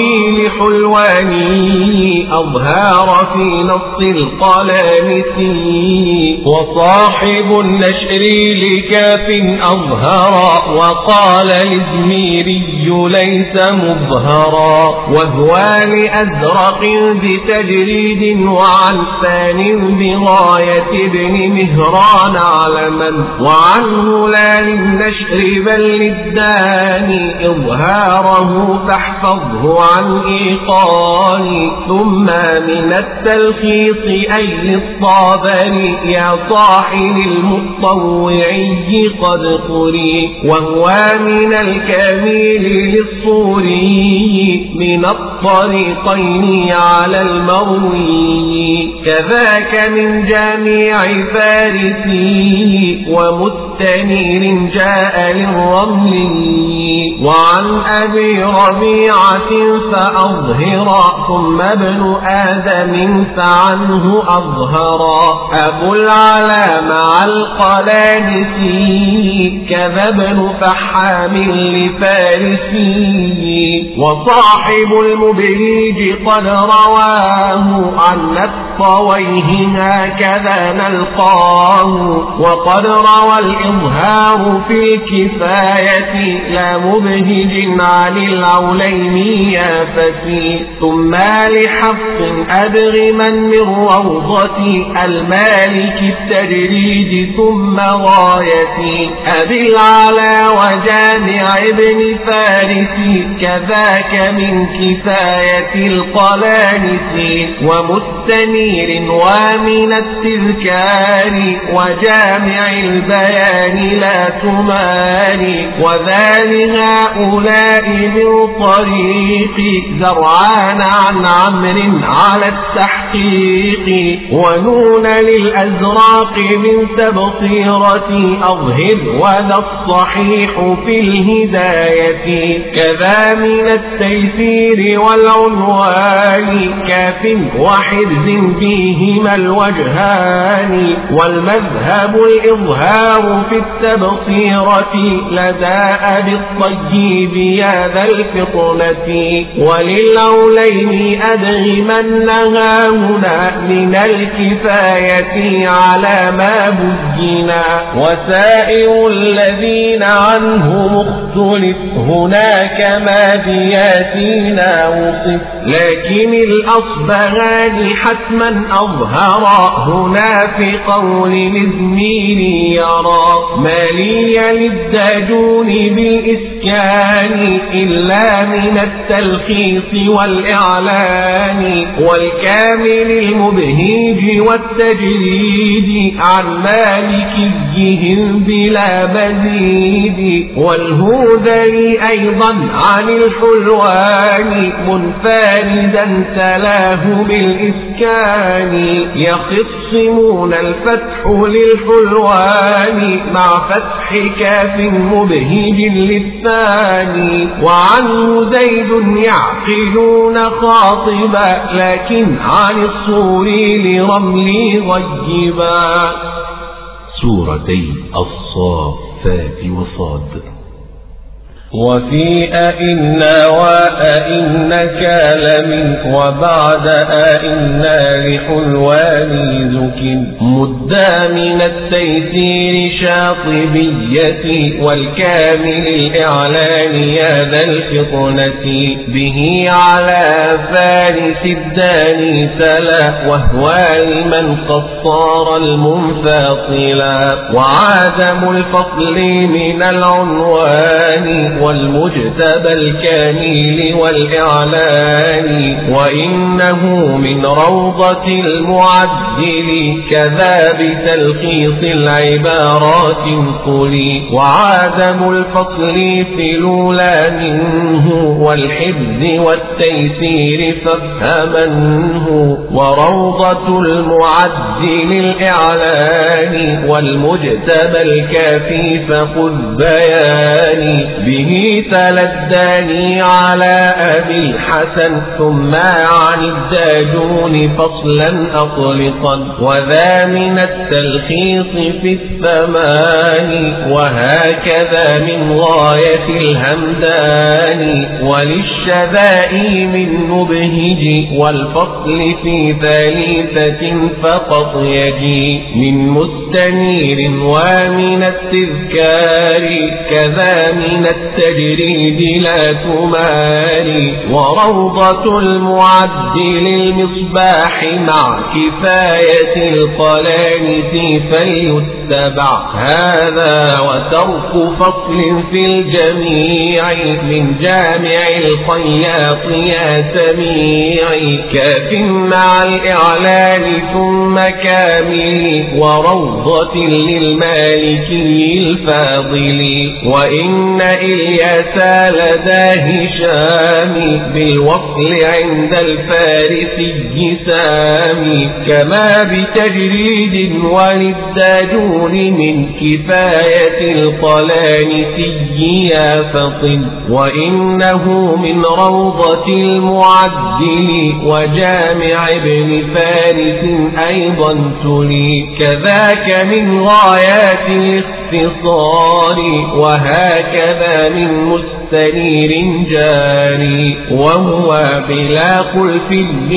لحلواني أظهار في نص القلامسي وصاحب النشر لكاف أظهر وقال الإزميري ليس مظهرا وهو لأزرق بتجريد وعن ثان بغاية ابن مهران علما وعنه لا للنشر بل للداني إظهاره فاحفظه عن إيقان ثم من التلخيص أي للطابري يا صاحب المطوعي قد قري وهو من الكامل للصوري من الطريقين على المروي كذاك من جميع فارسي ومستنير جاء للرملي وعن أبي ربيعة فأظهر ثم ابن آدم فعنه أظهرا أبو العلا مع القلادسي كذا ابن فحام لفارسي وصاحب المبهيج قد رواه عن الطويه هكذا نلقاه وقد روى الإظهار في الكفاية لا مبهج عن العولين يا فتي ثم لحفظ أدغما من روضة المالك التجريد ثم غايتي أبي العلا وجامع ابن فارس كذاك من كفاية القلانس ومستنير ومن التذكار وجامع البيان السدان لا تماري وذان هؤلاء من طريق زرعان عن عمرو على التحقيق ونون للأزراق من تبصيرة أظهر وذا الصحيح في الهداية كذا من التيسير والعنوان كاف وحرز فيهما الوجهان والمذهب الإظهار في التبصيرة لدى أبي الطيب يا ذا الفطنة وللعلين أدغمنها هنا من الكفاية على ما بجنا وسائر الذين عنه مختلف هناك ما دياتنا وصف لكن الأصبغان حتما أظهر هنا في قول الزميل يرى ما لي للداجون بالإسكان إلا من التلخيص والإعلان والكامل المبهيج والتجريد عن مالكيهم بلا مزيد والهذلي أيضا عن الحلوان منفردا تلاه بالإسكان يخصمون الفتح للحلوان مع فتح كاف مبهج للثاني وعنه زيد يعقلون خاطبا لكن عن الصور لرمل غيبا. سورتي الصافات وصاد. وفي أئنا وأئنك لمن وبعد أئنا لحلوان زك مدى من التيسير شاطبية والكامل الإعلان يا ذا الفطنة به على فارس الداني سلا وهو لمن قصار المنفاصلا وعدم الفصل من العنوان والمجتبى الكامل والإعلان وإنه من روضة المعدل كذا بتلخيص العبارات قلي وعدم الفصل في الأولى منه والحفظ والتيسير فافهمنه وروضة المعدل الإعلان والمجتبى الكافي فخذ بياني به تلداني على أبي الحسن ثم عن الداجون فصلا أطلقا وذا من التلخيص في الثمان وهكذا من غاية الهمدان وللشذائي من مبهج والفصل في ثالثة فقط يجي من مستنير ومن التذكار كذا من التجريد لا تماري وروضة المعدل المصباح مع كفاية القلانس فليتبع هذا وترك فصل في الجميع من جامع الخياط يا سميع كاف مع الإعلان ثم كامل وروضة للمالكي الفاضل وإن إلياس لدى هشام بالوصل عند الفارسي سامي كما بتجريد وللداجون من كفاية القلانسي يا فطن وإنه من روضة المعدل وجامع ابن فارس أيضا تلي كذاك من غايات الاختصار وهكذا من مستنير جاري وهو بلا خلف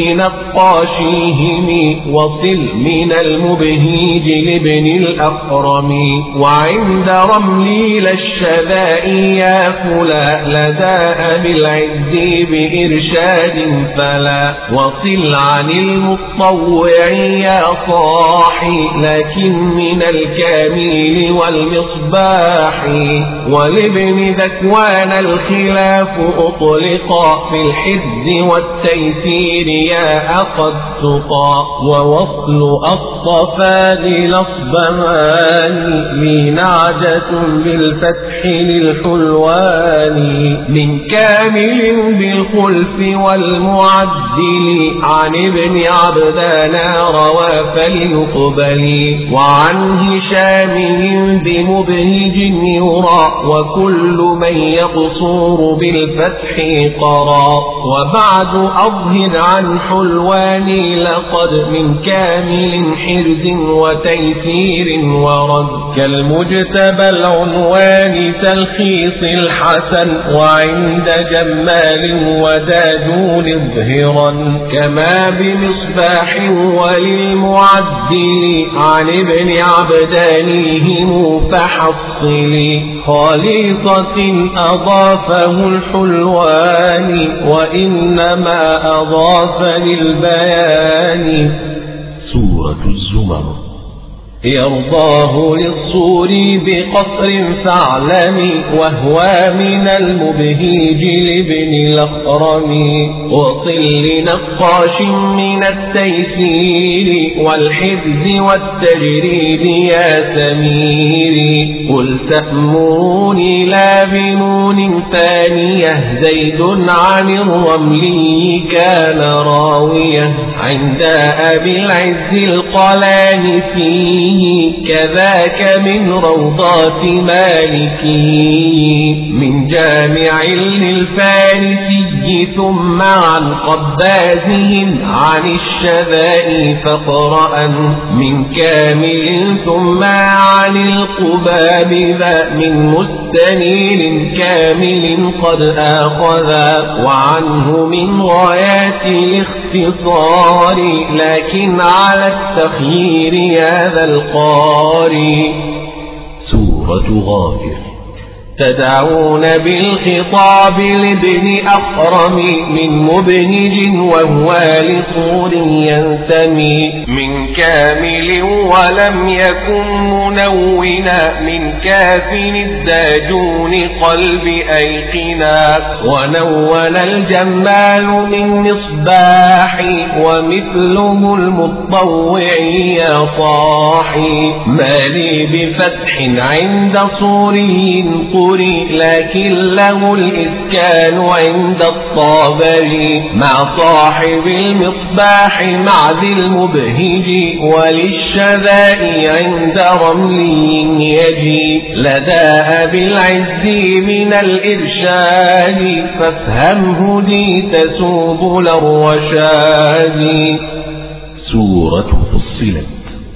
لنقاشيهم وصل من المبهيج لابن الأقرم وعند رملي للشذائي يا فلا لدى أبي العز بإرشاد فلا وصل عن المطوع يا صاحي لكن من الكامل وال المصباح. ولابن ذكوان الخلاف أطلقا في الحفظ والتيسير يا أقد تقى. ووصل الصفاد للأصبهان لي نعجة بالفتح للحلوان. من كامل بالخلف والمعدل عن ابن عبدان روى فليقبل. وعن هشام بمبهج يرى وكل من يقصور بالفتح قرى. وبعد أظهر عن حلوان لقد من كامل حرز وتيسير ورد. كالمجتبى العنوان تلخيص الحسن وعند جمال وداجون اظهرا. كما بمصباح وللمعدل عن ابن عبدانهم فحصل. خالصة أضافه الحلوان وإنما أضاف للبيان. سورة الزمر. يرضاه للصور بقصر فاعلم وهو من المبهيج لابن الأخرم. وصل لنقاش من التيسير والحفظ والتجريد يا سميري. قل تأمروني لا بنون ثانية زيد عن الرملي كان راوية عند أبي العز القلان فيه كذاك من روضات مالكي. من جامع للفارسي ثم عن قبازهم عن الشذاء فقرأ. من كامل ثم عن القباب ذا من مستنير كامل قد آخذا. وعنه من غايات الاختصار لكن على التخيير يا ذا القاري. سورة غافر. تدعون بالخطاب لابن أخرم من مبهج وهو لطول ينتمي. من كامل ولم يكن منونا من كاف الداجون قلب أيقنا. ونون الجمال من مصباح ومثله المطوع يا صاحي. ما لي بفتح عند صوري لكن له الإسكان عند الطابري. مع صاحب المصباح مع ذي المبهج وللشذاء عند رملي يجي. لدى أبي العز من الإرشاد فافهمه دي تسوب الرشاد. سورة فصلت.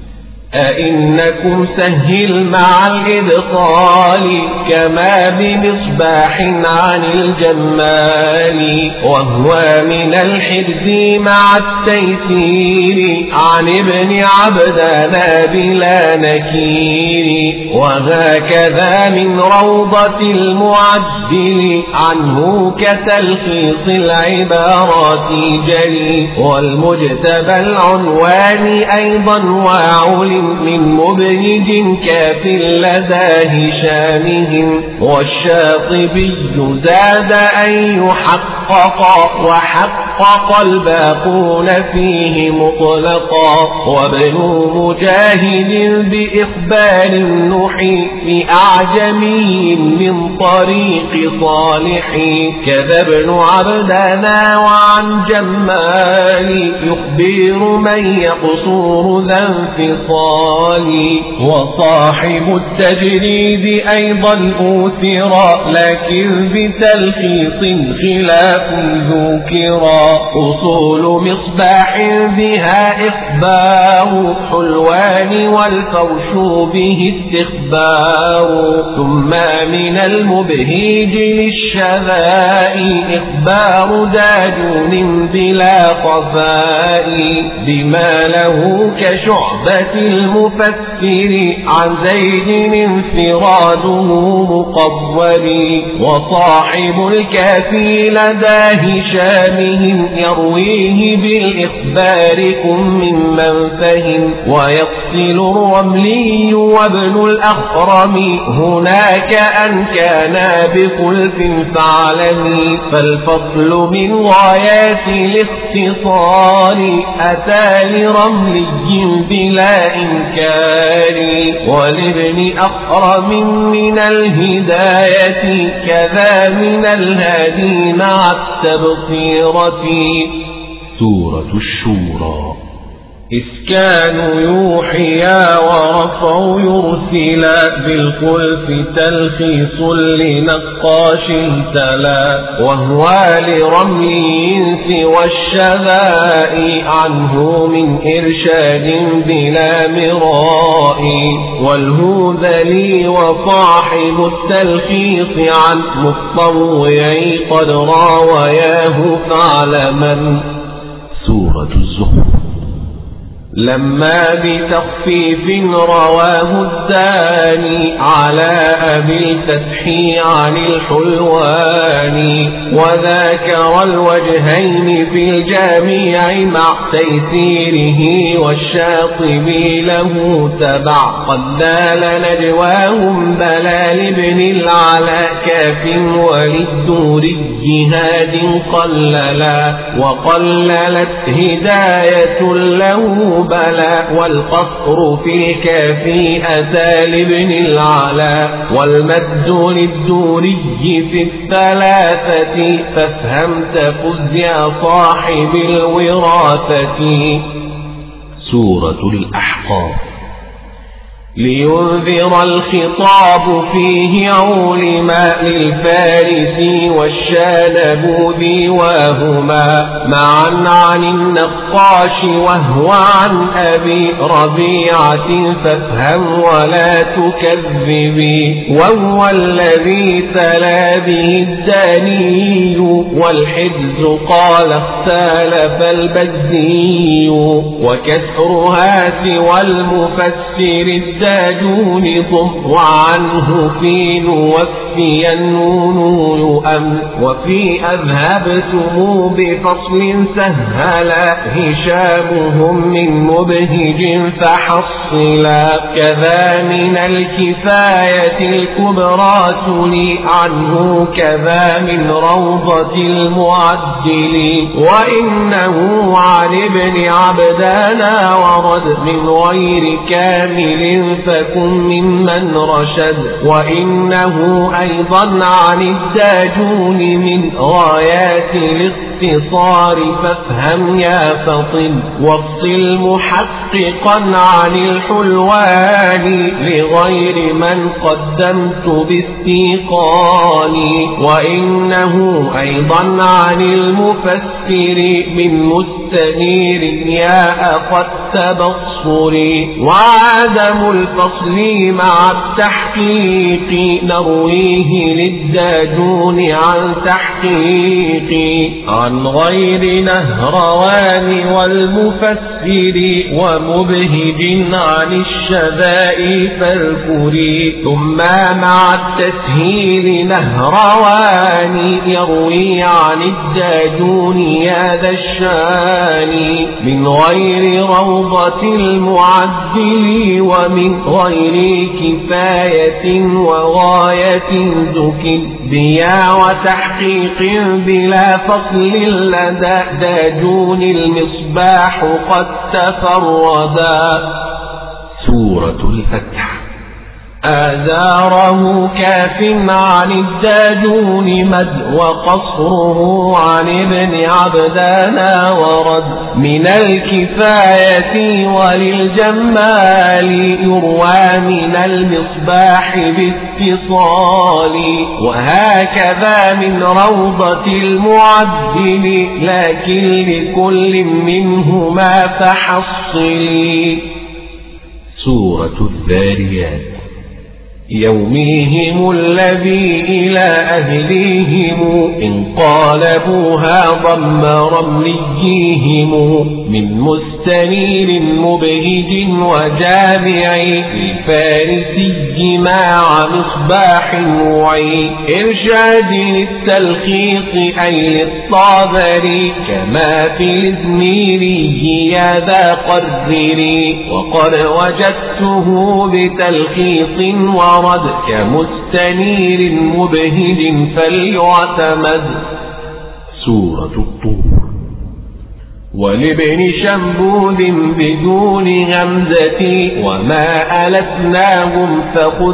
أئنكم سهل مع الإبطال كما بمصباح عن الجمال. وهو من الحرز مع التيسير عن ابن عبدان بلا نكير. وهكذا من روضة المعدل عنه كتلخيص العبارات جلي. والمجتبى العنوان أيضا وعلي من مبهج كاف لدى هشامهم. والشاطبي زاد أن يحقق وحقق الباقون فيه مطلقا. وابن مجاهد بإخبار النحي في أعجمي من طريق صالح. كذا ابن عبدنا وعن جمال يخبر من يقصور ذا انفصال. وصاحب التجريد أيضا أوثرا لكن بتلخيص خلاف ذكرا. أصول مصباح بها إخبار حلوان والفرش به استخبار. ثم من المبهيج للشذاء إخبار داجون بلا خفاء. بما له كشعبة المفسر عن زيد انفراده مقبل. وصاحب الكافي لدى هشامهم يرويه بالإخبار كن ممن فهم. ويقصد ويحسن الرملي وابن الأخرم هناك أن كان بخلف فاعلمي فالفصل من غايات الاختصار أتى لرملي بلا إنكار ولابن أخرم من الهداية كذا من الهادي مع التبصيرة. سورة الشورى. إسكان يوحيا ورفع يرسلا بالخلف تلخيص لنقاش تلا وهو لرمي سوى الشذاء عنه من إرشاد بلا مراء والهذلي وصاحب التلخيص عن مطوعي قد راوياه فاعلما. سورة الزخرف. لما بتخفيف رواه الداني على أبي الفتح عن الحلواني وذاكر الوجهين في الجميع مع تيسيره والشاطبي له تبع قد دال نجواهم بلال بن العلاء كاف وللدوري هاد قللا وقللت هداية له بلا والقصر في الكافي أتى لابن العلا والمد للدوري في الثلاثة فافهم تفز يا صاحب الوراثة. سورة الأحقاف. لينذر الخطاب فيه علما للفارس والشانبوذي وهما معا عن النقاش وهو عن أبي ربيعة فافهم ولا تكذبي وهو الذي تلا به الداني والحفظ قال اختلف البزي وكسرها سوى المفسر الداني دون ضم وعنه في نوفي النون يؤم وفي أذهبتم بفصل سهلا هشامهم من مبهج فحصلا كذا من الكفاية الكبرى تلي عنه كذا من روضة المعدل وإنه عن ابن عبدانا ورد من غير كامل فكن ممن رشد وإنه أيضا عن الداجون من غايات الاختصار فافهم يا فطن وافصل محققا عن الحلوان لغير من قدمت باستيقان وإنه أيضا عن المفسر من مستنير يا أخ التبصر وعدم الفصل مع التحقيق نرويه للداجون عن تحقيق عن غير نهروان والمفسر ومبهج عن الشذاء فالكري ثم مع التسهيل نهروان يروي عن الداجون يا ذا الشان من غير روضة المعدل ومن غير كفاية وغاية ذك بيا وتحقيق بلا فصل لدى داجون المصباح قد تفردا. سورة الفتح. آزاره كاف عن الداجون مد وقصره عن ابن عبدانا ورد من الكفاية وللجمال يروى من المصباح باتصال وهكذا من روضة المعدل لكن لكل منهما فحصل. سورة الذاريات. يوميهم الذي إلى أهليهم انقالبوها ضم رمليهم من مستنير مبهج وجامع الفارسي مع مصباح وعي إرشاد التلخيص أي للطابري كما في الإزميري يا ذا قدري وقد وجدته بتلخيص ورد كمستنير مبهج فليعتمد. سورة الطور. ولابن شنبوذ بدون همزتي وما ألتناهم فخذ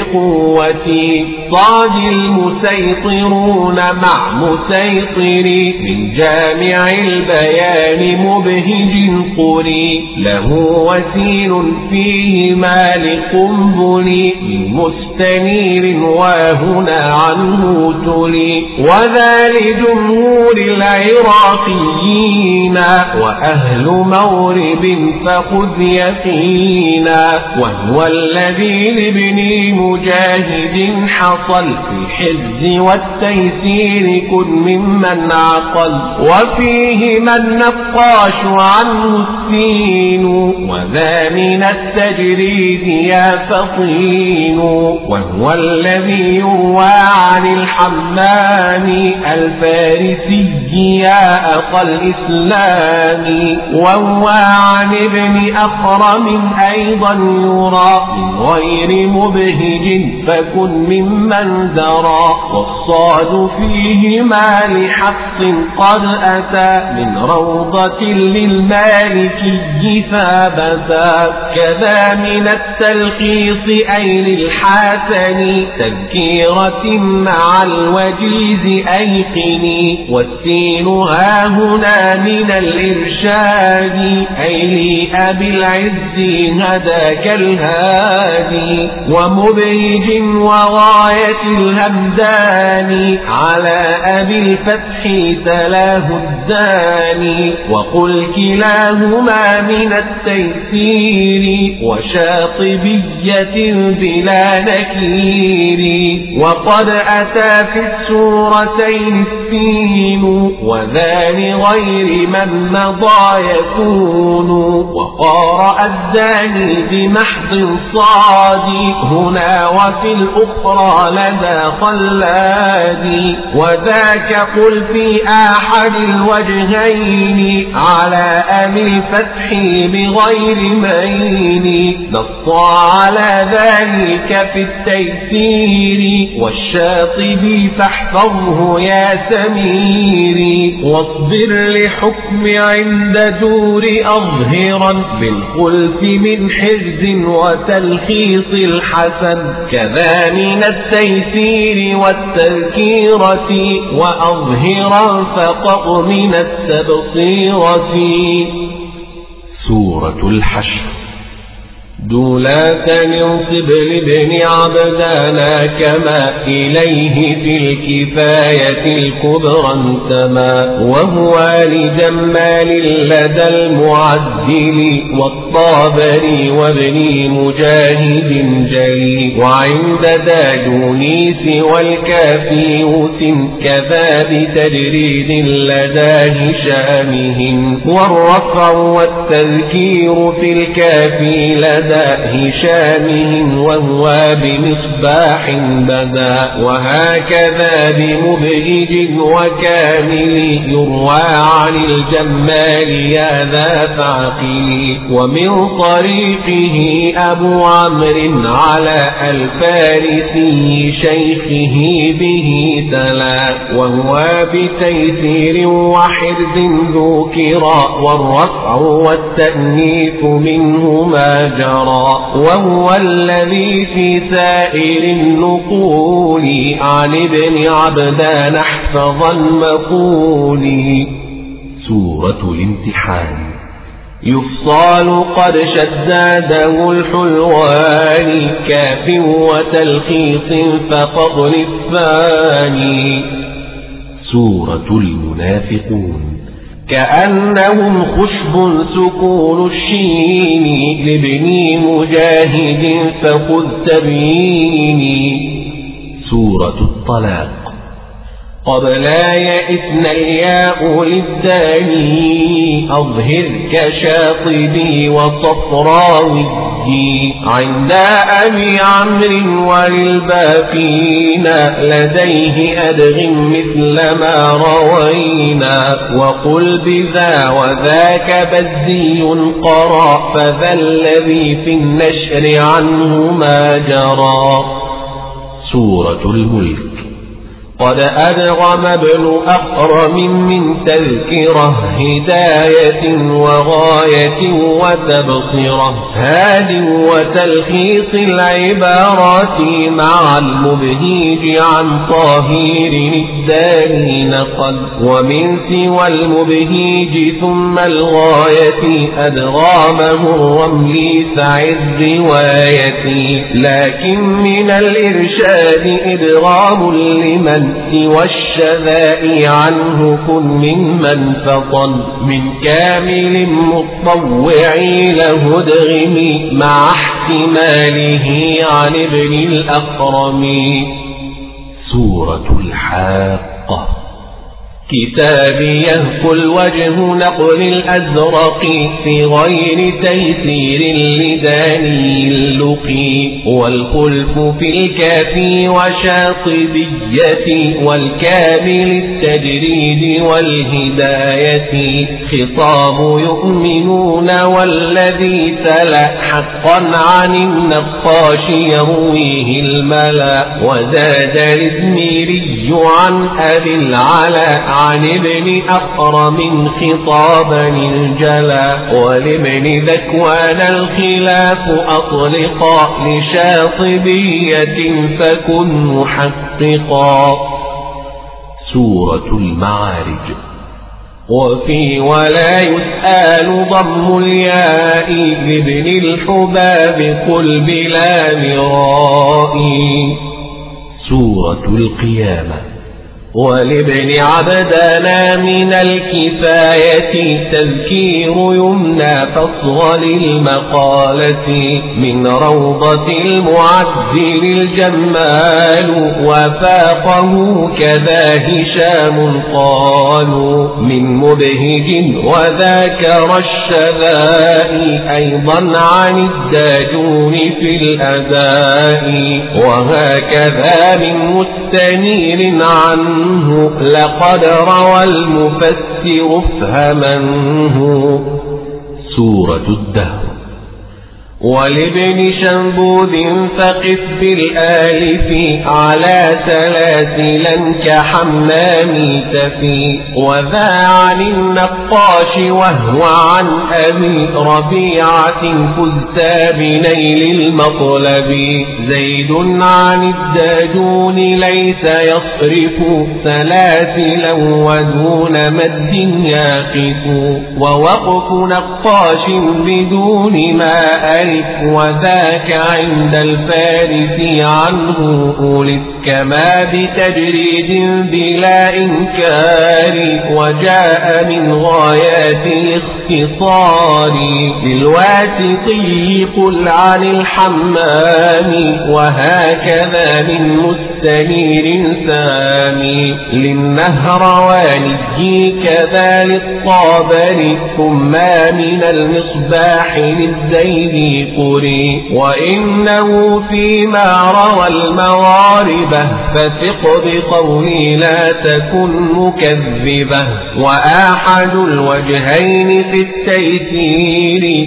بقوتي صاد المسيطرون مع مسيطري من جامع البيان مبهج قري له وسيل فيه مالك بني من مستنير وهنا عنه تلي وذا لجمهور العراقيين وأهل مورب فخذ يقينا وهو الذي لابن مجاهد حصل في الحز والتيسير كن ممن عقل وفيه من نقاش عنه السين وذا من التجريد يا فطين وهو الذي يروى عن الحمام الفارسي يا أقل إسلام وهو عن ابن أخرم أيضا يرى من غير مبهج فكن ممن درى والصاد فيهما لحق قد أتى من روضة للمالكي ثابتا كذا من التلخيص أي للحسن تذكيرة مع الوجيز أيقني والسين ها هنا من الإرشاد أي لأبي العز هداك الهادي ومبهج وغاية الهمداني على أبي الفتح تلاه الداني وقل كلاهما من التيسير وشاطبية بلا نكير وقد أتى في السورتين السين وذان غير من مضى يكون وقارأ الداني بمحض صادي هنا وفي الأخرى لدى خلادي وذاك قل في أحد الوجهين على أبي الفتح بغير مين نص على ذلك في التيسير والشاطبي فاحفظه يا سميري واصبر لحكم عند دور أظهرا بالخلف من حرز وتلخيص الحسن كذا من التيسير والتذكيرة وأظهرا فقط من التبصيرة. سورة الحشر. دولا تنصب لابن عبدانا كما إليه في الكفاية الكبرى انتمى وهو لجمال لدى المعدل والطابري وابن مجاهد جلي وعند داجونيس والكافيوس كذا بتجريد لدى هشامهم والرفع والتذكير في الكافي لدى هشامهم وهو بمصباح بدا وهكذا بمبهج وكامل يروى عن الجمال يا ذا فعقل ومن طريقه أبو عمرو على الفارسي شيخه به تلا وهو بتيسير وحرز ذكرا والرفع والتأنيث منهما جرى وهو الذي في سائر النقول عن ابن عبدان احفظ المقول. سورة الامتحان. يفصال قد شداده الحلوان كاف وتلخيص فقط الثاني. سورة المنافقون. كأنهم خشب سكون الشين لابن مجاهد فخذ تبيني. سورة الطلاق. قبل يئسن الياء للداني أظهر كشاطبي وصفراوي عند أبي عمرو وللباقين لديه أدغم مثل ما روينا وقل بذا وذاك بزي قرأ فذا الذي في النشر عنه ما جرى. سورة الملك. قد أدغم ابن أخرم من تذكرة هداية وغاية وتبصرة هاد وتلخيص العبارات مع المبهيج عن طاهير الداني نقل ومن سوى المبهيج ثم الغاية أدغامه الرملي سعد روايتي لكن من الإرشاد إدغام لمن سوى الشذاء عنه كن ممن فطن من كامل مطوع له ادغم مع احتماله عن ابن الأخرم. سورة الحاقة. كتابي يهفل وجه نقل الأزرق في غير تيسير لداني اللقي والخلف في الكافي وشاطبية والكامل التجريد والهداية خطاب يؤمنون والذي تلا حقا عن النقاش يرويه الملا وزاد الإزميري عن أبي العلا عن ابن أخرم خطابا الجلا ولابن ذكوان الخلاف أطلقا لشاطبية فكن محققا. سورة المعارج. وفي ولا يسأل ضم الياء لابن الحباب قل بلا مراء. سورة القيامة. ولابن عبدنا من الكفاية تذكير يمنى فصغى للمقالة من روضة المعدل الجمال وفاقه كذا هشام قالوا من مبهج وذاكر الشذاء أيضا عن الداجون في الأداء وهكذا من مستنير عنه لقد روى المفسر افهمنه. سورة الدهر. ولابن شنبوذ فقف بالآلف على سلاسلا كحمام تفي وذا عن النقاش وهو عن أبي ربيعة فزت بنيل المطلب زيد عن الداجون ليس يصرف سلاسلا ودون مد يقف ووقف نقاش بدون ما ألف وذاك عند الفارس عنه أولد كما بتجريد بلا إنكار وجاء من غايات الاختصار للواسطي قل عن الحمام وهكذا من مستنير سامي للنهرواني كذا للطابري ثم من المصباح للزيد قري وإنه فيما روى المواربة فثق بقولي لا تكن مكذبة وآحد الوجهين في التيسير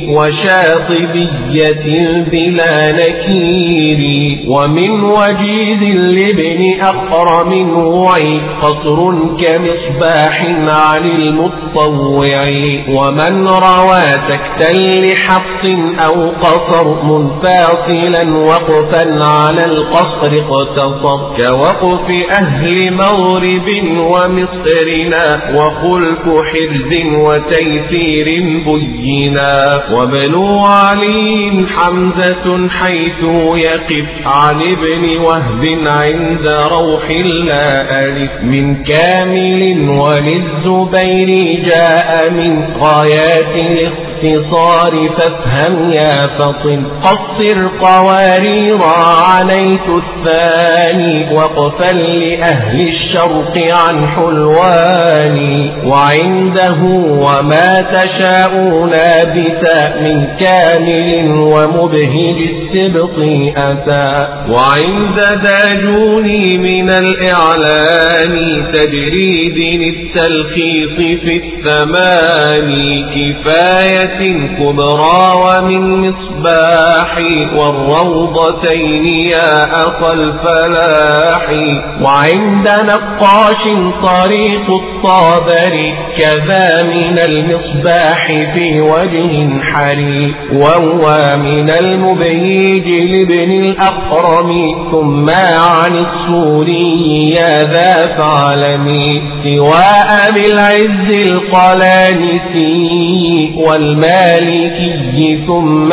وشاطبية بلا نكير ومن وجيز لابن أخرم وعي قصر كمصباح عن المطوع ومن روى سكتا لحفص أو قصر منفاصلا وقفا على القصر اقتصر كوقف أهل مغرب ومصرنا وخلف حرز وتيسير بينا وابن علي حمزة حيث يقف عن ابن وهب عند روح لا ألف من كامل وللزبير جاء من غايات الاختصار فافهم يا فطن قصر قوارير عنيت الثاني وقفا لأهل الشرق عن حلواني وعنده وما تشاءون بتاء من كامل ومبهج السبط أتى وعند داجوني من الإعلان تجريد التلخيص في الثماني كفاية كبرى ومن مصباح والروضتين يا أخا الفلاح وعند نقاش طريق الطابر كذا من المصباح في وجه حري وهو من المبهيج لابن الأقرم ثم عن السوري يا ذا فعلمي سواء بالعز القلانسي والمالكي ثم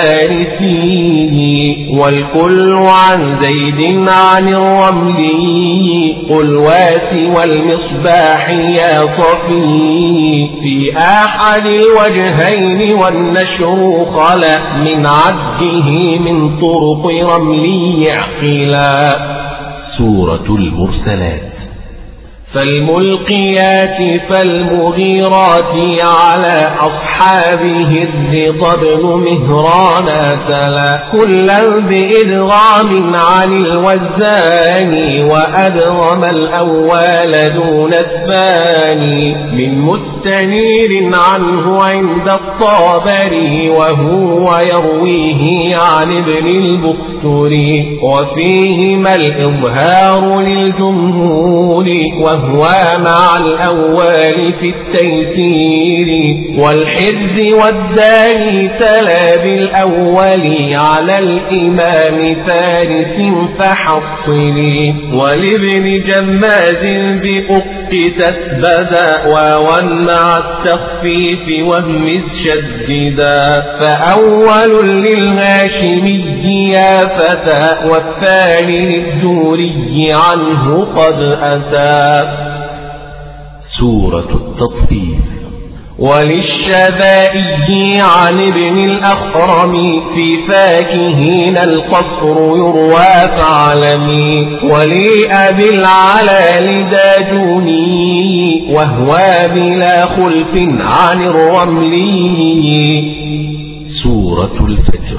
فارسي والكل عن زيد عن الرملي قلواس والمصباح يا صفي في أحد الوجهين والنشر خلا من عده من طرق رملي عقلا. سورة المرسلات. فالملقيات فالمغيرات على أصحابه الرضا بن مهران تلا كلا بإدغام عن الوزان وأدغم الأول دون الثاني من مستنير عنه عند الطابري وهو يرويه عن ابن البختري وفيهما الإظهار للجمهور وهو مع الأول في التيسير والحرز والداني تلا بالأول على الإمام فارس فحصلي ولابن جماز بأق تثبدا واوا مع التخفيف وهم شددا فأول للهاشمي يا فتى والثاني للدوري عنه قد أتى. سورة التطفيف. وللشذائي عن ابن الأخرم في فاكهين القصر يروى فعلمي ولأبي العلال داجوني وهو بلا خلف عن الرملي. سورة الفجر.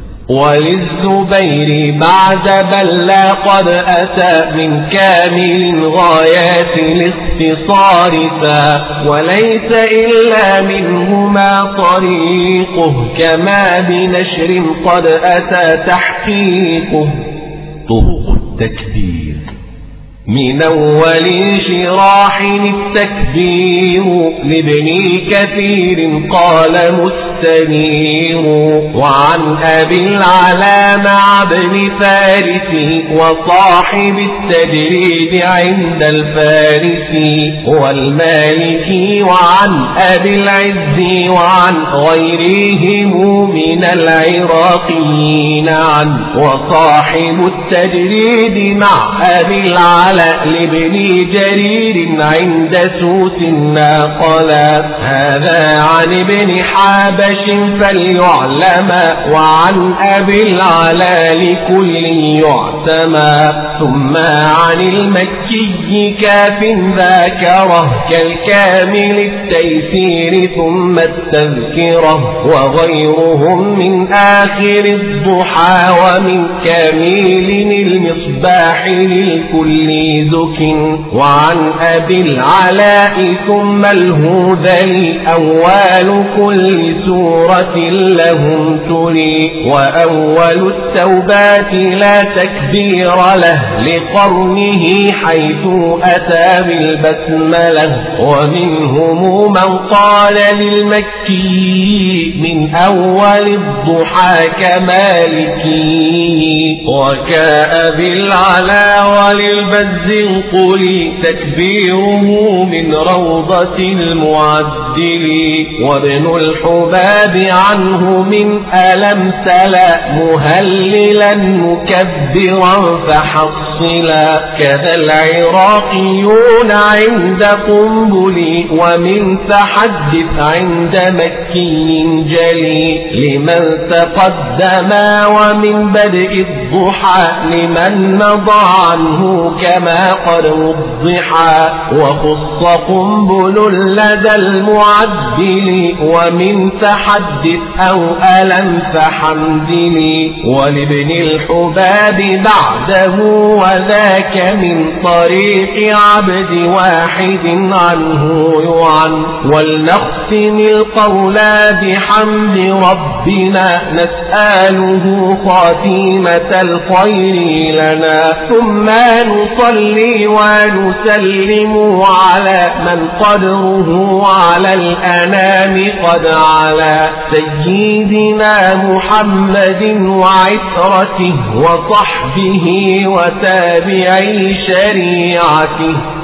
وللزبير بعد بلا قد أتى من كامل غايات الاختصار فا وليس إلا منهما طريقه كما بنشر قد أتى تحقيقه. طرق التكبير. من أول شراح التكبير لابن كثير قال مستنير وعن أبي العلا مع ابن فارس وصاحب التجريد عند الفارس والمالكي وعن أبي العز وعن غيرهم من العراقيين عن وصاحب التجريد مع أبي العلا لابن جرير عند سوس ناقلا هذا عن ابن حابش فليعلم وعن أبي العلا لكل يعتمى ثم عن المكي كاف ذاكره كالكامل التيسير ثم التذكره وغيرهم من آخر الضحى ومن كامل المصباح للكل زك وعن أبي العلاء ثم الهذلي أول كل سورة لهم تري وأول التوبات لا تكبير له لقرنه حيث أتى بالبسملة ومنهم من قال للمكي من أول الضحى كمالكي وكأبي العلا وللبسملة الزنقل تكبيره من روضة المعدل. وابن الحباب عنه من ألم تلا مهللا مكبرا فحصلا. كذا العراقيون عند قنبل ومن فحدث عند مكي جلي. لمن تقدم ومن بدء الضحى لمن مضى عنه كما قد وضحا. وخص قنبل لدى المعدل ومن فحدث أو ألم فحمدني. ولابن الحباب بعده وذاك من طريق عبد واحد عنه يعن. ولنختم القول بحمد ربنا نسأله خاتمة الخير لنا. ثم نصلي ونسلم على من قدره على الأنام قد على. سيدنا محمد وعترته وصحبه وتابعي شريعته.